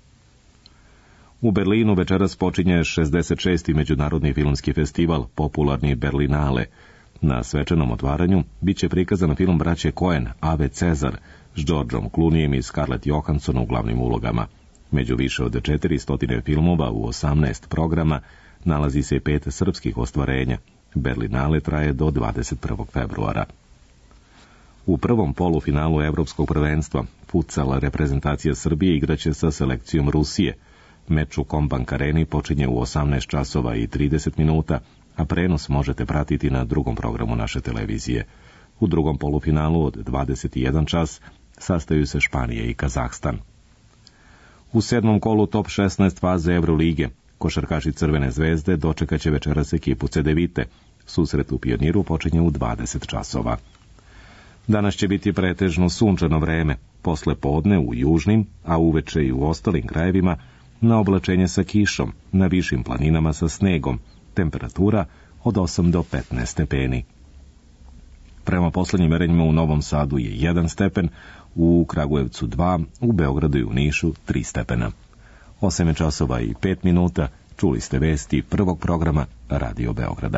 U Berlinu večeras počinje šezdeset šesti međunarodni filmski festival, popularni Berlinale. Na svečanom otvaranju bit će prikazan film braće Coen, Ave Cezar, s Georgeom Clooneyem i Scarlett Johansson u glavnim ulogama. Među više od četiristo filmova u osamnaest programa nalazi se pet srpskih ostvarenja. Berlinale traje do dvadeset prvog februara. U prvom polufinalu Evropskog prvenstva futsal reprezentacija Srbije igraće sa selekcijom Rusije. Meč u Kombank Areni počinje u osamnaest časova i trideset minuta, a prenos možete pratiti na drugom programu naše televizije. U drugom polufinalu od dvadeset jedan čas sastaju se Španija i Kazahstan. U sedmom kolu top šesnaest faze Evrolige košarkaši Crvene zvezde dočekaće večeras ekipu Cedevite. Susret u Pioniru počinje u dvadeset časova. Danas će biti pretežno sunčano vreme, posle podne u južnim, a uveče i u ostalim krajevima, na oblačenje sa kišom, na višim planinama sa snegom, temperatura od osam do petnaest stepeni. Prema poslednjim merenjima u Novom Sadu je jedan stepen, u Kragujevcu dva, u Beogradu i u Nišu tri stepena. osam časova i pet minuta, čuli ste vesti prvog programa Radio Beograda.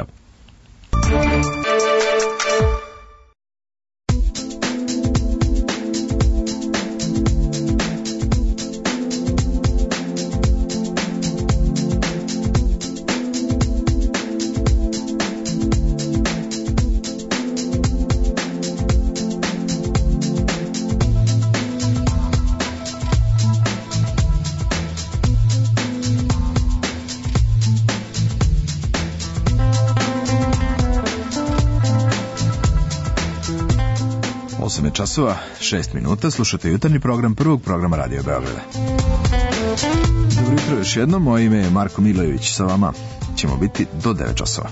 osam časova, šest minuta, slušate jutarnji program prvog programa Radio Beograda. Dobro jutro još jednom, moje ime je Marko Milojević, sa vama ćemo biti do devet časova.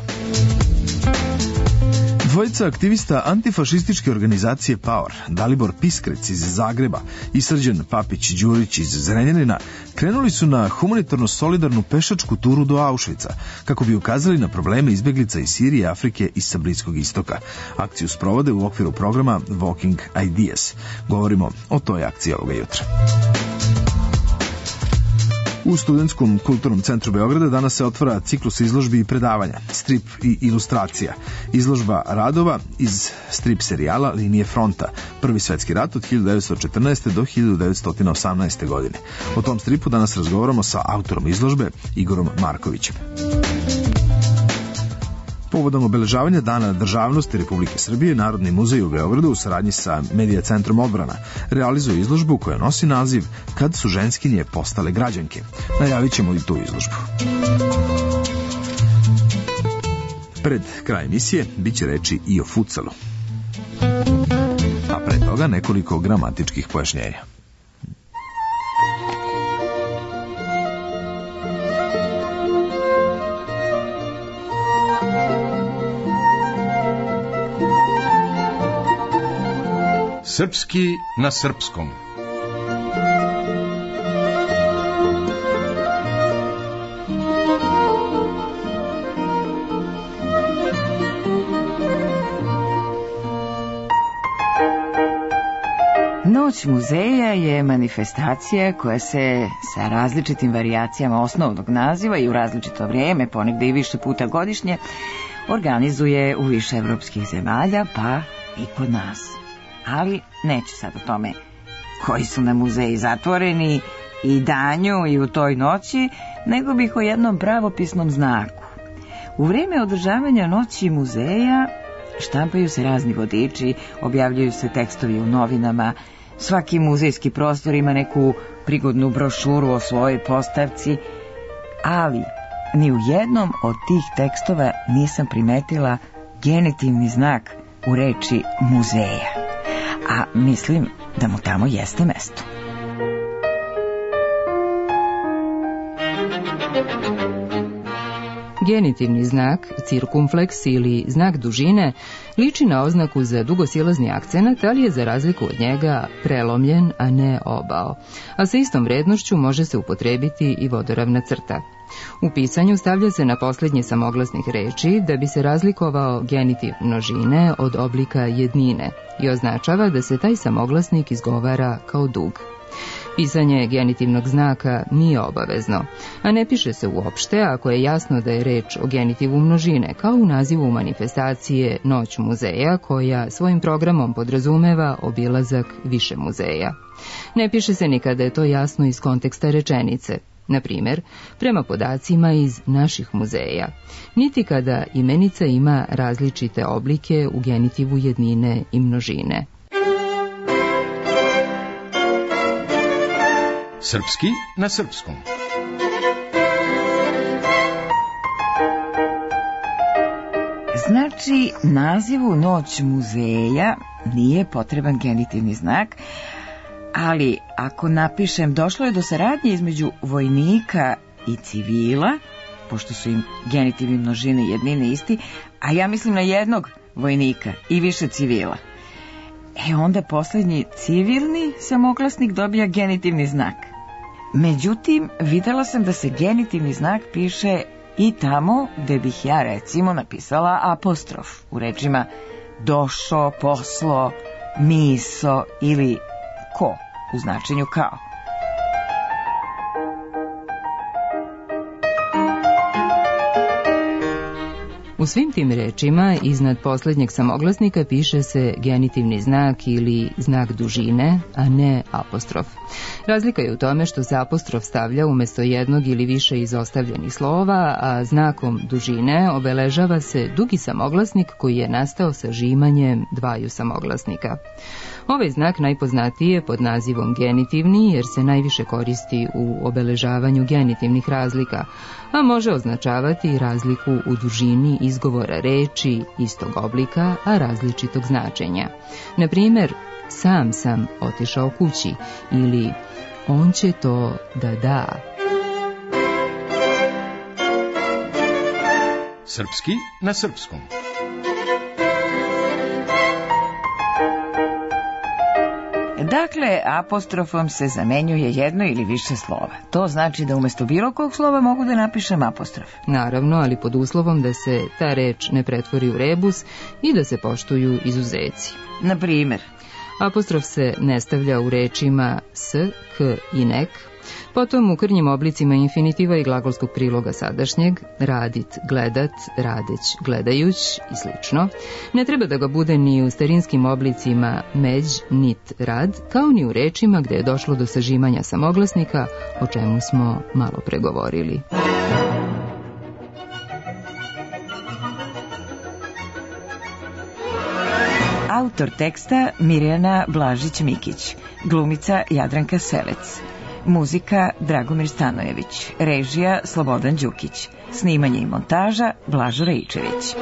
Dvojica aktivista antifašističke organizacije Power, Dalibor Piskrec iz Zagreba i Srđan Papić-Đurić iz Zrenjanina, krenuli su na humanitarno solidarnu pešačku turu do Auschwitza, kako bi ukazali na probleme izbeglica iz Sirije, Afrike i sa Bliskog istoka. Akciju sprovode u okviru programa Walking Ideas. Govorimo o toj akciji ovoga jutra. U Studentskom kulturnom centru Beograda danas se otvara ciklus izložbi i predavanja, strip i ilustracija. Izložba radova iz strip serijala Linije fronta, Prvi svetski rat od hiljadu devetsto četrnaeste. do hiljadu devetsto osamnaeste. godine. O tom stripu danas razgovaramo sa autorom izložbe Igorom Markovićem. Povodom obeležavanja Dana državnosti Republike Srbije, Narodni muzej u Beogradu u saradnji sa Medija centrom Odbrana realizuje izložbu koja nosi naziv Kad su ženskinje postale građanke. Najavit ćemo i tu izložbu. Pred kraj emisije bit će reči i o futsalu. A pre toga nekoliko gramatičkih pojašnjenja. Srpski na srpskom. Noć muzeja je manifestacija koja se sa različitim varijacijama osnovnog naziva i u različito vrijeme, ponegde i više puta godišnje, organizuje u više evropskih zemalja, pa i kod nas. Ali neću sad o tome koji su na muzeji zatvoreni i danju i u toj noći, nego bih o jednom pravopisnom znaku. U vrijeme održavanja noći muzeja štampaju se razni vodiči, objavljuju se tekstovi u novinama, svaki muzejski prostor ima neku prigodnu brošuru o svojoj postavci, ali ni u jednom od tih tekstova nisam primetila genitivni znak u reči muzeja. A mislim da mu tamo jeste mesto. Genitivni znak, cirkumfleks ili znak dužine, liči na oznaku za dugosilazni akcenat, ali je za razliku od njega prelomljen, a ne obao. A sa istom vrednošću može se upotrebiti i vodoravna crta. U pisanju stavlja se na posljednje samoglasnih reči da bi se razlikovao genitiv množine od oblika jednine i označava da se taj samoglasnik izgovara kao dug. Pisanje genitivnog znaka nije obavezno, a ne piše se uopšte ako je jasno da je reč o genitivu množine, kao u nazivu manifestacije Noć muzeja, koja svojim programom podrazumeva obilazak više muzeja. Ne piše se ni kada je to jasno iz konteksta rečenice, na primjer, prema podacima iz naših muzeja, niti kada imenica ima različite oblike u genitivu jednine i množine. Srpski na srpskom. Znači, nazivu Noć muzeja nije potreban genitivni znak, ali ako napišem došlo je do saradnje između vojnika i civila, pošto su im genitivi množine i jednine isti, a ja mislim na jednog vojnika i više civila, e onda posljednji civilni samoglasnik dobija genitivni znak. Međutim, videla sam da se genitivni znak piše i tamo gde bih ja recimo napisala apostrof u rečima došo, poslo, miso ili ko u značenju kao. U svim tim rečima iznad poslednjeg samoglasnika piše se genitivni znak ili znak dužine, a ne apostrof. Razlika je u tome što se apostrof stavlja umesto jednog ili više izostavljenih slova, a znakom dužine obeležava se dugi samoglasnik koji je nastao sa žimanjem dvaju samoglasnika. Ovaj znak najpoznatiji je pod nazivom genitivni jer se najviše koristi u obeležavanju genitivnih razlika, a može označavati i razliku u dužini izgovora reči istog oblika, a različitog značenja. Na primjer, sam sam otišao kući ili on će to da da. Srpski na srpskom. Dakle, apostrofom se zamenjuje jedno ili više slova. To znači da umjesto bilo kog slova mogu da napišem apostrof. Naravno, ali pod uslovom da se ta reč ne pretvori u rebus i da se poštuju izuzeci. Na primjer, apostrof se ne stavlja u rečima s, k i nek, potom u krnjim oblicima infinitiva i glagolskog priloga sadašnjeg, radit, gledat, radeć, gledajuć i slično. Ne treba da ga bude ni u starinskim oblicima međ, nit, rad, kao ni u rečima gde je došlo do sažimanja samoglasnika, o čemu smo malo pregovorili. Autor teksta Mirjana Blažić-Mikić, glumica Jadranka Selec. Muzika Dragomir Stanojević, režija Slobodan Đukić, snimanje i montaža Blažo Rejčević.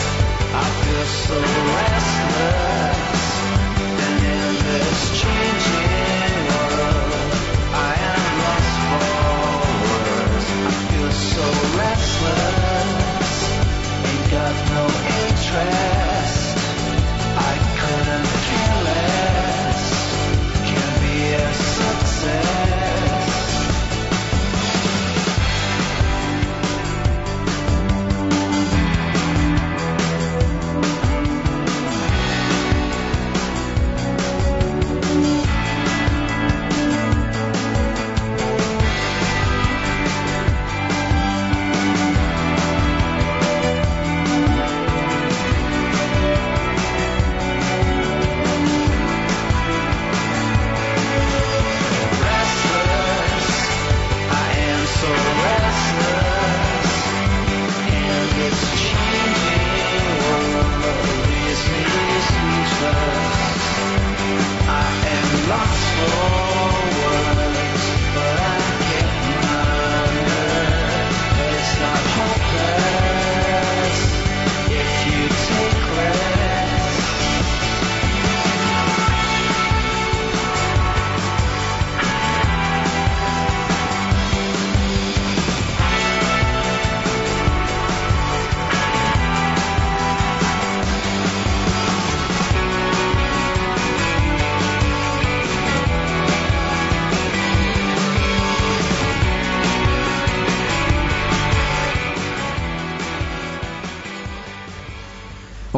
So restless, and in this change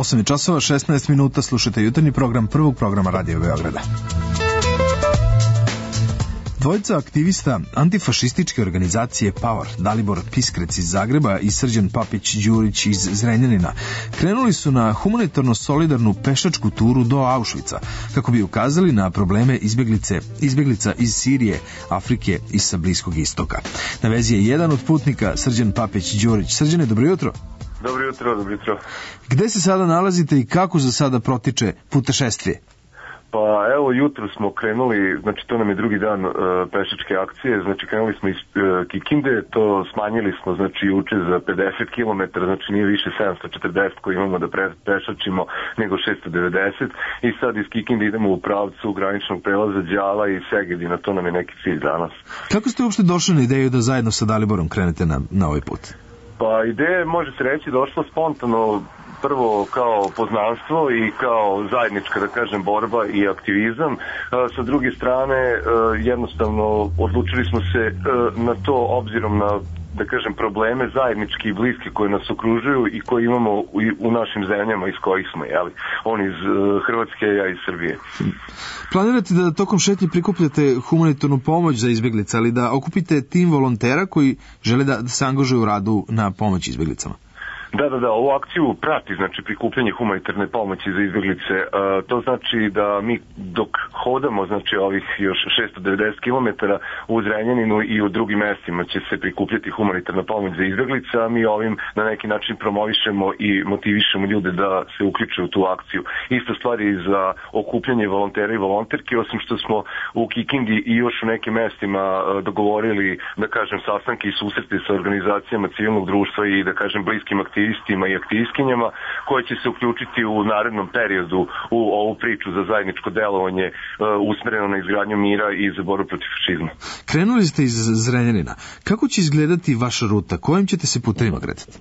osam je časova, šesnaest minuta, slušajte jutarnji program prvog programa Radio Beograda. Dvojica aktivista antifašističke organizacije Power, Dalibor Piskrec iz Zagreba i Srđan Papić-Đurić iz Zrenjanina, krenuli su na humanitarno-solidarnu pešačku turu do Auschwitza, kako bi ukazali na probleme izbjeglice, izbjeglica iz Sirije, Afrike i sa Bliskog istoka. Na vezi je jedan od putnika, Srđan Papić-Đurić. Srđane, dobro jutro. Dobro jutro, dobro jutro. Gde se sada nalazite i kako za sada protiče putešestvije? Pa evo, jutro smo krenuli, znači to nam je drugi dan uh, pešačke akcije, znači krenuli smo iz uh, Kikinde, to smanjili smo znači juče za pedeset kilometara, znači nije više sedamsto četrdeset koji imamo da pre, pešačimo, nego šesto devedeset, i sad iz Kikinde idemo u pravcu graničnog prelaza Đala i Segedina, to nam je neki cilj danas. Kako ste uopšte došli na ideju da zajedno sa Daliborom krenete na, na ovaj put? Pa ideja, može se reći, došla spontano, prvo kao poznanstvo i kao zajednička, da kažem, borba i aktivizam. Sa druge strane, jednostavno odlučili smo se na to obzirom na, da kažem, probleme zajednički i bliski koji nas okružuju i koji imamo u, u našim zemljama iz kojih smo, jeli? On iz Hrvatske, ja iz Srbije. Planirate da tokom šetnje prikupljate humanitarnu pomoć za izbjeglice, ali da okupite tim volontera koji žele da se angažuju u radu na pomoć izbjeglicama? Da, da, da, ovu akciju prati, znači, prikupljanje humanitarne pomoći za izbjeglice. E, to znači da mi dok hodamo, znači, ovih još šesto devedeset kilometara u Zrenjaninu i u drugim mestima će se prikupljati humanitarna pomoć za izbjeglice, a mi ovim na neki način promovišemo i motivišemo ljude da se uključe u tu akciju. Isto stvar i za okupljanje volontera i volonterki, osim što smo u Kikindi i još u nekim mestima dogovorili, da kažem, sastanke i susrete sa organizacijama civilnog društva i, da kažem, bliskim aktivnostima aktivistima i aktivistkinjama koje će se uključiti u narednom periodu u ovu priču za zajedničko delovanje uh, usmereno na izgradnju mira i za borbu protiv fašizma. Krenuli ste iz Zrenjanina. Kako će izgledati vaša ruta? Kojim ćete se putevima kretati?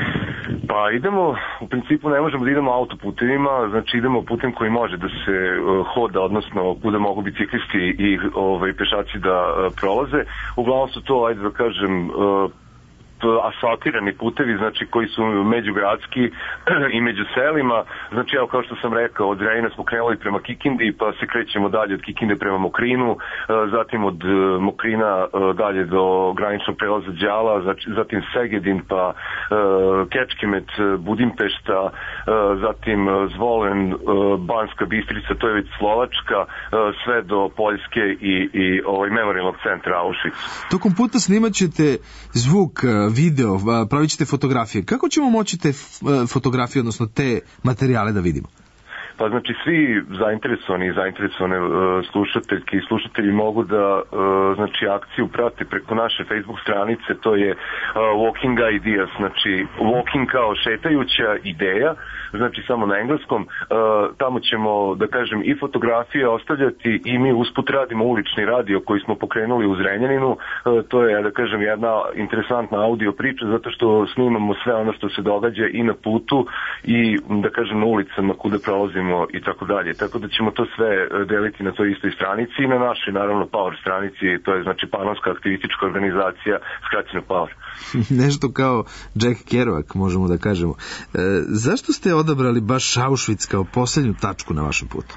Pa idemo, u principu ne možemo da idemo autoputevima, znači idemo putem koji može da se uh, hoda, odnosno kuda mogu biciklisti i ovaj, pešaci da uh, prolaze. Uglavnom su to, ajde da kažem, uh, asfaltirani putevi, znači koji su međugradski i među selima. Znači, evo, kao što sam rekao, od Zrenjanina smo krenuli prema Kikindi, pa se krećemo dalje od Kikinde prema Mokrinu, zatim od Mokrina dalje do graničnog prelaza Đala, zatim Segedin, pa Kečkemet, Budimpešta, zatim Zvolen, Banska Bistrica, to je već Slovačka, sve do Poljske i, i ovaj memorijalnog centra Auschwitz. Tokom puta snimat ćete zvuk, video, pravit ćete fotografije. Kako ćemo moći te fotografije, odnosno te materijale da vidimo? Pa znači svi zainteresovani i zainteresovane uh, slušateljke i slušatelji mogu da uh, znači akciju prate preko naše Facebook stranice, to je uh, Walking Ideas, znači walking kao šetajuća ideja, znači samo na engleskom. Uh, tamo ćemo, da kažem, i fotografije ostavljati i mi usput radimo ulični radio koji smo pokrenuli u Zrenjaninu. Uh, to je, da kažem, jedna interesantna audio priča zato što snimamo sve ono što se događa i na putu i, da kažem, na ulicama kuda prolazimo i tako dalje. Tako da ćemo to sve deliti na toj istoj stranici i na našoj, naravno, Power stranici, to je znači panonska aktivistička organizacija, skraćeno Power. Nešto kao Jack Kerouac, možemo da kažemo. E, zašto ste odabrali baš Auschwitz kao posljednju tačku na vašem putu?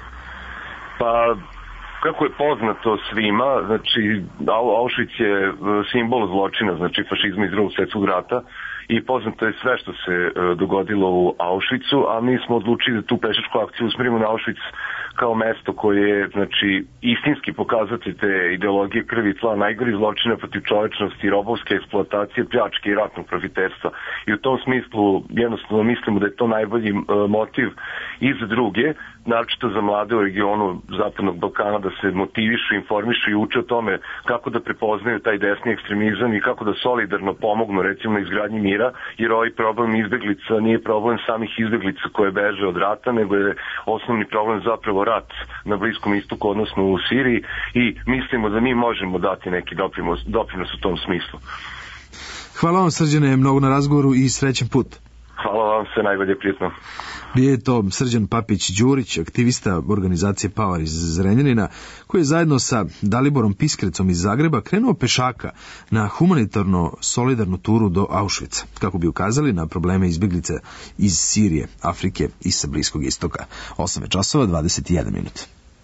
Pa, kako je poznato svima, znači Auschwitz je simbol zločina, znači fašizma iz Drugog svjetskog rata, i poznato je sve što se e, dogodilo u Auschwitzu, a mi smo odlučili da tu pešačku akciju usmerimo na Auschwitz kao mesto koje je, znači, istinski pokazati te ideologije krvi i tla, najgori zločina protiv čovečnosti, robovske eksploatacije, pljačke i ratnog profiterstva. I u tom smislu jednostavno mislimo da je to najbolji e, motiv i za druge, naročito za mlade u regionu Zapadnog Balkana, da se motivišu, informišu i uče o tome kako da prepoznaju taj desni ekstremizam i kako da solidarno pomognu, recimo, na izgradnji mira, jer ovaj problem izbjeglica nije problem samih izbjeglica koje beže od rata, nego je osnovni problem zapravo rat na Bliskom istoku, odnosno u Siriji, i mislimo da mi možemo dati neki doprinos, doprinos u tom smislu. Hvala vam, Srđane, mnogo na razgovoru i srećen put. Hvala vam, sve najbolje, prijetno. Bio je to Srđan Papić-Đurić, aktivista organizacije Power iz Zrenjanina, koji je zajedno sa Daliborom Piskrecom iz Zagreba krenuo pešaka na humanitarno solidarnu turu do Auschwitza, kako bi ukazali na probleme izbjeglice iz Sirije, Afrike i sa Bliskog istoka. osam časova dvadeset jedan minut.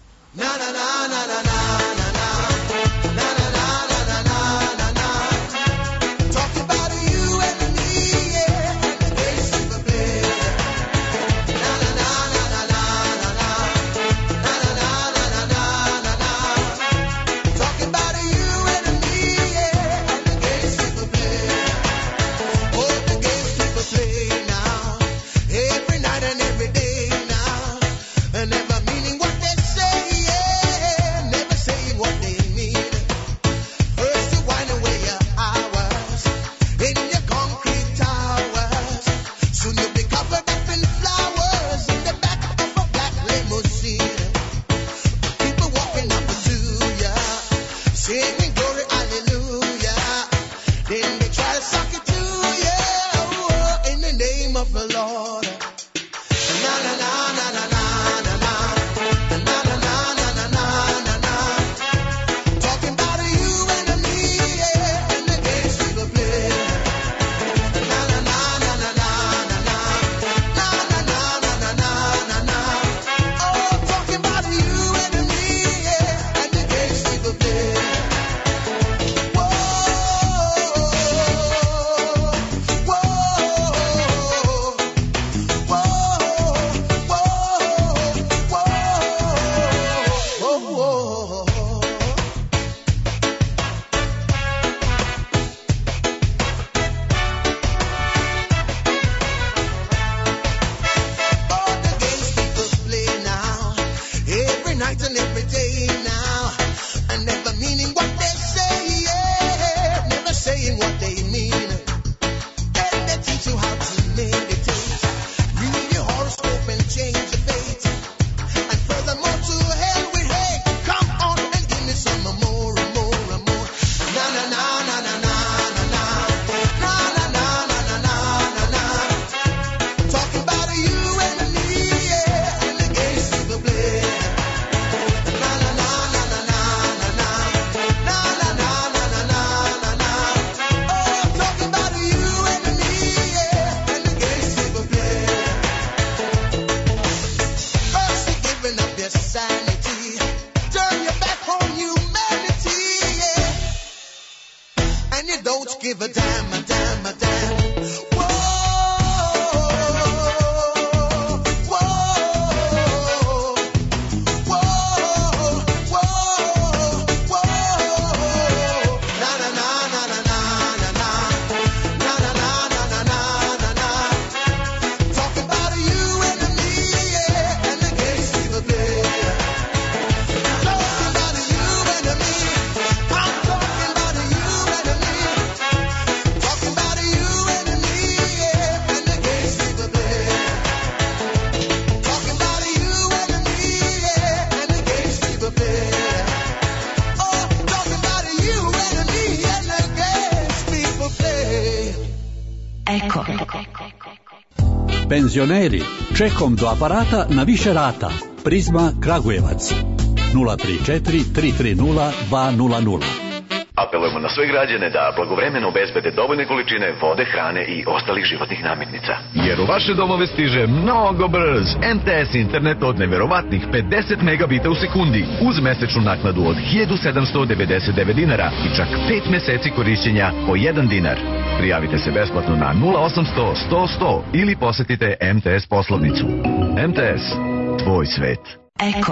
Penzioneri, čekom do aparata na više rata. Prizma Kragujevac nula tri četiri tri tri nula dva nula nula. Apelujemo na sve građane da blagovremeno obezbede dovoljne količine vode, hrane i ostalih životnih namirnica. Jer u vaše domove stiže mnogo brz M T S internet od neverovatnih pedeset megabita u sekundi uz mesečnu naknadu od hiljadu sedamsto devedeset devet dinara i čak pet meseci korišćenja po jedan dinar. Prijavite se besplatno na nula osamsto sto sto ili posetite M T S poslovnicu. M T S, tvoj svet. Eko.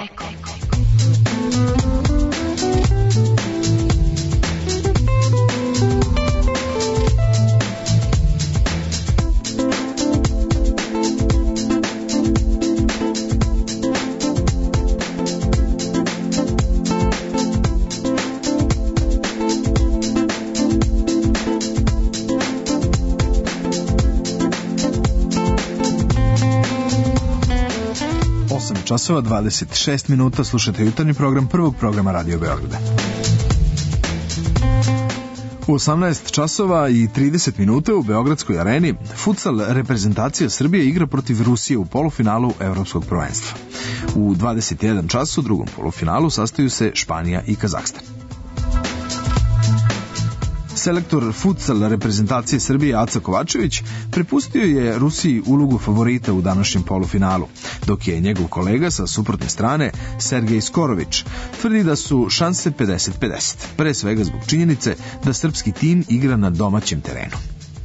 Časova dvadeset šest minuta, slušate jutarnji program prvog programa Radio Beograda. U osamnaest časova i trideset minuta u Beogradskoj areni futsal reprezentacija Srbije igra protiv Rusije u polufinalu Evropskog prvenstva. U dvadeset jedan čas u drugom polufinalu sastaju se Španija i Kazahstan. Selektor futsal reprezentacije Srbije Aca Kovačević prepustio je Rusiji ulogu favorita u današnjem polufinalu, dok je njegov kolega sa suprotne strane, Sergej Skorović, tvrdi da su šanse pedeset pedeset, pre svega zbog činjenice da srpski tim igra na domaćem terenu.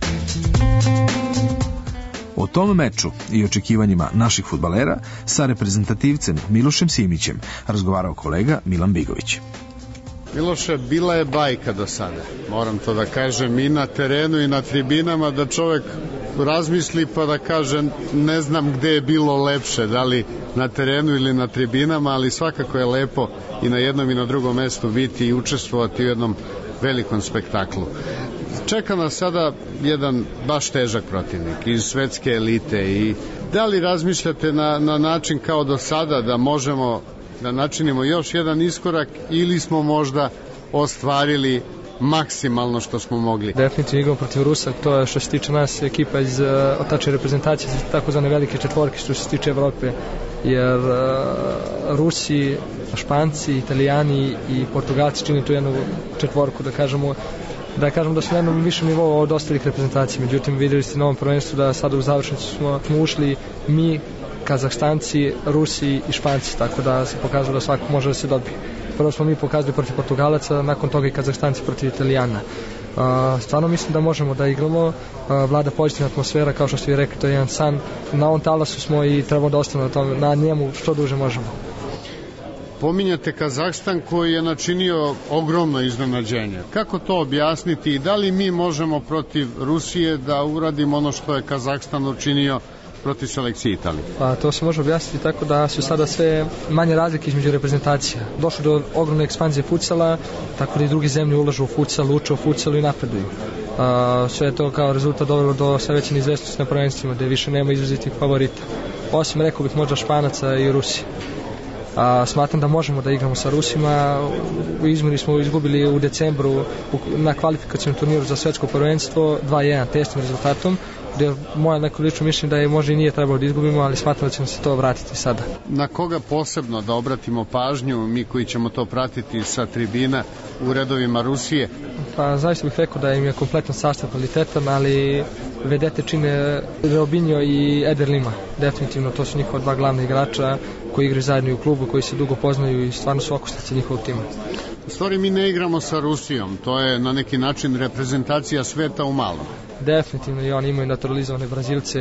O tom meču i očekivanjima naših fudbalera sa reprezentativcem Milošem Simićem razgovarao kolega Milan Bigović. Miloše, bila je bajka do sada, moram to da kažem, i na terenu i na tribinama, da čovek razmisli pa da kaže ne znam gde je bilo lepše, da li na terenu ili na tribinama, ali svakako je lepo i na jednom i na drugom mestu biti i učestvovati u jednom velikom spektaklu. Čeka nas sada jedan baš težak protivnik iz svetske elite i da li razmišljate na, na način kao do sada da možemo da načinimo još jedan iskorak ili smo možda ostvarili maksimalno što smo mogli? Definitivno igramo protiv Rusa, to je što se tiče nas ekipa iz uh, otače reprezentacije, takozvane velike četvorke što se tiče Evrope, jer uh, Rusi, Španci, Italijani i Portugalci čini tu jednu četvorku, da kažemo da kažem da su na jednom višem nivou od ostalih reprezentacija. Međutim, vidjeli ste na ovom prvenstvu da sada u završnicu smo, smo ušli mi, Kazahstanci, Rusi i Španci, tako da se pokazalo da svako može da se dobije. Prvo smo mi pokazali protiv Portugalaca, nakon toga i Kazahstanci protiv Italijana. Uh, stvarno mislim da možemo da igramo, uh, vlada pozitivna atmosfera, kao što ste vi rekli, to je jedan san. Na ovom talasu smo i trebamo da ostanemo na, tom, na njemu što duže možemo. Pominjate Kazahstan koji je načinio ogromno iznenađenje. Kako to objasniti i da li mi možemo protiv Rusije da uradimo ono što je Kazahstan učinio protiv selekcije Italije? Pa to se može objasniti tako da su sada sve manje razlike između reprezentacija. Došlo do ogromne ekspanzije futsala, tako da i druge zemlje ulažu u futsal, uče u futsalu i napreduju. A, sve je to kao rezultat dovelo do sve veće neizvestnosti na prvenstvima, gde više nema izrazitih favorita. Osim, rekao bih, možda Španaca i Rusije. A, smatram da možemo da igramo sa Rusima. U izmjeri smo izgubili u decembru u, na kvalifikacijnom turniru za svetsko prvenstvo dva jedan testnim rezultatom, gde moje neko lično mišljenje da je možda i nije trebalo da izgubimo, ali smatram da ćemo se to vratiti sada. Na koga posebno da obratimo pažnju, mi koji ćemo to pratiti sa tribina u redovima Rusije? Pa zaista bih rekao da im je kompletan sastav kvalitetan, ali vedete čine Robinho i Eder Lima. Definitivno to su njihova dva glavna igrača koji igraju zajedno u klubu, koji se dugo poznaju i stvarno su okosnice njihovog tima. U stvari mi ne igramo sa Rusijom, to je na neki način reprezentacija sveta u malom. Definitivno i oni imaju naturalizovane Brazilce.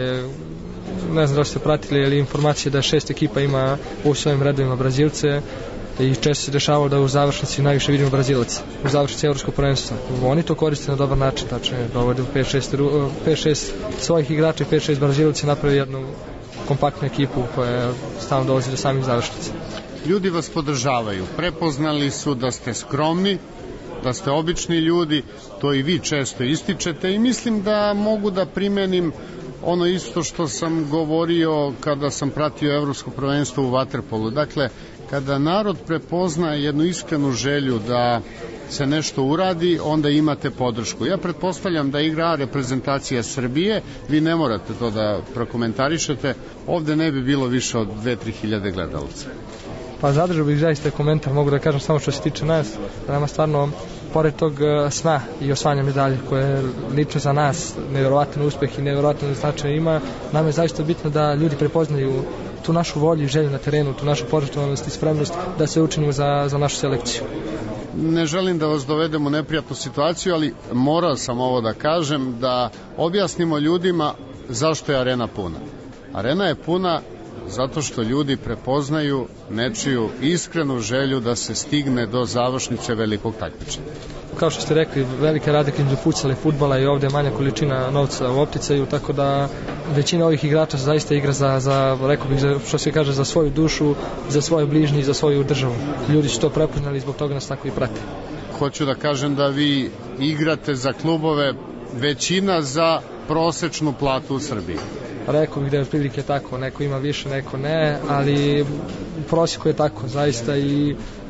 Ne znam da ste pratili, ali informacije da šest ekipa ima u svojim redovima Brazilce i često se dešavalo da u završnici najviše vidimo Brazilaca, u završnici evropskog prvenstva. Oni to koriste na dobar način, tačno je, dovode u pet šest svojih igrača i pet šest Brazilaca napravi jednu kompaktnu ekipu koja stalno dolazi do samih završnica. Ljudi vas podržavaju, prepoznali su da ste skromni, da ste obični ljudi, to i vi često ističete i mislim da mogu da primenim ono isto što sam govorio kada sam pratio evropsko prvenstvo u vaterpolu. Dakle, kada narod prepozna jednu iskrenu želju da se nešto uradi, onda imate podršku. Ja pretpostavljam da igra reprezentacija Srbije, vi ne morate to da prokomentarišete, ovde ne bi bilo više od dve do tri hiljade gledalaca. Pa zadržao bih zaista komentar, mogu da kažem samo što se tiče nas, da nama stvarno, pored tog sna i osvajanja medalje koje je lično za nas nevjerovatan uspeh i nevjerovatan značaj ima, nam je zaista bitno da ljudi prepoznaju tu našu volju i želju na terenu, tu našu požrtvovanost i spremnost da se učinimo za, za našu selekciju. Ne želim da vas dovedem u neprijatnu situaciju, ali morao sam ovo da kažem, da objasnimo ljudima zašto je arena puna. Arena je puna zato što ljudi prepoznaju nečiju iskrenu želju da se stigne do završnice velikog takmičenja. Kao što ste rekli, velike razlike između futsala i fudbala i ovde je manja količina novca u opticaju, tako da većina ovih igrača zaista igra za, za rekao bih, za, što se kaže, za svoju dušu, za svoje bližnje i za svoju državu. Ljudi su to prepoznali i zbog toga nas tako i prate. Hoću da kažem da vi igrate za klubove, većina za prosečnu platu u Srbiji. Rekao bih da je otprilike tako, neko ima više, neko ne, ali u prosjeku je tako, zaista, i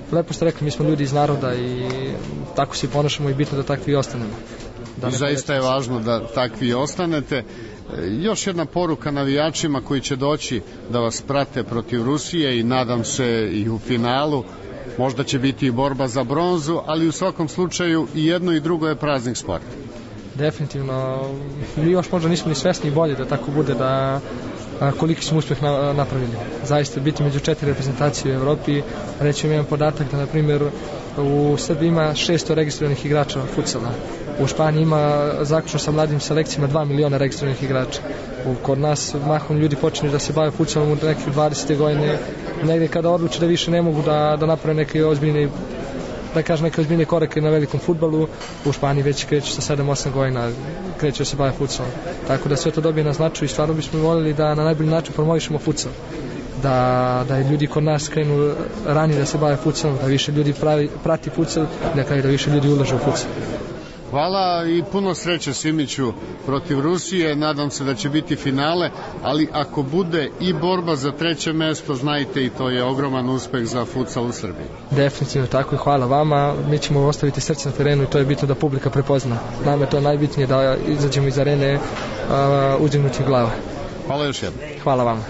lepo ste rekli, mi smo ljudi iz naroda i tako se ponašamo i bitno da takvi i ostanemo. Da I zaista je važno da takvi i ostanete. Još jedna poruka navijačima koji će doći da vas prate protiv Rusije i nadam se i u finalu. Možda će biti i borba za bronzu, ali u svakom slučaju i jedno i drugo je praznik sporta. Definitivno, mi još možda nismo ni svesni i bolje da tako bude, da koliki smo uspeh na, napravili. Zaista biti među četiri reprezentacije u Evropi. Reći vam jedan podatak da, na primjer, u Srbiji ima šesto registrovanih igrača futsala. U Španiji ima, zaključno sa mladim selekcijama, dva miliona registrovanih igrača. U, kod nas mahom ljudi počinju da se bave futsalom u neke dvadesete godine, negde kada odluče da više ne mogu da, da naprave neke ozbiljne, da kažem, neke ozbiljne korake na velikom fudbalu. U Španiji već kreću sa sedam osam godina, kreću da se bave futsalom. Tako da sve to dobije na značaju i stvarno bismo voljeli da na najbolji način promovišemo futsal. Da, da ljudi kod nas krenu ranije da se bave futsalom, da više ljudi pravi, prati futsal i na kraju da više ljudi ulaže u futsal. Hvala i puno sreće Simiću protiv Rusije, nadam se da će biti finale, ali ako bude i borba za treće mesto, znajte i to je ogroman uspeh za futsal u Srbiji. Definitivno tako i hvala vama, mi ćemo ostaviti srce na terenu i to je bitno da publika prepozna. Nama je to najbitnije da izađemo iz arene uh, uzdignutih glava. Hvala još jednom. Hvala vama.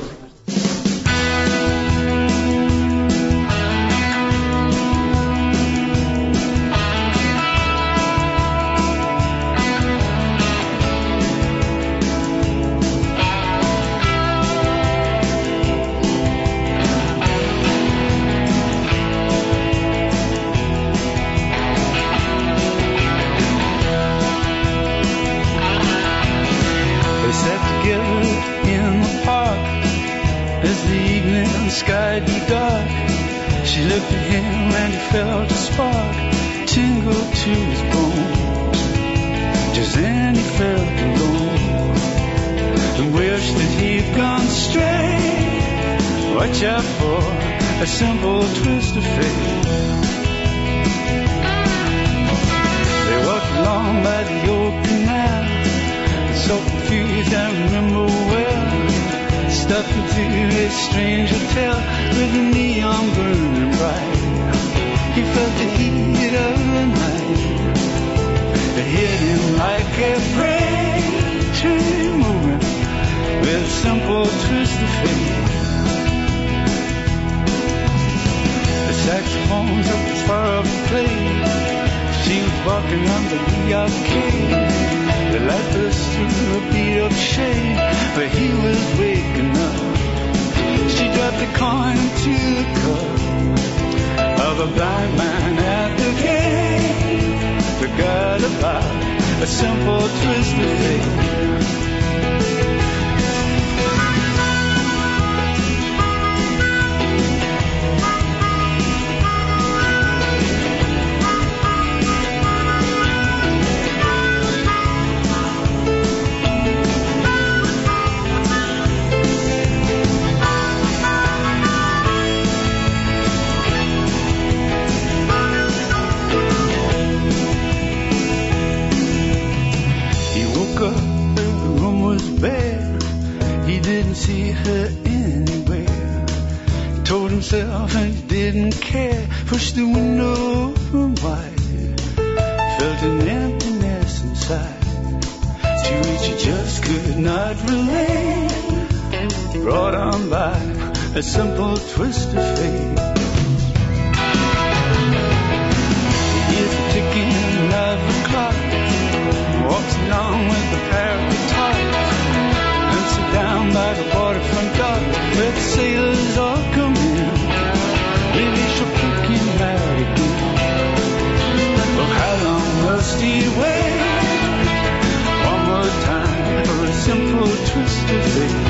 A simple twist of fate. They walked along by the old canal, so confused I remember well. Stuck into a strange hotel with a neon burning bright. He felt the heat of the night. It hit him like a freight train moving with a simple twist of fate. Saxophones up as far up the plate. She was walking under the arcade. The light burst through a beat of shade, but he was waking up. She dropped the coin into the cup of a blind man at the gate. Forgot about a simple twist of fate. See her anywhere. He told himself and he didn't care. Pushed the window open wide. Felt an emptiness inside, to which he just could not relate. Brought on by a simple twist of fate. He is the ticking of the clock. Walks along with the pair of guitars. Sit down by the waterfront dock where the sailors all come in. Maybe she'll pick him out again. Well, how long must he wait? One more time for a simple twist of fate.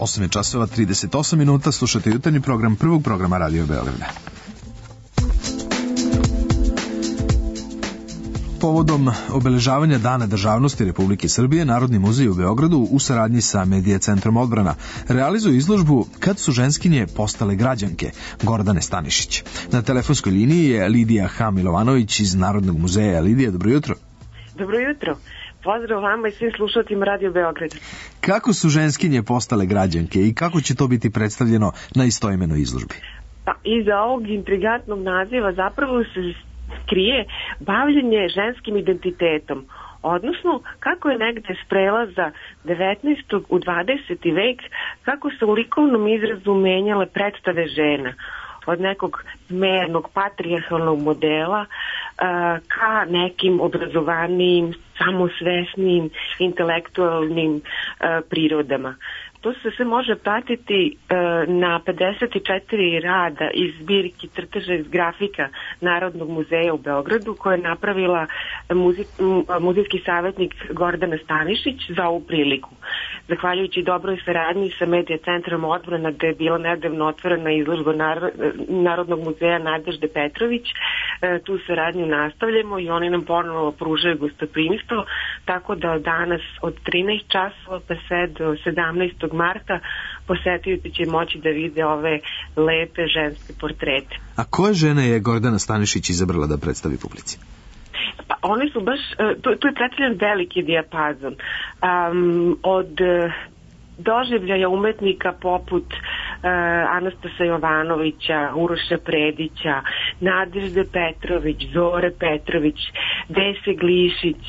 osam časova trideset osam minuta, slušate jutarnji program prvog programa Radio Beograda. Povodom obeležavanja Dana državnosti Republike Srbije, Narodni muzej u Beogradu u saradnji sa Medija centrom Odbrana realizuje izložbu Kad su ženskinje postale građanke, Gordane Stanišić. Na telefonskoj liniji je Lidija H. Milovanović iz Narodnog muzeja. Lidija, dobro jutro. Dobro jutro. Pozdrav vama i svim slušateljima Radio Beograda. Kako su ženskinje postale građanke i kako će to biti predstavljeno na istoimenoj izložbi? Pa, iza ovog intrigantnog naziva zapravo se krije bavljenje ženskim identitetom, odnosno kako je negde s prelaza devetnaestog u dvadeseti vek, kako se u likovnom izrazu menjale predstave žena od nekog mernog patrijarhalnog modela ka nekim obrazovanijim, samosvesnim, intelektualnim prirodama. To se sve može pratiti na pedeset četiri rada iz zbirki crteža iz grafika Narodnog muzeja u Beogradu, koje je napravila muzi, muzejski savjetnik Gordana Stanišić za ovu priliku. Zahvaljujući dobroj saradnji sa Medija centrom Odbrana, gde je bila nedavno otvorena izložba Narodnog muzeja Nadežde Petrović, tu saradnju nastavljamo i oni nam ponovo pružaju gostoprimstvo, tako da danas od trinaest časova pa sve do sedamnaestog marta posetioci će moći da vide ove lepe ženske portrete. A koje žene je Gordana Stanišić izabrala da predstavi publici? Pa one su baš, tu, tu je predstavljen veliki dijapazon. Um, od doživljaja umetnika poput uh, Anastasa Jovanovića, Uroša Predića, Nadežde Petrović, Zore Petrović, Dese Glišić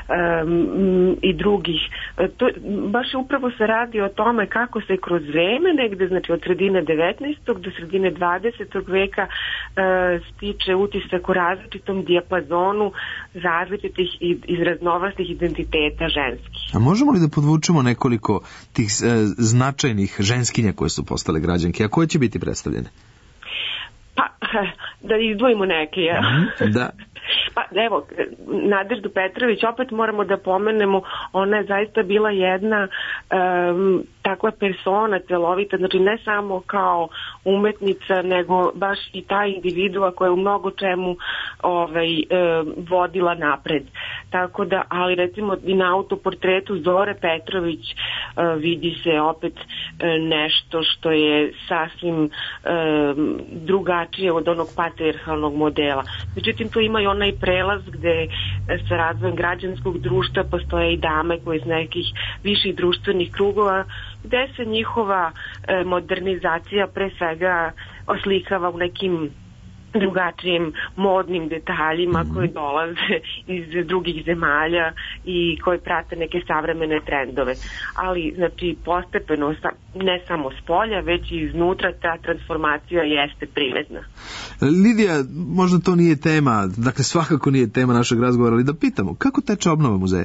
um, i drugih. To, baš upravo se radi o tome kako se kroz vreme, negde znači od sredine devetnaestog do sredine dvadesetog veka uh, stiče utisak o različitom dijapazonu različitih i iz raznovrsnih identiteta ženskih. A možemo li da podvučemo nekoliko tih e, značajnih ženskinja koje su postale građanke, a koje će biti predstavljene? Pa, da izdvojimo neke, ja. Da. Pa evo, Nadeždu Petrović opet moramo da pomenemo, ona je zaista bila jedna um, takva persona celovita, znači ne samo kao umetnica, nego baš i ta individua koja je u mnogo čemu ovaj, um, vodila napred. Tako da, ali recimo i na autoportretu Zore Petrović uh, vidi se opet uh, nešto što je sasvim um, drugačije od onog patrijarhalnog modela. Međutim, tu ima i onaj prelaz gde sa razvojem građanskog društva postoje i dame koje iz nekih viših društvenih krugova, gde se njihova e, modernizacija pre svega oslikava u nekim drugačijim modnim detaljima koji dolaze iz drugih zemalja i koji prate neke savremene trendove. Ali, znači, postepeno, ne samo s polja, već i iznutra ta transformacija jeste primetna. Lidija, možda to nije tema, dakle svakako nije tema našeg razgovora, ali da pitamo, kako teče obnova muzeja?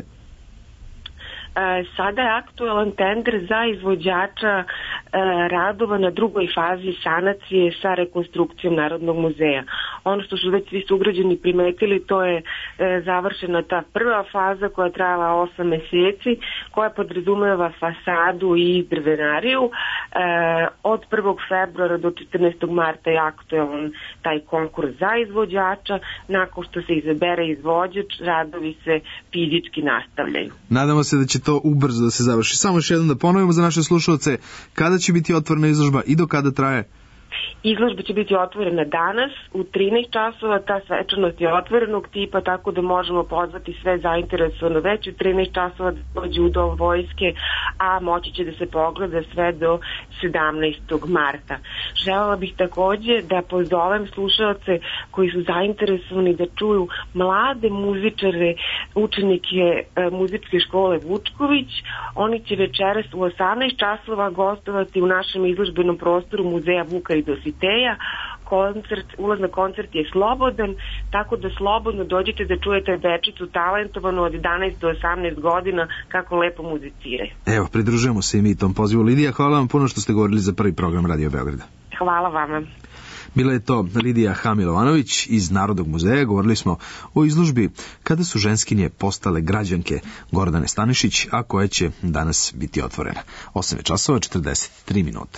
Sada je aktualan tender za izvođača radova na drugoj fazi sanacije sa rekonstrukcijom Narodnog muzeja. Ono što su već svi sugrađani primetili, to je završena ta prva faza koja je trajala osam meseci, koja podrazumeva fasadu i drvenariju. Od prvog februara do četrnaestog marta je aktualan taj konkurs za izvođača. Nakon što se izabere izvođač, radovi se fizički nastavljaju. Nadamo se da će to ubrzo da se završi. Samo još jednom da ponovimo za naše slušalce, kada će biti otvorena izložba i do kada traje? Izložba će biti otvorena danas u trinaest časova, ta svečanost je otvorenog tipa, tako da možemo pozvati sve zainteresovano već u trinaest časova da dođe u Dom vojske, a moći će da se pogleda sve do sedamnaestog marta. Želela bih takođe da pozovem slušalce koji su zainteresovani da čuju mlade muzičare, učenike muzičke škole Vučković. Oni će večeras u osamnaest časova gostovati u našem izložbenom prostoru Muzeja Vuka i Dositeja. Koncert, ulaz na koncert je slobodan, tako da slobodno dođete da čujete dečicu talentovanu od jedanaest do osamnaest godina kako lepo muziciraju. Evo, pridružujemo se i mi tom pozivu. Lidija, hvala vam puno što ste govorili za prvi program Radio Beograda. Hvala vama. Bila je to Lidija Hamilovanović iz Narodnog muzeja. Govorili smo o izložbi Kada su ženskinje postale građanke Gordane Stanišić, a koja će danas biti otvorena. osam časova četrdeset tri minute.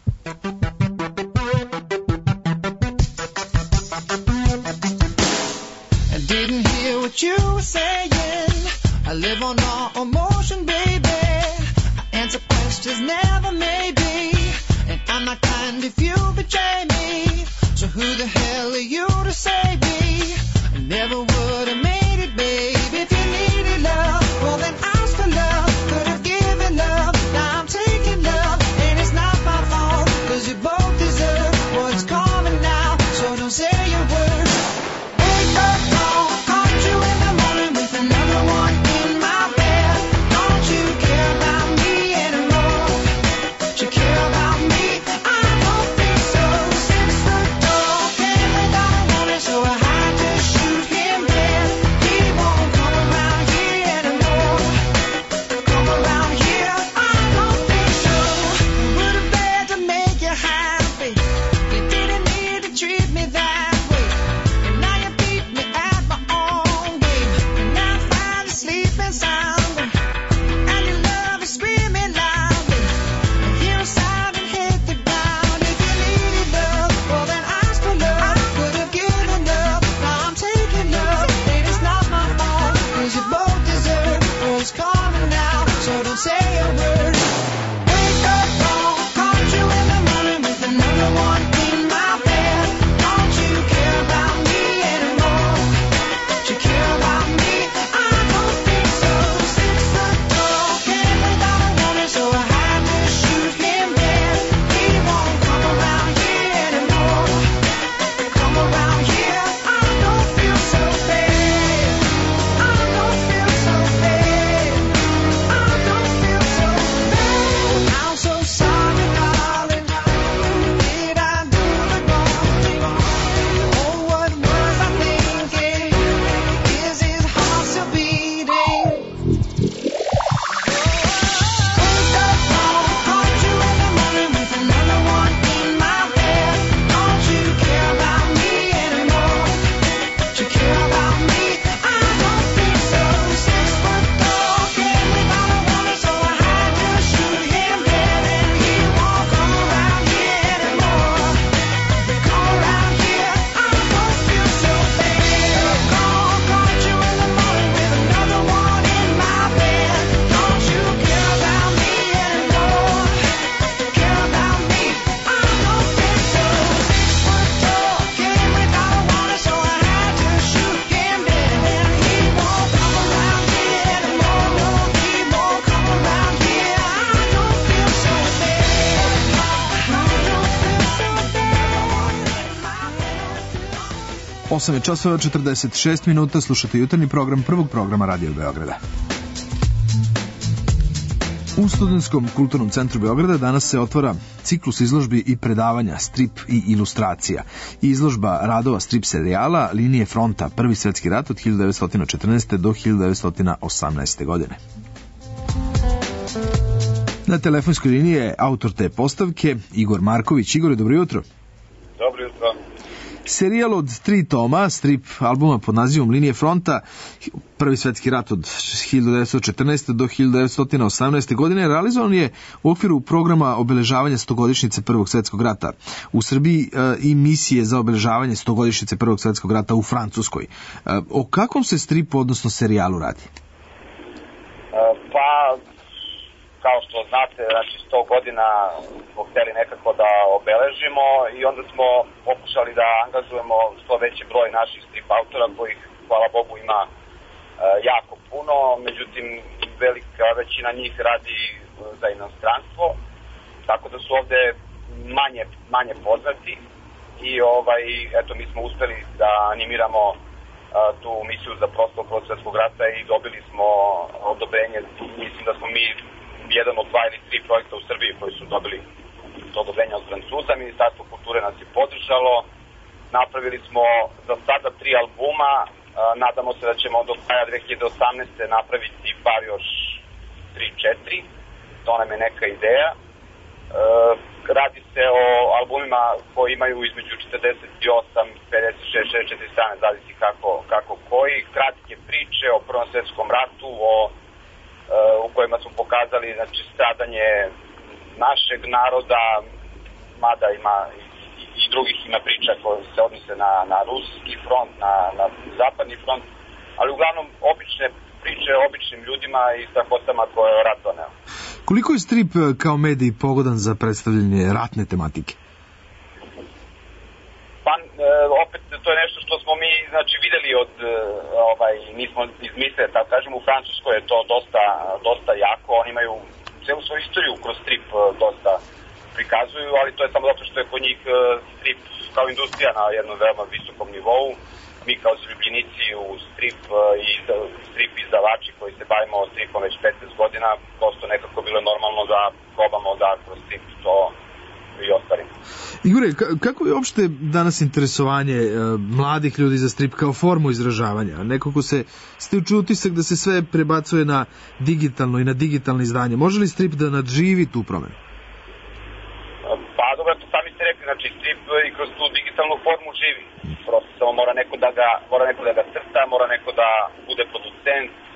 You were saying I live on all emotion, baby. I answer questions, never maybe. And I'm not kind if you betray me. So who the hell are you to save me? I never would have made it, babe. If you needed love, well then I'm still love. Could have given love, now I'm taking love. And it's not my fault, cause you both deserve what's coming now. So don't say a word. Wake up, call, caught you in the morning with another one in my bed. Don't you care about me anymore? Don't you care about me? I don't think so. Six foot tall, came without a warning, so I had to shoot him dead. He won't come around here anymore. Come around here, I don't think so. I would have begged to make you happy. You didn't need to treat me that way. And now you beat me at my own game. And now I find you sleeping soundly. And your love is screaming loudly. I hear a sound and hit the ground. If you needed love, well then ask for love. Could have given love, now I'm taking love. And it's not my fault, cause you both deserve what's coming now. So don't say a word. Wake up, call, caught you in the morning with another one in my bed. Don't you care about me anymore? Don't you care about me? I don't think so. Six foot tall, came without a warning, so I had to shoot him dead. He won't come around here anymore. Come around here, I don't feel so bad. I don't feel so bad. I don't feel so bad. I'm so sorry, darling. Did I do the wrong thing? Oh, what was I thinking? Is his heart still beating? Wake up, call, caught you in the morning with another one in my bed. Don't you care about me anymore? Don't you care about me? I don't think so. Six foot tall, came without a warning, so I had to shoot him dead. And he won't come around here anymore. Come around here, I don't feel so bad. Call, caught you in the morning with another one in my bed. Don't you care about me anymore? Care about me? I don't think so. Six foot tall, came without a warning, so I had to shoot him dead. And he won't come around here anymore. No, he won't come around here. I don't feel so bad. I don't feel so bad. osam časova četrdeset šest minuta, slušate jutarnji program prvog programa Radio Beograda. U Studentskom kulturnom centru Beograda danas se otvara ciklus izložbi i predavanja strip i ilustracija. Izložba radova strip serijala Linije fronta, Prvi svetski rat od hiljadu devetsto četrnaeste. do hiljadu devetsto osamnaeste. godine. Na telefonskoj liniji je autor te postavke Igor Marković. Igore, dobro jutro. Dobro jutro. Serijal od tri toma, strip albuma pod nazivom Linije fronta, Prvi svetski rat od hiljadu devetsto četrnaeste. do hiljadu devetsto osamnaeste. godine, realizovan je u okviru programa obeležavanja stogodišnjice Prvog svetskog rata u Srbiji e, i misije za obeležavanje stogodišnjice Prvog svetskog rata u Francuskoj. E, o kakvom se stripu, odnosno serijalu radi? Pa, kao što znate, znači sto godina smo hteli nekako da obeležimo i onda smo pokušali da angažujemo što veći broj naših strip autora, kojih, hvala Bogu, ima e, jako puno, međutim velika većina njih radi za inostranstvo, tako da su ovde manje, manje poznati i ovaj, eto, mi smo uspeli da animiramo a, tu misiju za proslavu Prvog svetskog rata i dobili smo odobrenje. Mislim da smo mi jedan od dva ili tri projekta u Srbiji koji su dobili to odobrenje od Francuza. Ministarstvo kulture nas je podržalo. Napravili smo za sada tri albuma. Nadamo se da ćemo do kraja dve hiljade osamnaeste. napraviti bar još tri četiri. To nam je neka ideja. radi se o albumima koji imaju između četrdeset osam, pedeset šest, šezdeset četiri strane, zavisi kako, kako koji, kratke priče o Prvom svjetskom ratu, o, u kojima smo pokazali, znači, stradanje našeg naroda, mada ima i, i drugih ima priča koje se odnose na, na ruski front, na, na zapadni front, ali uglavnom obične priče o običnim ljudima i strahotama koje je rat doneo. Koliko je strip kao medij pogodan za predstavljanje ratne tematike? Pa, e, opet, to je nešto što smo mi, znači, videli od, e, ovaj, nismo izmislili, tako kažem, u Francuskoj je to dosta, dosta jako, oni imaju celu svoju istoriju kroz strip e, dosta prikazuju, ali to je samo zato što je kod njih e, strip kao industrija na jednom veoma visokom nivou. Mi kao zljubljenici u strip i strip izdavači koji se bavimo stripom već petnaest godina, prosto nekako bilo normalno da probamo da kroz strip to i ostvarimo. Igore, kako je uopšte danas interesovanje e, mladih ljudi za strip kao formu izražavanja? Nekako se stiče utisak da se sve prebacuje na digitalno i na digitalno izdanje. Može li strip da nadživi tu promenu? Pa dobro, to sami ste rekli, znači strip i kroz tu digitalnu formu živi. Prosto samo mora neko da ga, mora neko da ga crta, mora neko da bude producent. E,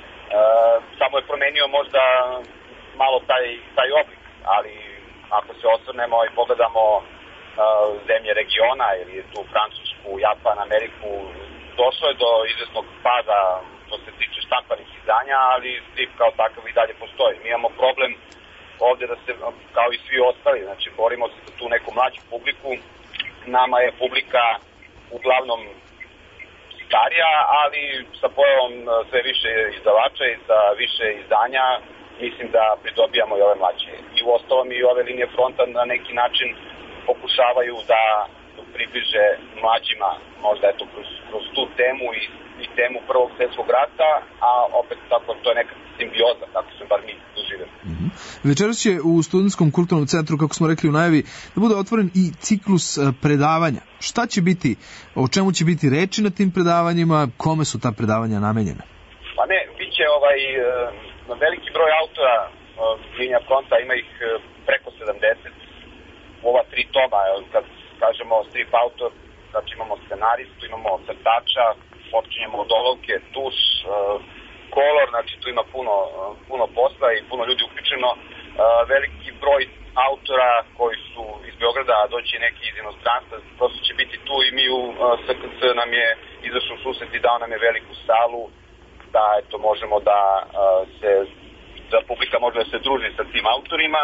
samo je promenio možda malo taj, taj oblik, ali ako se osvrnemo i pogledamo e, zemlje regiona, ili tu Francusku, Japan, Ameriku, došlo je do izvesnog pada što se tiče štampanih izdanja, ali strip kao takav i dalje postoji. Mi imamo problem ovdje da se, kao i svi ostali, znači borimo se za tu neku mlađu publiku. Nama je publika uglavnom starija, ali sa pojavom sve više izdavača i sa više izdanja mislim da pridobijamo i ove mlađe. I u ostalom i ove linije fronta na neki način pokušavaju da približe mlađima, možda eto kroz, kroz tu temu i, i temu Prvog svjetskog rata, a opet tako to je neka simbioza, tako smo bar mi doživjeli. Mm-hmm. Večeras će u Studentskom kulturnom centru, kako smo rekli u najavi, da bude otvoren i ciklus predavanja. Šta će biti, o čemu će biti reči na tim predavanjima, kome su ta predavanja namenjena? Pa ne, bit će ovaj, veliki broj autora linija fronta, ima ih preko sedamdeset u ova tri toma, kad kažemo strip autor, znači imamo scenaristu, imamo crtača, počinjemo od olovke, tuš, kolor, znači tu ima puno, puno posla i puno ljudi uključeno. Veliki broj autora koji su iz Beograda, a doći neki iz inostranstva, prosto će biti tu i mi u S K C nam je izašao u susret i dao nam je veliku salu da eto možemo da se, da publika može da se druži sa tim autorima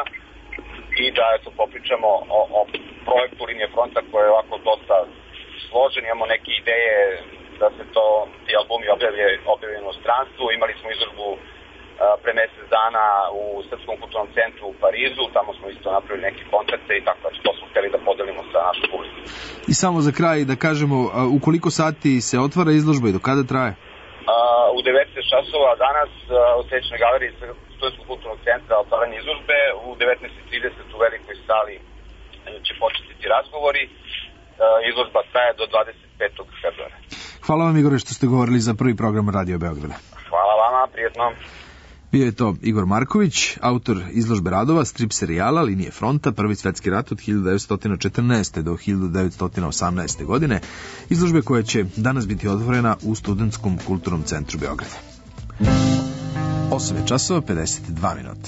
i da eto popričamo o, o projektu linije fronta koje je ovako dosta složen, imamo neke ideje da se to, ti albumi objavlje, objavlje u inostranstvu, imali smo izložbu a, pre mesec dana u Srpskom kulturnom centru u Parizu, tamo smo isto napravili neke kontakte i tako, znači to smo hteli da podelimo sa našom publikom. I samo za kraj da kažemo, a, u koliko sati se otvara izložba i do kada traje? A, u devetnaest časova danas a, u Sečnoj galeriji Studenskog kulturnog centra otvaranje izložbe, u devetnaest i trideset u velikoj sali će početi ti razgovori, a, izložba traje do dvadeset petog februara. Hvala vam, Igore, što ste govorili za prvi program Radio Beograda. Hvala vama, prijetno. Bio je to Igor Marković, autor izložbe radova, strip serijala Linije fronta, Prvi svetski rat od hiljadu devetsto četrnaeste. do hiljadu devetsto osamnaeste. godine, izložbe koja će danas biti otvorena u Studentskom kulturnom centru Beograda. osam je časova, pedeset dva minuta.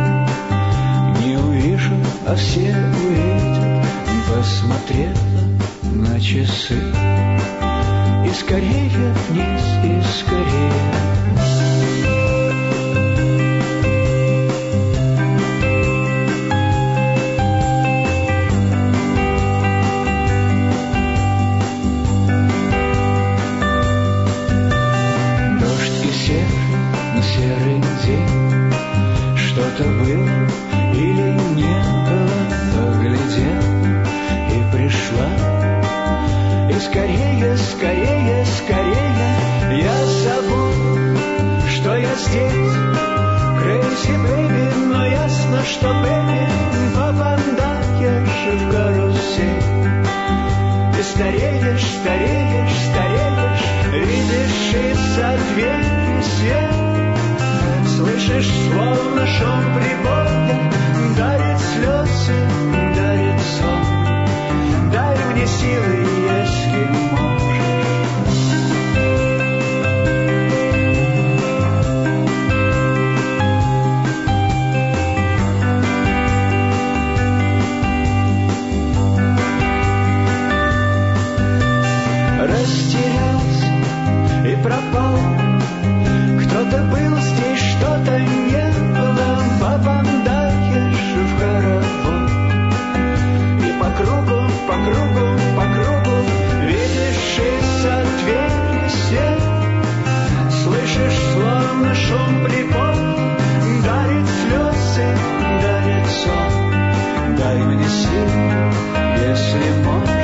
Посмотрела на часы. И скорее вниз, и скорее. Дождь и серый, но серый день. Что-то было или не было, поглядел и пришла. И скорее, скорее, скорее я забуду, что я здесь. Crazy baby, но ясно, что baby, попадаешь в карусель. Ты стареешь, стареешь, стареешь, видишь из-за двери свет. Слышишь, словно шум прибоя, дарит слезы, дарит сон. Дай мне силы, если можешь. Растерялся и пропал. Кто-то был здесь, что-то не было. Попадаешь в хоровод. И по кругу, по кругу, по кругу видишь из-за двери свет. Слышишь, словно шум прибоя, дарит слезы, дарит сон. Дай мне силу, если можешь.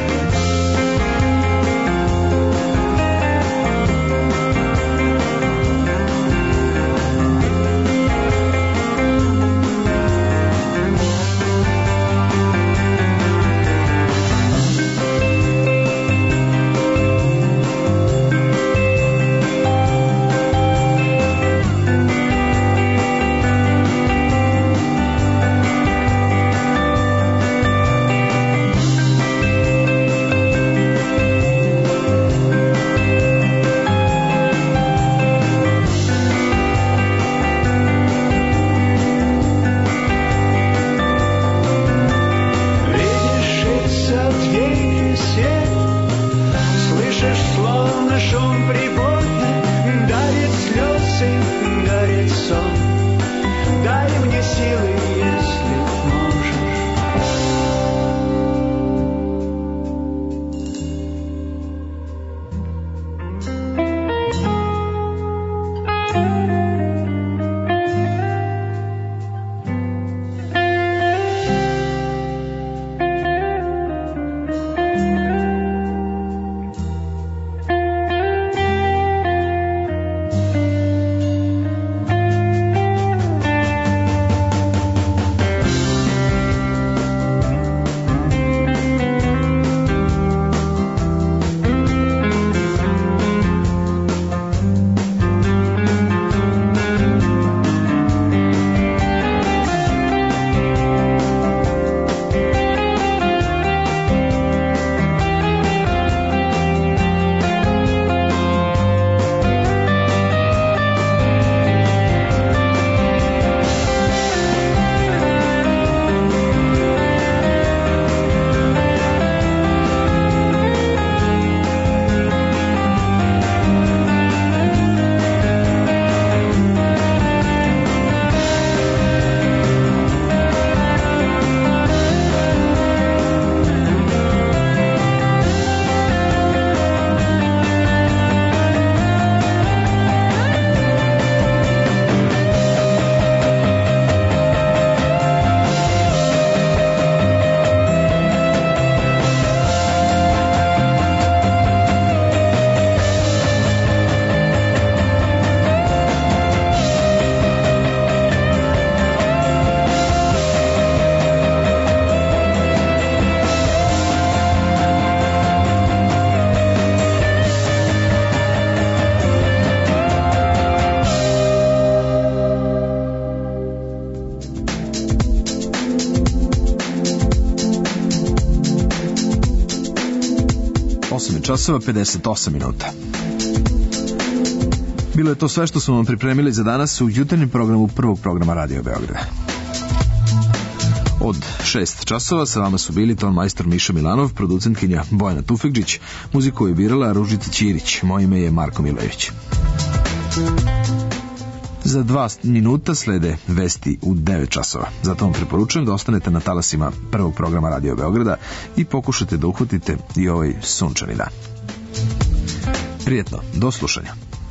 osam časova pedeset osam minuta. Bilo je to sve što smo vam pripremili za danas u jutarnjem programu prvog programa Radio Beograda. Od šest časova sa vama su bili ton majstor Miša Milanov, producentkinja Bojana Tufekđić, muziku je birala Ružica Ćirić, moje ime je Marko Milojević. Za dva minuta slede vesti u devet časova. Zato vam preporučujem da ostanete na talasima prvog programa Radio Beograda i pokušate da uhvatite i ovaj sunčani dan. Prijetno, do slušanja.